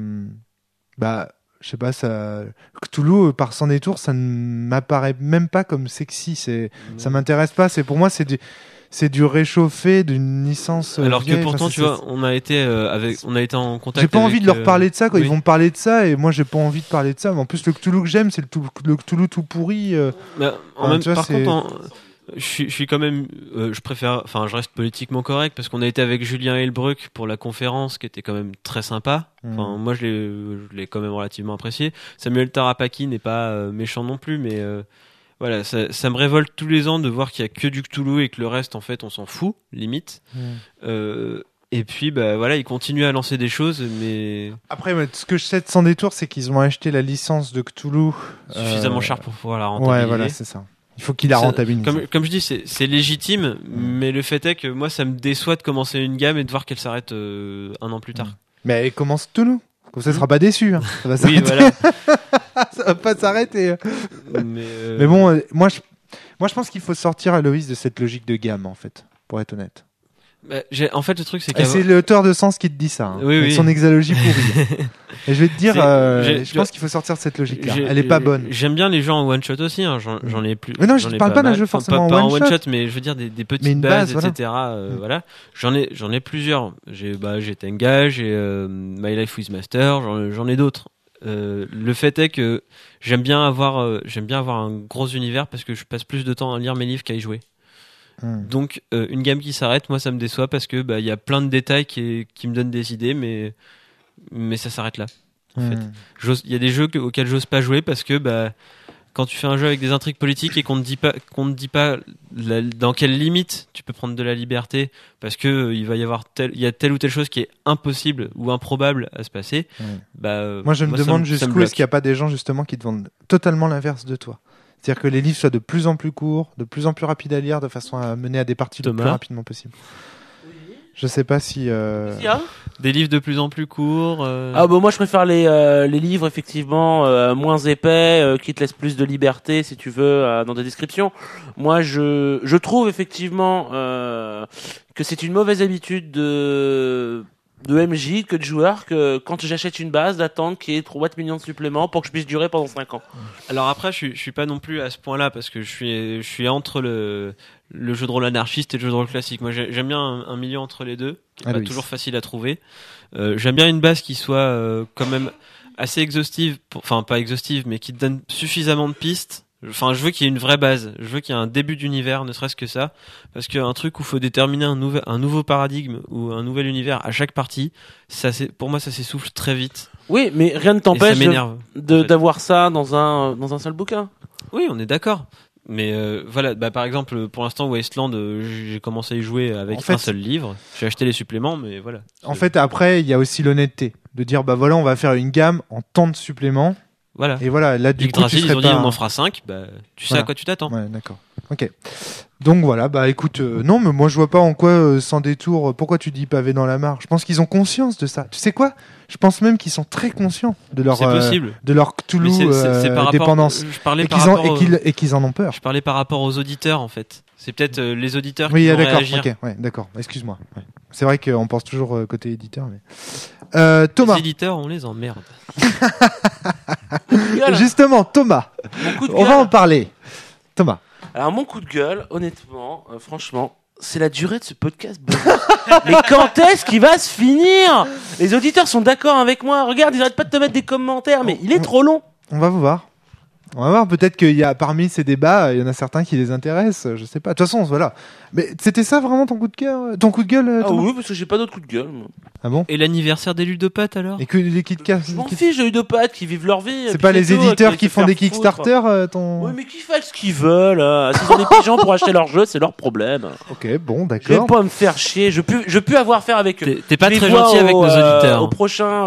S1: je sais pas, ça Cthulhu par Sang des Tours, ça ne m'apparaît même pas comme sexy, ça m'intéresse pas, pour moi c'est du réchauffé d'une licence
S2: alors
S1: vieille.
S2: Que pourtant tu vois on a été en contact.
S1: J'ai pas envie de leur parler de ça quand ils vont me parler de ça et moi j'ai pas envie de parler de ça, mais en plus le Cthulhu que j'aime c'est le Cthulhu tout pourri.
S2: Par contre je suis quand même je reste politiquement correct parce qu'on a été avec Julien Helbruck pour la conférence qui était quand même très sympa. Moi je l'ai quand même relativement apprécié. Samuel Tarapaki n'est pas méchant non plus, mais voilà, ça me révolte tous les ans de voir qu'il y a que du Cthulhu et que le reste en fait on s'en fout limite. Et puis voilà, ils continuent à lancer des choses, mais
S1: après ce que je sais de Sans détour, c'est qu'ils ont acheté la licence de Cthulhu
S2: suffisamment cher pour pouvoir la rentabiliser.
S1: Ouais, voilà, c'est ça. Il faut qu'il la rentabilise.
S2: Comme je dis, c'est légitime, mais le fait est que moi ça me déçoit de commencer une gamme et de voir qu'elle s'arrête un an plus tard.
S1: Mais elle commence Cthulhu. Comme ça, sera pas déçu. Hein. Ça va s'arrêter.
S2: Oui, voilà.
S1: Ça va pas s'arrêter. Mais bon, moi je pense qu'il faut sortir Aloïs de cette logique de gamme, en fait, pour être honnête.
S2: En fait, le truc, c'est
S1: c'est l'auteur de Sens qui te dit ça. Hein, avec son exalogie pourrie. Et je vais te dire, je pense qu'il faut sortir de cette logique-là. Elle est pas bonne.
S2: J'aime bien les jeux en one-shot aussi. Hein. J'en ai plus.
S1: Mais non, je ne parle pas d'un jeu forcément
S2: pas
S1: en one-shot.
S2: Mais je veux dire des petites bases, etc. Voilà. J'en ai plusieurs. J'ai Tenga, j'ai My Life with Master, j'en ai d'autres. Le fait est que j'aime bien avoir un gros univers parce que je passe plus de temps à lire mes livres qu'à y jouer. Donc une gamme qui s'arrête, moi ça me déçoit parce que y a plein de détails qui me donnent des idées, mais ça s'arrête là. En fait, il y a des jeux auxquels j'ose pas jouer parce que quand tu fais un jeu avec des intrigues politiques et qu'on ne dit pas dans quelle limite tu peux prendre de la liberté parce que il y a telle ou telle chose qui est impossible ou improbable à se passer.
S1: Moi je me demande jusqu'où est-ce qu'il n'y a pas des gens justement qui te vendent totalement l'inverse de toi. C'est-à-dire que les livres soient de plus en plus courts, de plus en plus rapides à lire, de façon à mener à des parties le plus rapidement possible. Je sais pas si...
S2: Des livres de plus en plus courts.
S3: Moi je préfère les livres effectivement moins épais, qui te laissent plus de liberté si tu veux dans des descriptions. Moi je trouve effectivement que c'est une mauvaise habitude de MJ que de joueur que quand j'achète une base d'attendre qu'il y ait 3 millions de suppléments pour que je puisse durer pendant 5 ans.
S2: Alors après je suis pas non plus à ce point-là parce que je suis entre le jeu de rôle anarchiste et le jeu de rôle classique. Moi j'aime bien un milieu entre les deux qui est pas toujours facile à trouver. J'aime bien une base qui soit quand même assez exhaustive, pas exhaustive mais qui te donne suffisamment de pistes. Enfin, je veux qu'il y ait une vraie base. Je veux qu'il y ait un début d'univers, ne serait-ce que ça. Parce qu'un truc où il faut déterminer un nouveau paradigme ou un nouvel univers à chaque partie, pour moi, ça s'essouffle très vite.
S3: Oui, mais rien ne t'empêche d'avoir ça dans un seul bouquin.
S2: Oui, on est d'accord. Mais voilà, par exemple, pour l'instant, Wasteland, j'ai commencé à y jouer avec un seul livre. J'ai acheté les suppléments, mais voilà.
S1: En fait, après, il y a aussi l'honnêteté. De dire, voilà, on va faire une gamme en tant de suppléments.
S2: Voilà.
S1: Et voilà, là, du coup,
S2: ils ont dit on en fera 5, tu sais à quoi tu t'attends.
S1: Ouais, d'accord. Ok. Donc voilà, bah écoute, non, mais moi je vois pas en quoi, sans détour, pourquoi tu dis pavé dans la mare. Je pense qu'ils ont conscience de ça. Tu sais quoi ? Je pense même qu'ils sont très conscients de leur, de leur Cthulhu dépendance.
S2: Je parlais par rapport
S1: et qu'ils en ont peur.
S2: Je parlais par rapport aux auditeurs en fait. C'est peut-être les auditeurs
S1: qui
S2: vont
S1: d'accord,
S2: réagir.
S1: Ok, ouais, d'accord. Excuse-moi. Ouais. C'est vrai qu'on pense toujours côté éditeur, mais Thomas.
S2: Les éditeurs, on les emmerde.
S1: Justement, Thomas. On va en parler. Thomas.
S3: Alors mon coup de gueule, honnêtement, franchement, c'est la durée de ce podcast. Mais quand est-ce qu'il va se finir ? Les auditeurs sont d'accord avec moi. Regarde, ils arrêtent pas de te mettre des commentaires, mais il est trop long.
S1: On va vous voir. On va voir, peut-être qu'il y a parmi ces débats, il y en a certains qui les intéressent, je sais pas. De toute façon, voilà. Mais c'était ça vraiment ton coup de cœur, ton coup de gueule, Thomas ?
S3: Oui, parce que j'ai pas d'autre coup de gueule. Moi.
S1: Ah bon ?
S2: Et l'anniversaire des ludopathes alors ?
S1: Et que les KitKat.
S3: Je m'en fiche, j'ai eu de potes qui vivent leur vie.
S1: C'est pas les éditeurs qui font des Kickstarter, ton.
S3: Oui, mais qui fassent ce qu'ils veulent. S'ils ont des pigeons pour acheter leur jeu, c'est leur problème.
S1: Ok, bon, d'accord.
S3: Je vais pas me faire chier. Je peux avoir affaire avec eux.
S2: T'es pas très gentil avec nos auditeurs.
S3: Au prochain.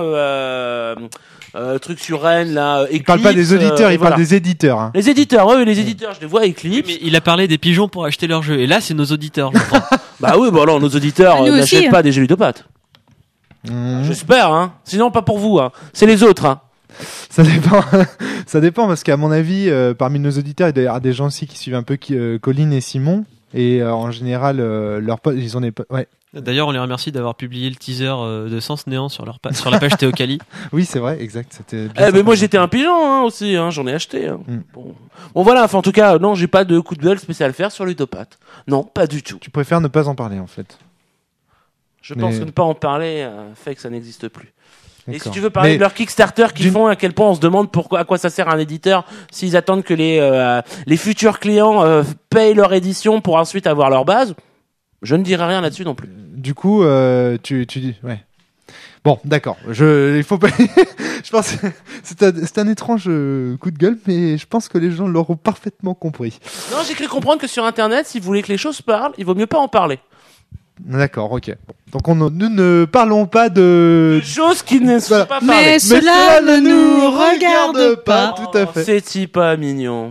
S3: Truc sur Rennes là. Eclipse,
S1: il parle pas des auditeurs, il parle des éditeurs. Hein.
S3: Les éditeurs, oui, les éditeurs, je les vois Eclipse.
S2: Mais il a parlé des pigeons pour acheter leur jeu, et là c'est nos auditeurs.
S3: Bah oui, bon alors nos auditeurs n'achètent pas des jeux ludopathes. J'espère, hein. Sinon pas pour vous, hein. C'est les autres, hein.
S1: Ça dépend. Ça dépend parce qu'à mon avis, parmi nos auditeurs, il doit y avoir des gens aussi qui suivent un peu Colline et Simon, et en général, leurs potes, ils ont des. Ouais.
S2: D'ailleurs, on les remercie d'avoir publié le teaser de Sens Néant sur la page Théocalie.
S1: Oui, c'est vrai, exact. C'était
S3: mais moi, j'étais un pigeon hein, aussi, hein, j'en ai acheté. Hein. Bon, voilà, enfin, en tout cas, non, j'ai pas de coup de gueule spécial à faire sur Ludopathe. Non, pas du tout.
S1: Tu préfères ne pas en parler, en fait.
S3: Je pense que ne pas en parler fait que ça n'existe plus.
S1: D'accord.
S3: Et si tu veux parler de leur Kickstarter qu'ils font, à quel point on se demande à quoi ça sert un éditeur s'ils attendent que les futurs clients payent leur édition pour ensuite avoir leur base, je ne dirai rien là-dessus non plus.
S1: Du coup, tu dis, ouais. Bon, d'accord. Il faut pas. Je pense que c'est un étrange coup de gueule, mais je pense que les gens l'auront parfaitement compris.
S3: Non, j'ai cru comprendre que sur Internet, si vous voulez que les choses parlent, il vaut mieux pas en parler.
S1: D'accord, ok. Bon. Donc nous ne parlons pas de
S3: choses qui ne sont pas parlées.
S4: Mais cela ne nous regarde pas.
S1: Tout à fait.
S3: C'est-il pas mignon.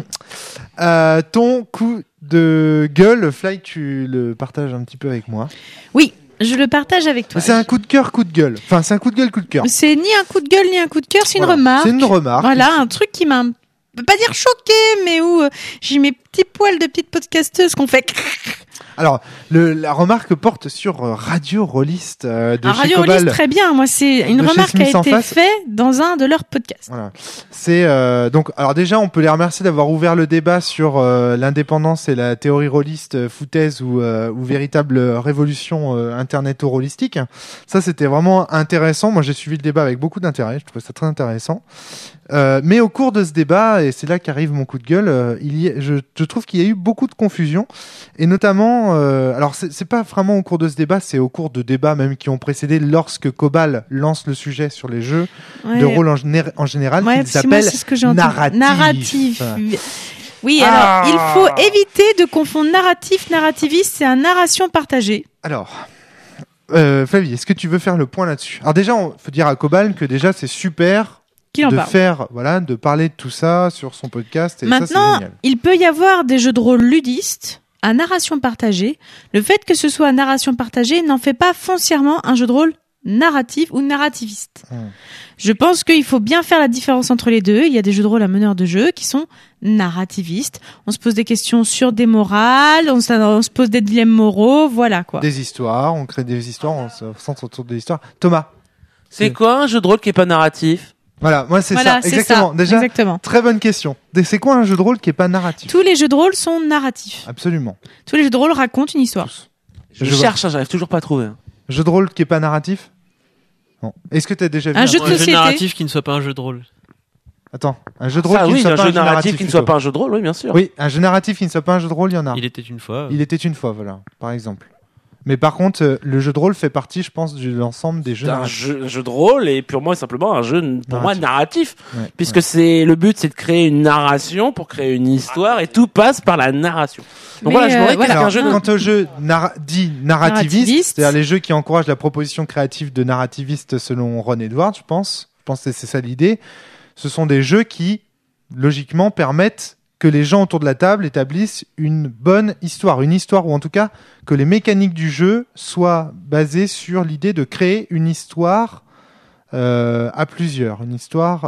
S1: Ton coup de gueule, Fly, tu le partages un petit peu avec moi.
S4: Oui, je le partage avec toi.
S1: C'est un coup de cœur, coup de gueule. Enfin, c'est un coup de gueule, coup de cœur.
S4: C'est ni un coup de gueule, ni un coup de cœur, c'est une remarque.
S1: C'est une remarque.
S4: Voilà, un truc qui m'a, je peux pas dire choqué, mais où j'ai mes petits poils de petite podcasteuse qu'on fait.
S1: Alors, la remarque porte sur Radio Rollist de chez
S4: Radio
S1: Cobal.
S4: Rollist, très bien. Moi, c'est une remarque qui a été faite dans un de leurs podcasts.
S1: Voilà. C'est donc, alors déjà, on peut les remercier d'avoir ouvert le débat sur l'indépendance et la théorie rolliste, foutaise ou véritable révolution interneto-rollistique. Ça, c'était vraiment intéressant. Moi, j'ai suivi le débat avec beaucoup d'intérêt. Je trouvais ça très intéressant. Mais au cours de ce débat, et c'est là qu'arrive mon coup de gueule, je trouve qu'il y a eu beaucoup de confusion, et notamment, alors c'est pas vraiment au cours de ce débat, c'est au cours de débats même qui ont précédé lorsque Cobal lance le sujet sur les jeux de rôle en général, qui s'appelle narratif.
S4: Oui, alors il faut éviter de confondre narratif, narrativiste, c'est un narration partagée.
S1: Alors. Flavie, est-ce que tu veux faire le point là-dessus ? Alors déjà, on faut dire à Cobal que déjà c'est super de parler de tout ça sur son podcast. Et
S4: maintenant,
S1: ça, c'est génial.
S4: Il peut y avoir des jeux de rôle ludistes à narration partagée. Le fait que ce soit narration partagée n'en fait pas foncièrement un jeu de rôle narratif ou narrativiste. Je pense qu'il faut bien faire la différence entre les deux. Il y a des jeux de rôle à meneur de jeu qui sont narrativistes. On se pose des questions sur des morales, on se pose des dilemmes moraux, voilà quoi.
S1: Des histoires, on crée des histoires, on se centre autour des histoires. Thomas,
S3: c'est quoi un jeu de rôle qui est pas narratif ?
S1: Voilà, moi c'est ça, exactement. Déjà, très bonne question. C'est quoi un jeu de rôle qui est pas narratif ?
S4: Tous les jeux de rôle sont narratifs.
S1: Absolument.
S4: Tous les jeux de rôle racontent une histoire.
S3: Je cherche, j'arrive toujours pas à trouver.
S1: Jeu de rôle qui est pas narratif ? Non. Est-ce que tu as déjà vu
S4: un jeu
S2: narratif qui ne soit pas un jeu de rôle ?
S1: Attends, un jeu de rôle qui ne soit pas un jeu narratif
S3: qui ne soit pas un jeu de rôle, oui, bien sûr.
S1: Oui, un jeu narratif qui ne soit pas un jeu de rôle, il y en a.
S2: Il était une fois.
S1: Il était une fois, voilà, par exemple. Mais par contre, le jeu de rôle fait partie, je pense, de l'ensemble des jeux narratifs.
S3: Un jeu de rôle est purement et simplement un jeu, pour moi, narratif. Ouais, puisque le but, c'est de créer une narration pour créer une histoire et tout passe par la narration. Donc voilà, je voudrais qu'un jeu...
S1: Quant au jeu dit narrativiste, c'est-à-dire les jeux qui encouragent la proposition créative de narrativiste selon Ron Edwards, je pense que c'est ça l'idée. Ce sont des jeux qui, logiquement, permettent que les gens autour de la table établissent une bonne histoire, ou en tout cas que les mécaniques du jeu soient basées sur l'idée de créer une histoire à plusieurs, une histoire.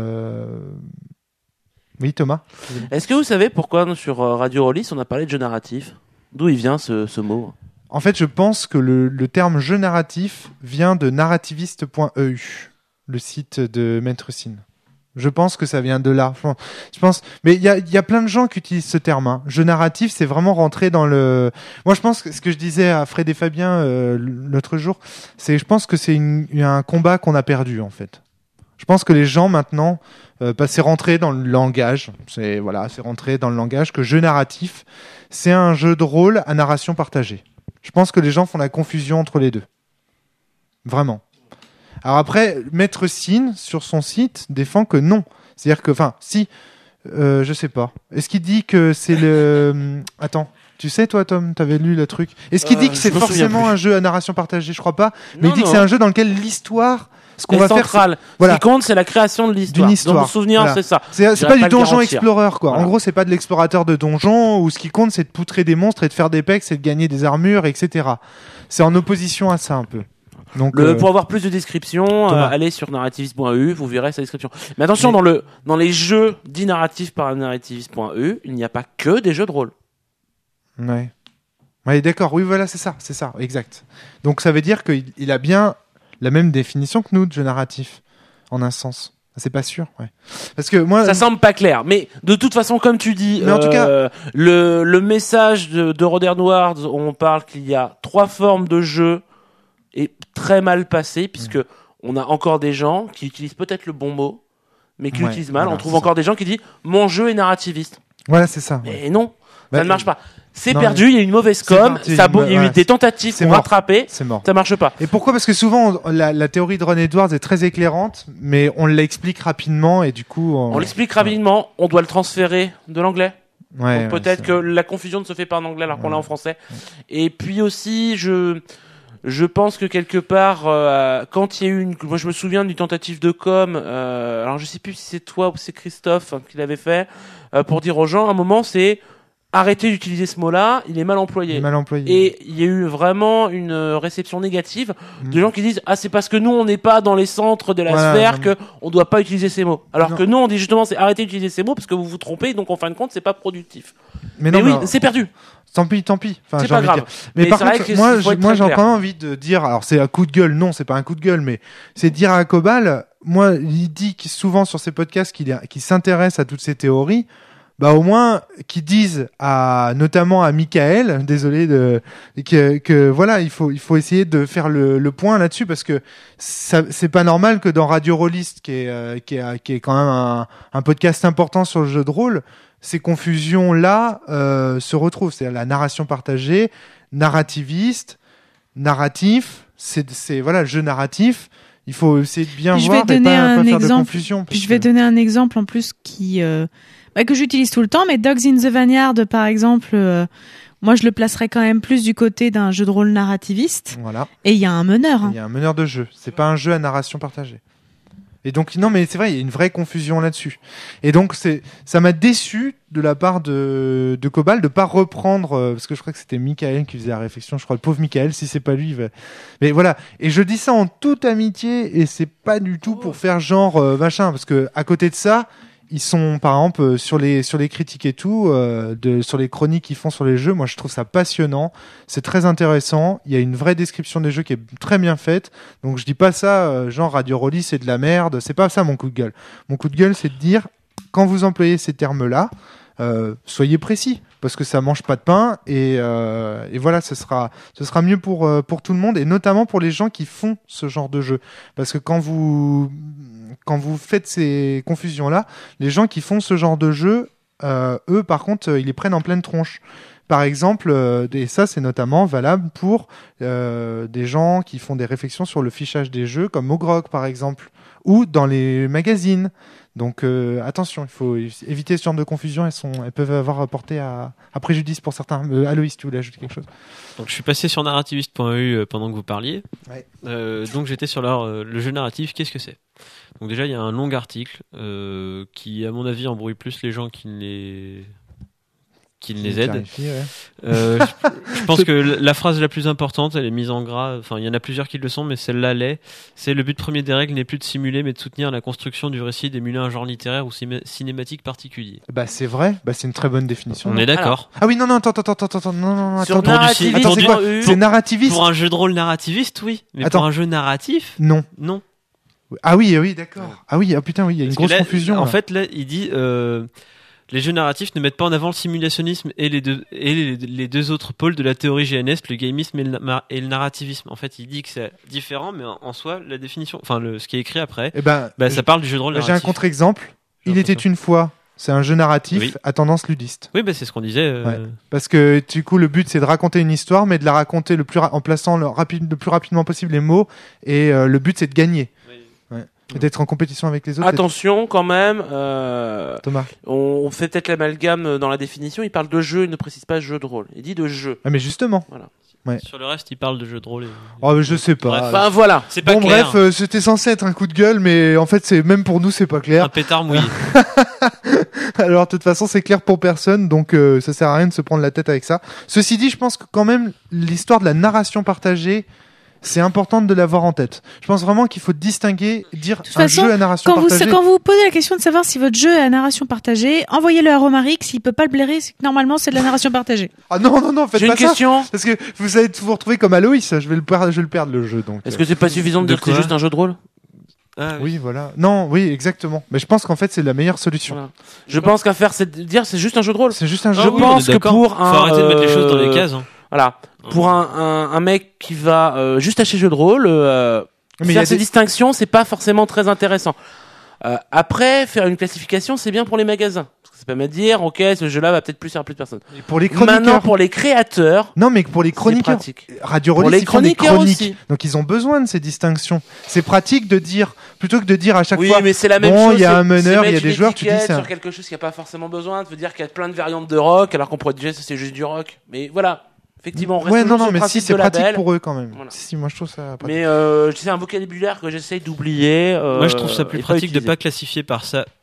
S1: Oui, Thomas.
S3: Est-ce que vous savez pourquoi sur Radio Rollis on a parlé de jeu narratif ? D'où il vient ce mot ?
S1: En fait, je pense que le terme jeu narratif vient de narrativiste.eu, le site de Maître Sin. Je pense que ça vient de là. Je pense, mais il y a plein de gens qui utilisent ce terme. Hein. Jeu narratif, c'est vraiment rentrer dans le. Moi, je pense que ce que je disais à Fred et Fabien l'autre jour, je pense que c'est un combat qu'on a perdu en fait. Je pense que les gens maintenant, c'est rentré dans le langage. C'est rentré dans le langage que jeu narratif, c'est un jeu de rôle à narration partagée. Je pense que les gens font la confusion entre les deux. Vraiment. Alors après, Maître Sin, sur son site, défend que non. C'est-à-dire que, je sais pas. Est-ce qu'il dit que c'est le... Attends, tu sais toi Tom, t'avais lu le truc. Est-ce qu'il dit que c'est forcément un jeu à narration partagée ? Je crois pas. Mais il dit que c'est un jeu dans lequel l'histoire... Ce qu'on va
S3: central.
S1: Voilà.
S3: Ce qui compte, c'est la création de l'histoire.
S1: D'une histoire.
S3: Dans mon souvenir,
S1: voilà.
S3: c'est ça.
S1: C'est pas du donjon explorer, quoi.
S3: Voilà.
S1: En gros, c'est pas de l'explorateur de donjon où ce qui compte, c'est de poutrer des monstres et de faire des pecs, c'est de gagner des armures, etc. C'est en opposition à ça un peu. Donc,
S3: pour avoir plus de descriptions, allez sur narrativist.eu, vous verrez sa description. Mais attention, dans les jeux dits narratifs par narrativist.eu, il n'y a pas que des jeux de rôle.
S1: Ouais. Ouais, d'accord. Oui, voilà, c'est ça, exact. Donc ça veut dire qu'il a bien la même définition que nous de jeu narratif, en un sens. C'est pas sûr, ouais. Parce que moi,
S3: ça semble pas clair, mais de toute façon, comme tu dis,
S1: mais en tout cas,
S3: le message de Modern Words, on parle qu'il y a 3 formes de jeu est très mal passé, puisque on a encore des gens qui utilisent peut-être le bon mot, mais qui l'utilisent mal. On trouve encore des gens qui disent mon jeu est narrativiste.
S1: Voilà, c'est ça.
S3: Mais non, ça ne marche pas. C'est perdu, il y a une mauvaise com, il y a eu des tentatives pour rattraper, ça marche pas.
S1: Et pourquoi ? Parce que souvent, la théorie de Ron Edwards est très éclairante, mais on l'explique rapidement et du coup...
S3: On l'explique rapidement, on doit le transférer de l'anglais.
S1: Ouais,
S3: donc peut-être que la confusion ne se fait pas en anglais alors qu'on l'a en français. Et puis aussi, je pense que quelque part, quand il y a eu moi je me souviens d'une tentative de com, alors je sais plus si c'est toi ou c'est Christophe qui l'avait fait, pour dire aux gens, à un moment c'est... Arrêtez d'utiliser ce mot-là, il est mal employé. Et il y a eu vraiment une réception négative de gens qui disent « Ah, c'est parce que nous, on n'est pas dans les centres de la sphère qu'on doit pas utiliser ces mots. » Alors que nous, on dit justement « C'est arrêtez d'utiliser ces mots parce que vous vous trompez, donc en fin de compte, c'est pas productif. » Mais oui, c'est perdu.
S1: Tant pis. Enfin,
S3: c'est pas grave.
S1: Mais par contre, moi j'ai encore envie de dire, alors c'est un coup de gueule, non, c'est pas un coup de gueule, mais c'est de dire à Cobal, moi, il dit souvent sur ses podcasts qu'il s'intéresse à toutes ces théories. Bah au moins qu'ils disent notamment à Michael, désolé que voilà, il faut essayer de faire le point là-dessus parce que c'est pas normal que dans Radio Rollist qui est quand même un podcast important sur le jeu de rôle, ces confusions là se retrouvent, c'est-à-dire la narration partagée, narrativiste, narratif, c'est voilà, le jeu narratif. Il faut essayer de bien voir et pas faire de confusion.
S4: Puis je vais donner un exemple en plus que j'utilise tout le temps, mais Dogs in the Vineyard, par exemple, moi je le placerais quand même plus du côté d'un jeu de rôle narrativiste.
S1: Voilà.
S4: Et il y a un meneur.
S1: Il y a un meneur de jeu. C'est pas un jeu à narration partagée. Et donc, non, mais c'est vrai, il y a une vraie confusion là-dessus. Et donc, ça m'a déçu de la part de Cobal de pas reprendre, parce que je crois que c'était Michael qui faisait la réflexion, je crois, le pauvre Michael, si c'est pas lui, mais voilà. Et je dis ça en toute amitié, et c'est pas du tout pour faire genre, machin, parce que, à côté de ça, ils sont, par exemple, sur les critiques et tout, sur les chroniques qu'ils font sur les jeux, moi je trouve ça passionnant, c'est très intéressant, il y a une vraie description des jeux qui est très bien faite, donc je dis pas ça, genre Radio Rollis c'est de la merde, c'est pas ça mon coup de gueule. Mon coup de gueule c'est de dire, quand vous employez ces termes-là, soyez précis, parce que ça mange pas de pain, et voilà, ce sera mieux pour tout le monde, et notamment pour les gens qui font ce genre de jeu, parce que quand vous faites ces confusions-là, les gens qui font ce genre de jeu, eux, par contre, ils les prennent en pleine tronche. Par exemple, et ça, c'est notamment valable pour des gens qui font des réflexions sur le fichage des jeux, comme Ogrog, par exemple, ou dans les magazines. Donc attention, il faut éviter ce genre de confusion. Elles peuvent avoir porté à préjudice pour certains. Aloïs, tu voulais ajouter quelque chose?
S2: Donc je suis passé sur narrativiste.eu pendant que vous parliez.
S1: Ouais.
S2: Donc j'étais sur le jeu narratif. Qu'est-ce que c'est? Donc déjà il y a un long article qui à mon avis embrouille plus les gens qu'il ne les aide. Je pense que la phrase la plus importante, elle est mise en gras. Enfin, il y en a plusieurs qui le sont, mais celle-là l'est. C'est le but premier des règles n'est plus de simuler, mais de soutenir la construction du récit, d'émuler un genre littéraire ou cinématique particulier.
S1: Bah c'est vrai. Bah c'est une très bonne définition.
S2: On est d'accord.
S1: Ah oui, non, attends, non,
S3: Sur
S1: attends.
S3: narrativiste,
S1: Attends, c'est quoi? C'est narrativiste.
S2: Pour un jeu de rôle narrativiste, oui. Mais
S1: Attends.
S2: pour un jeu narratif,
S1: Non.
S2: non.
S1: Ah oui, d'accord. Ah oui, putain, oui, il y a une
S2: Parce que
S1: grosse
S2: là,
S1: confusion.
S2: En
S1: là.
S2: fait, là, il dit les jeux narratifs ne mettent pas en avant le simulationnisme et les deux autres pôles de la théorie GNS, le gamisme et le narrativisme. En fait, il dit que c'est différent, mais en soi, la définition, enfin, ce qui est écrit après, ça parle du jeu de rôle narratif.
S1: J'ai un contre-exemple. Il était une fois. C'est un jeu narratif à tendance ludiste.
S2: Oui, c'est ce qu'on disait.
S1: Ouais. Parce que du coup, le but c'est de raconter une histoire, mais de la raconter en plaçant le plus rapidement possible les mots. Et le but c'est de gagner. Et d'être en compétition avec les autres.
S3: Attention quand même,
S1: Thomas.
S3: On fait peut-être l'amalgame dans la définition. Il parle de jeu, il ne précise pas jeu de rôle. Il dit de jeu.
S1: Ah mais justement.
S3: Voilà.
S1: Ouais.
S2: Sur le reste, il parle de jeu de rôle.
S1: Oh, mais je sais pas.
S2: Bref.
S3: Enfin voilà.
S2: C'est pas clair.
S1: Bref, c'était censé être un coup de gueule, mais en fait, même pour nous, c'est pas clair.
S2: Un pétard mouillé.
S1: Alors, de toute façon, c'est clair pour personne, donc ça sert à rien de se prendre la tête avec ça. Ceci dit, je pense que quand même, l'histoire de la narration partagée, c'est important de l'avoir en tête. Je pense vraiment qu'il faut distinguer, dire un jeu à narration partagée.
S4: Quand vous vous posez la question de savoir si votre jeu est à narration partagée, envoyez-le à Romaric. S'il peut pas le blairer, c'est que normalement c'est de la narration partagée.
S1: Ah non, faites
S3: J'ai
S1: pas
S3: une question.
S1: ça. Parce que vous allez vous retrouver comme Aloïs. Je vais le perdre le jeu. Donc.
S3: Est-ce que c'est pas suffisant de dire que c'est juste un jeu de rôle?
S2: Ah,
S1: oui, voilà. Non, oui, exactement. Mais je pense qu'en fait, c'est la meilleure solution.
S3: Voilà. Je pense qu'à faire, c'est de dire c'est juste un jeu de rôle.
S1: C'est juste un jeu.
S3: Je pense que pour un.
S2: Faut arrêter de mettre les choses dans les cases.
S3: Voilà. Pour un mec qui va juste acheter jeu de rôle, faire ces distinctions, c'est pas forcément très intéressant. Après, faire une classification, c'est bien pour les magasins. Parce que ça permet de dire, ok, ce jeu-là va peut-être plus faire plus de personnes.
S1: Et pour les chroniqueurs.
S3: Maintenant, pour les créateurs.
S1: Non, mais pour les chroniqueurs. Radio Rollis, ils font des chroniques. Aussi. Donc, ils ont besoin de ces distinctions. C'est pratique de dire, plutôt que de dire à chaque fois.
S3: Oui, mais c'est la même chose.
S1: Il y a un meneur, il y a des joueurs, tu dis ça.
S3: Sur quelque chose qui a pas forcément besoin de dire qu'il y a plein de variantes de rock, alors qu'on pourrait dire que c'est juste du rock. Mais voilà. Effectivement, on reste
S1: mais si c'est pratique
S3: label.
S1: pour eux quand même. Voilà. Si, moi je trouve ça pratique.
S3: Mais c'est un vocabulaire que j'essaye d'oublier.
S2: Moi je trouve ça plus pratique de pas classifier par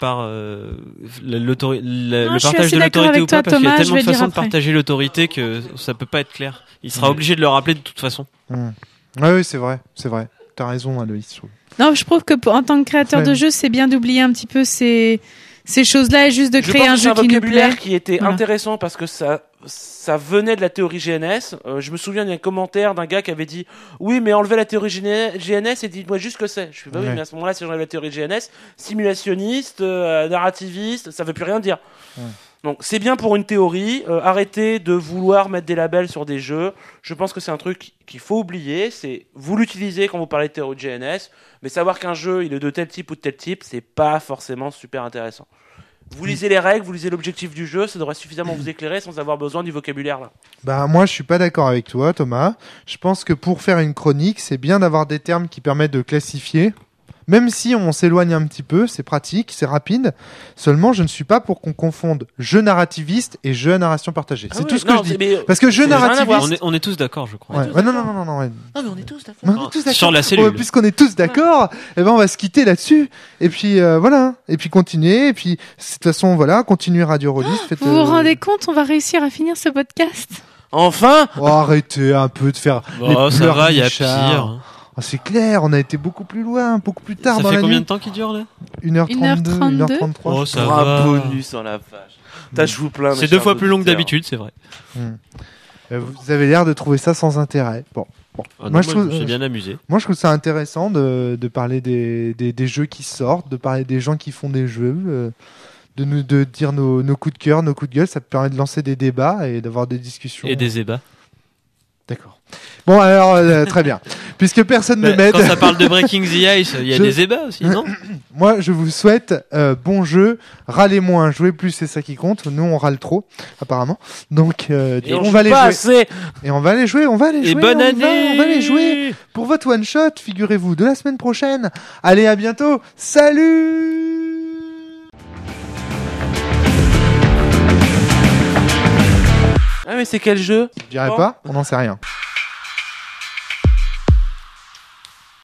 S2: le partage de l'autorité ou pas, parce qu'il y a tellement de façons de partager l'autorité que ça peut pas être clair. Il sera obligé de le rappeler de toute façon.
S1: Oui, c'est vrai. T'as raison, Aloïs.
S4: Non, je trouve que en tant que créateur de jeu, c'est bien d'oublier un petit peu ces choses-là et juste de créer un jeu qui nous plaît.
S3: C'est un vocabulaire qui était intéressant parce que ça venait de la théorie GNS. Je me souviens d'un commentaire d'un gars qui avait dit oui, mais enlevez la théorie GNS et dites-moi juste ce que c'est. Je fais oui, mais à ce moment-là, si j'enlève la théorie GNS, simulationniste, narrativiste, ça veut plus rien dire. Donc c'est bien pour une théorie. Arrêtez de vouloir mettre des labels sur des jeux. Je pense que c'est un truc qu'il faut oublier. C'est vous l'utilisez quand vous parlez de théorie GNS, mais savoir qu'un jeu il est de tel type ou de tel type, c'est pas forcément super intéressant. Vous lisez les règles, vous lisez l'objectif du jeu, ça devrait suffisamment vous éclairer sans avoir besoin du vocabulaire là.
S1: Bah moi je suis pas d'accord avec toi, Thomas. Je pense que pour faire une chronique, c'est bien d'avoir des termes qui permettent de classifier. Même si on s'éloigne un petit peu, c'est pratique, c'est rapide. Seulement, je ne suis pas pour qu'on confonde jeu narrativiste et jeu à narration partagée. C'est tout ce que je dis. Parce que jeu narrativiste...
S2: On est tous d'accord, je crois.
S1: Non, mais
S3: on est tous d'accord.
S2: Sur la cellule.
S1: Puisqu'on est tous d'accord, on va se quitter là-dessus. Et puis, voilà. Et puis, continuer. Et puis, de toute façon, voilà, continuer Radio Rollis.
S4: Vous vous rendez compte, on va réussir à finir ce podcast.
S3: Enfin!
S1: Arrêtez un peu de faire les pleurs.
S2: Ça va, il y a pire.
S1: Oh, c'est clair, on a été beaucoup plus loin, beaucoup plus tard
S2: ça
S1: dans la nuit.
S2: Ça fait combien de temps qu'il dure là?
S1: 1h32, 1h33.
S2: Oh, ça
S3: va.
S2: Un
S3: bonus en la vache. Je vous plains.
S2: C'est 2 fois plus long que d'habitude, c'est vrai.
S1: Vous avez l'air de trouver ça sans intérêt. Bon.
S2: Moi, je me suis bien amusé.
S1: Moi, je trouve ça intéressant de parler des jeux qui sortent, de parler des gens qui font des jeux, de dire nos coups de cœur, nos coups de gueule. Ça permet de lancer des débats et d'avoir des discussions.
S2: Et des ébats.
S1: D'accord. Bon, alors, très bien. Puisque personne ne m'aide.
S2: Quand ça parle de Breaking the Ice, il y a des ébats aussi, non?
S1: Moi, je vous souhaite bon jeu. Râlez moins, jouez plus, c'est ça qui compte. Nous, on râle trop, apparemment. Donc, on va aller jouer.
S3: Assez.
S1: Et on va aller jouer,
S2: Et bonne année!
S1: On va aller jouer pour votre one-shot, figurez-vous, de la semaine prochaine. Allez, à bientôt. Salut!
S3: Ah mais c'est quel jeu?
S1: Je dirais pas, on n'en sait rien.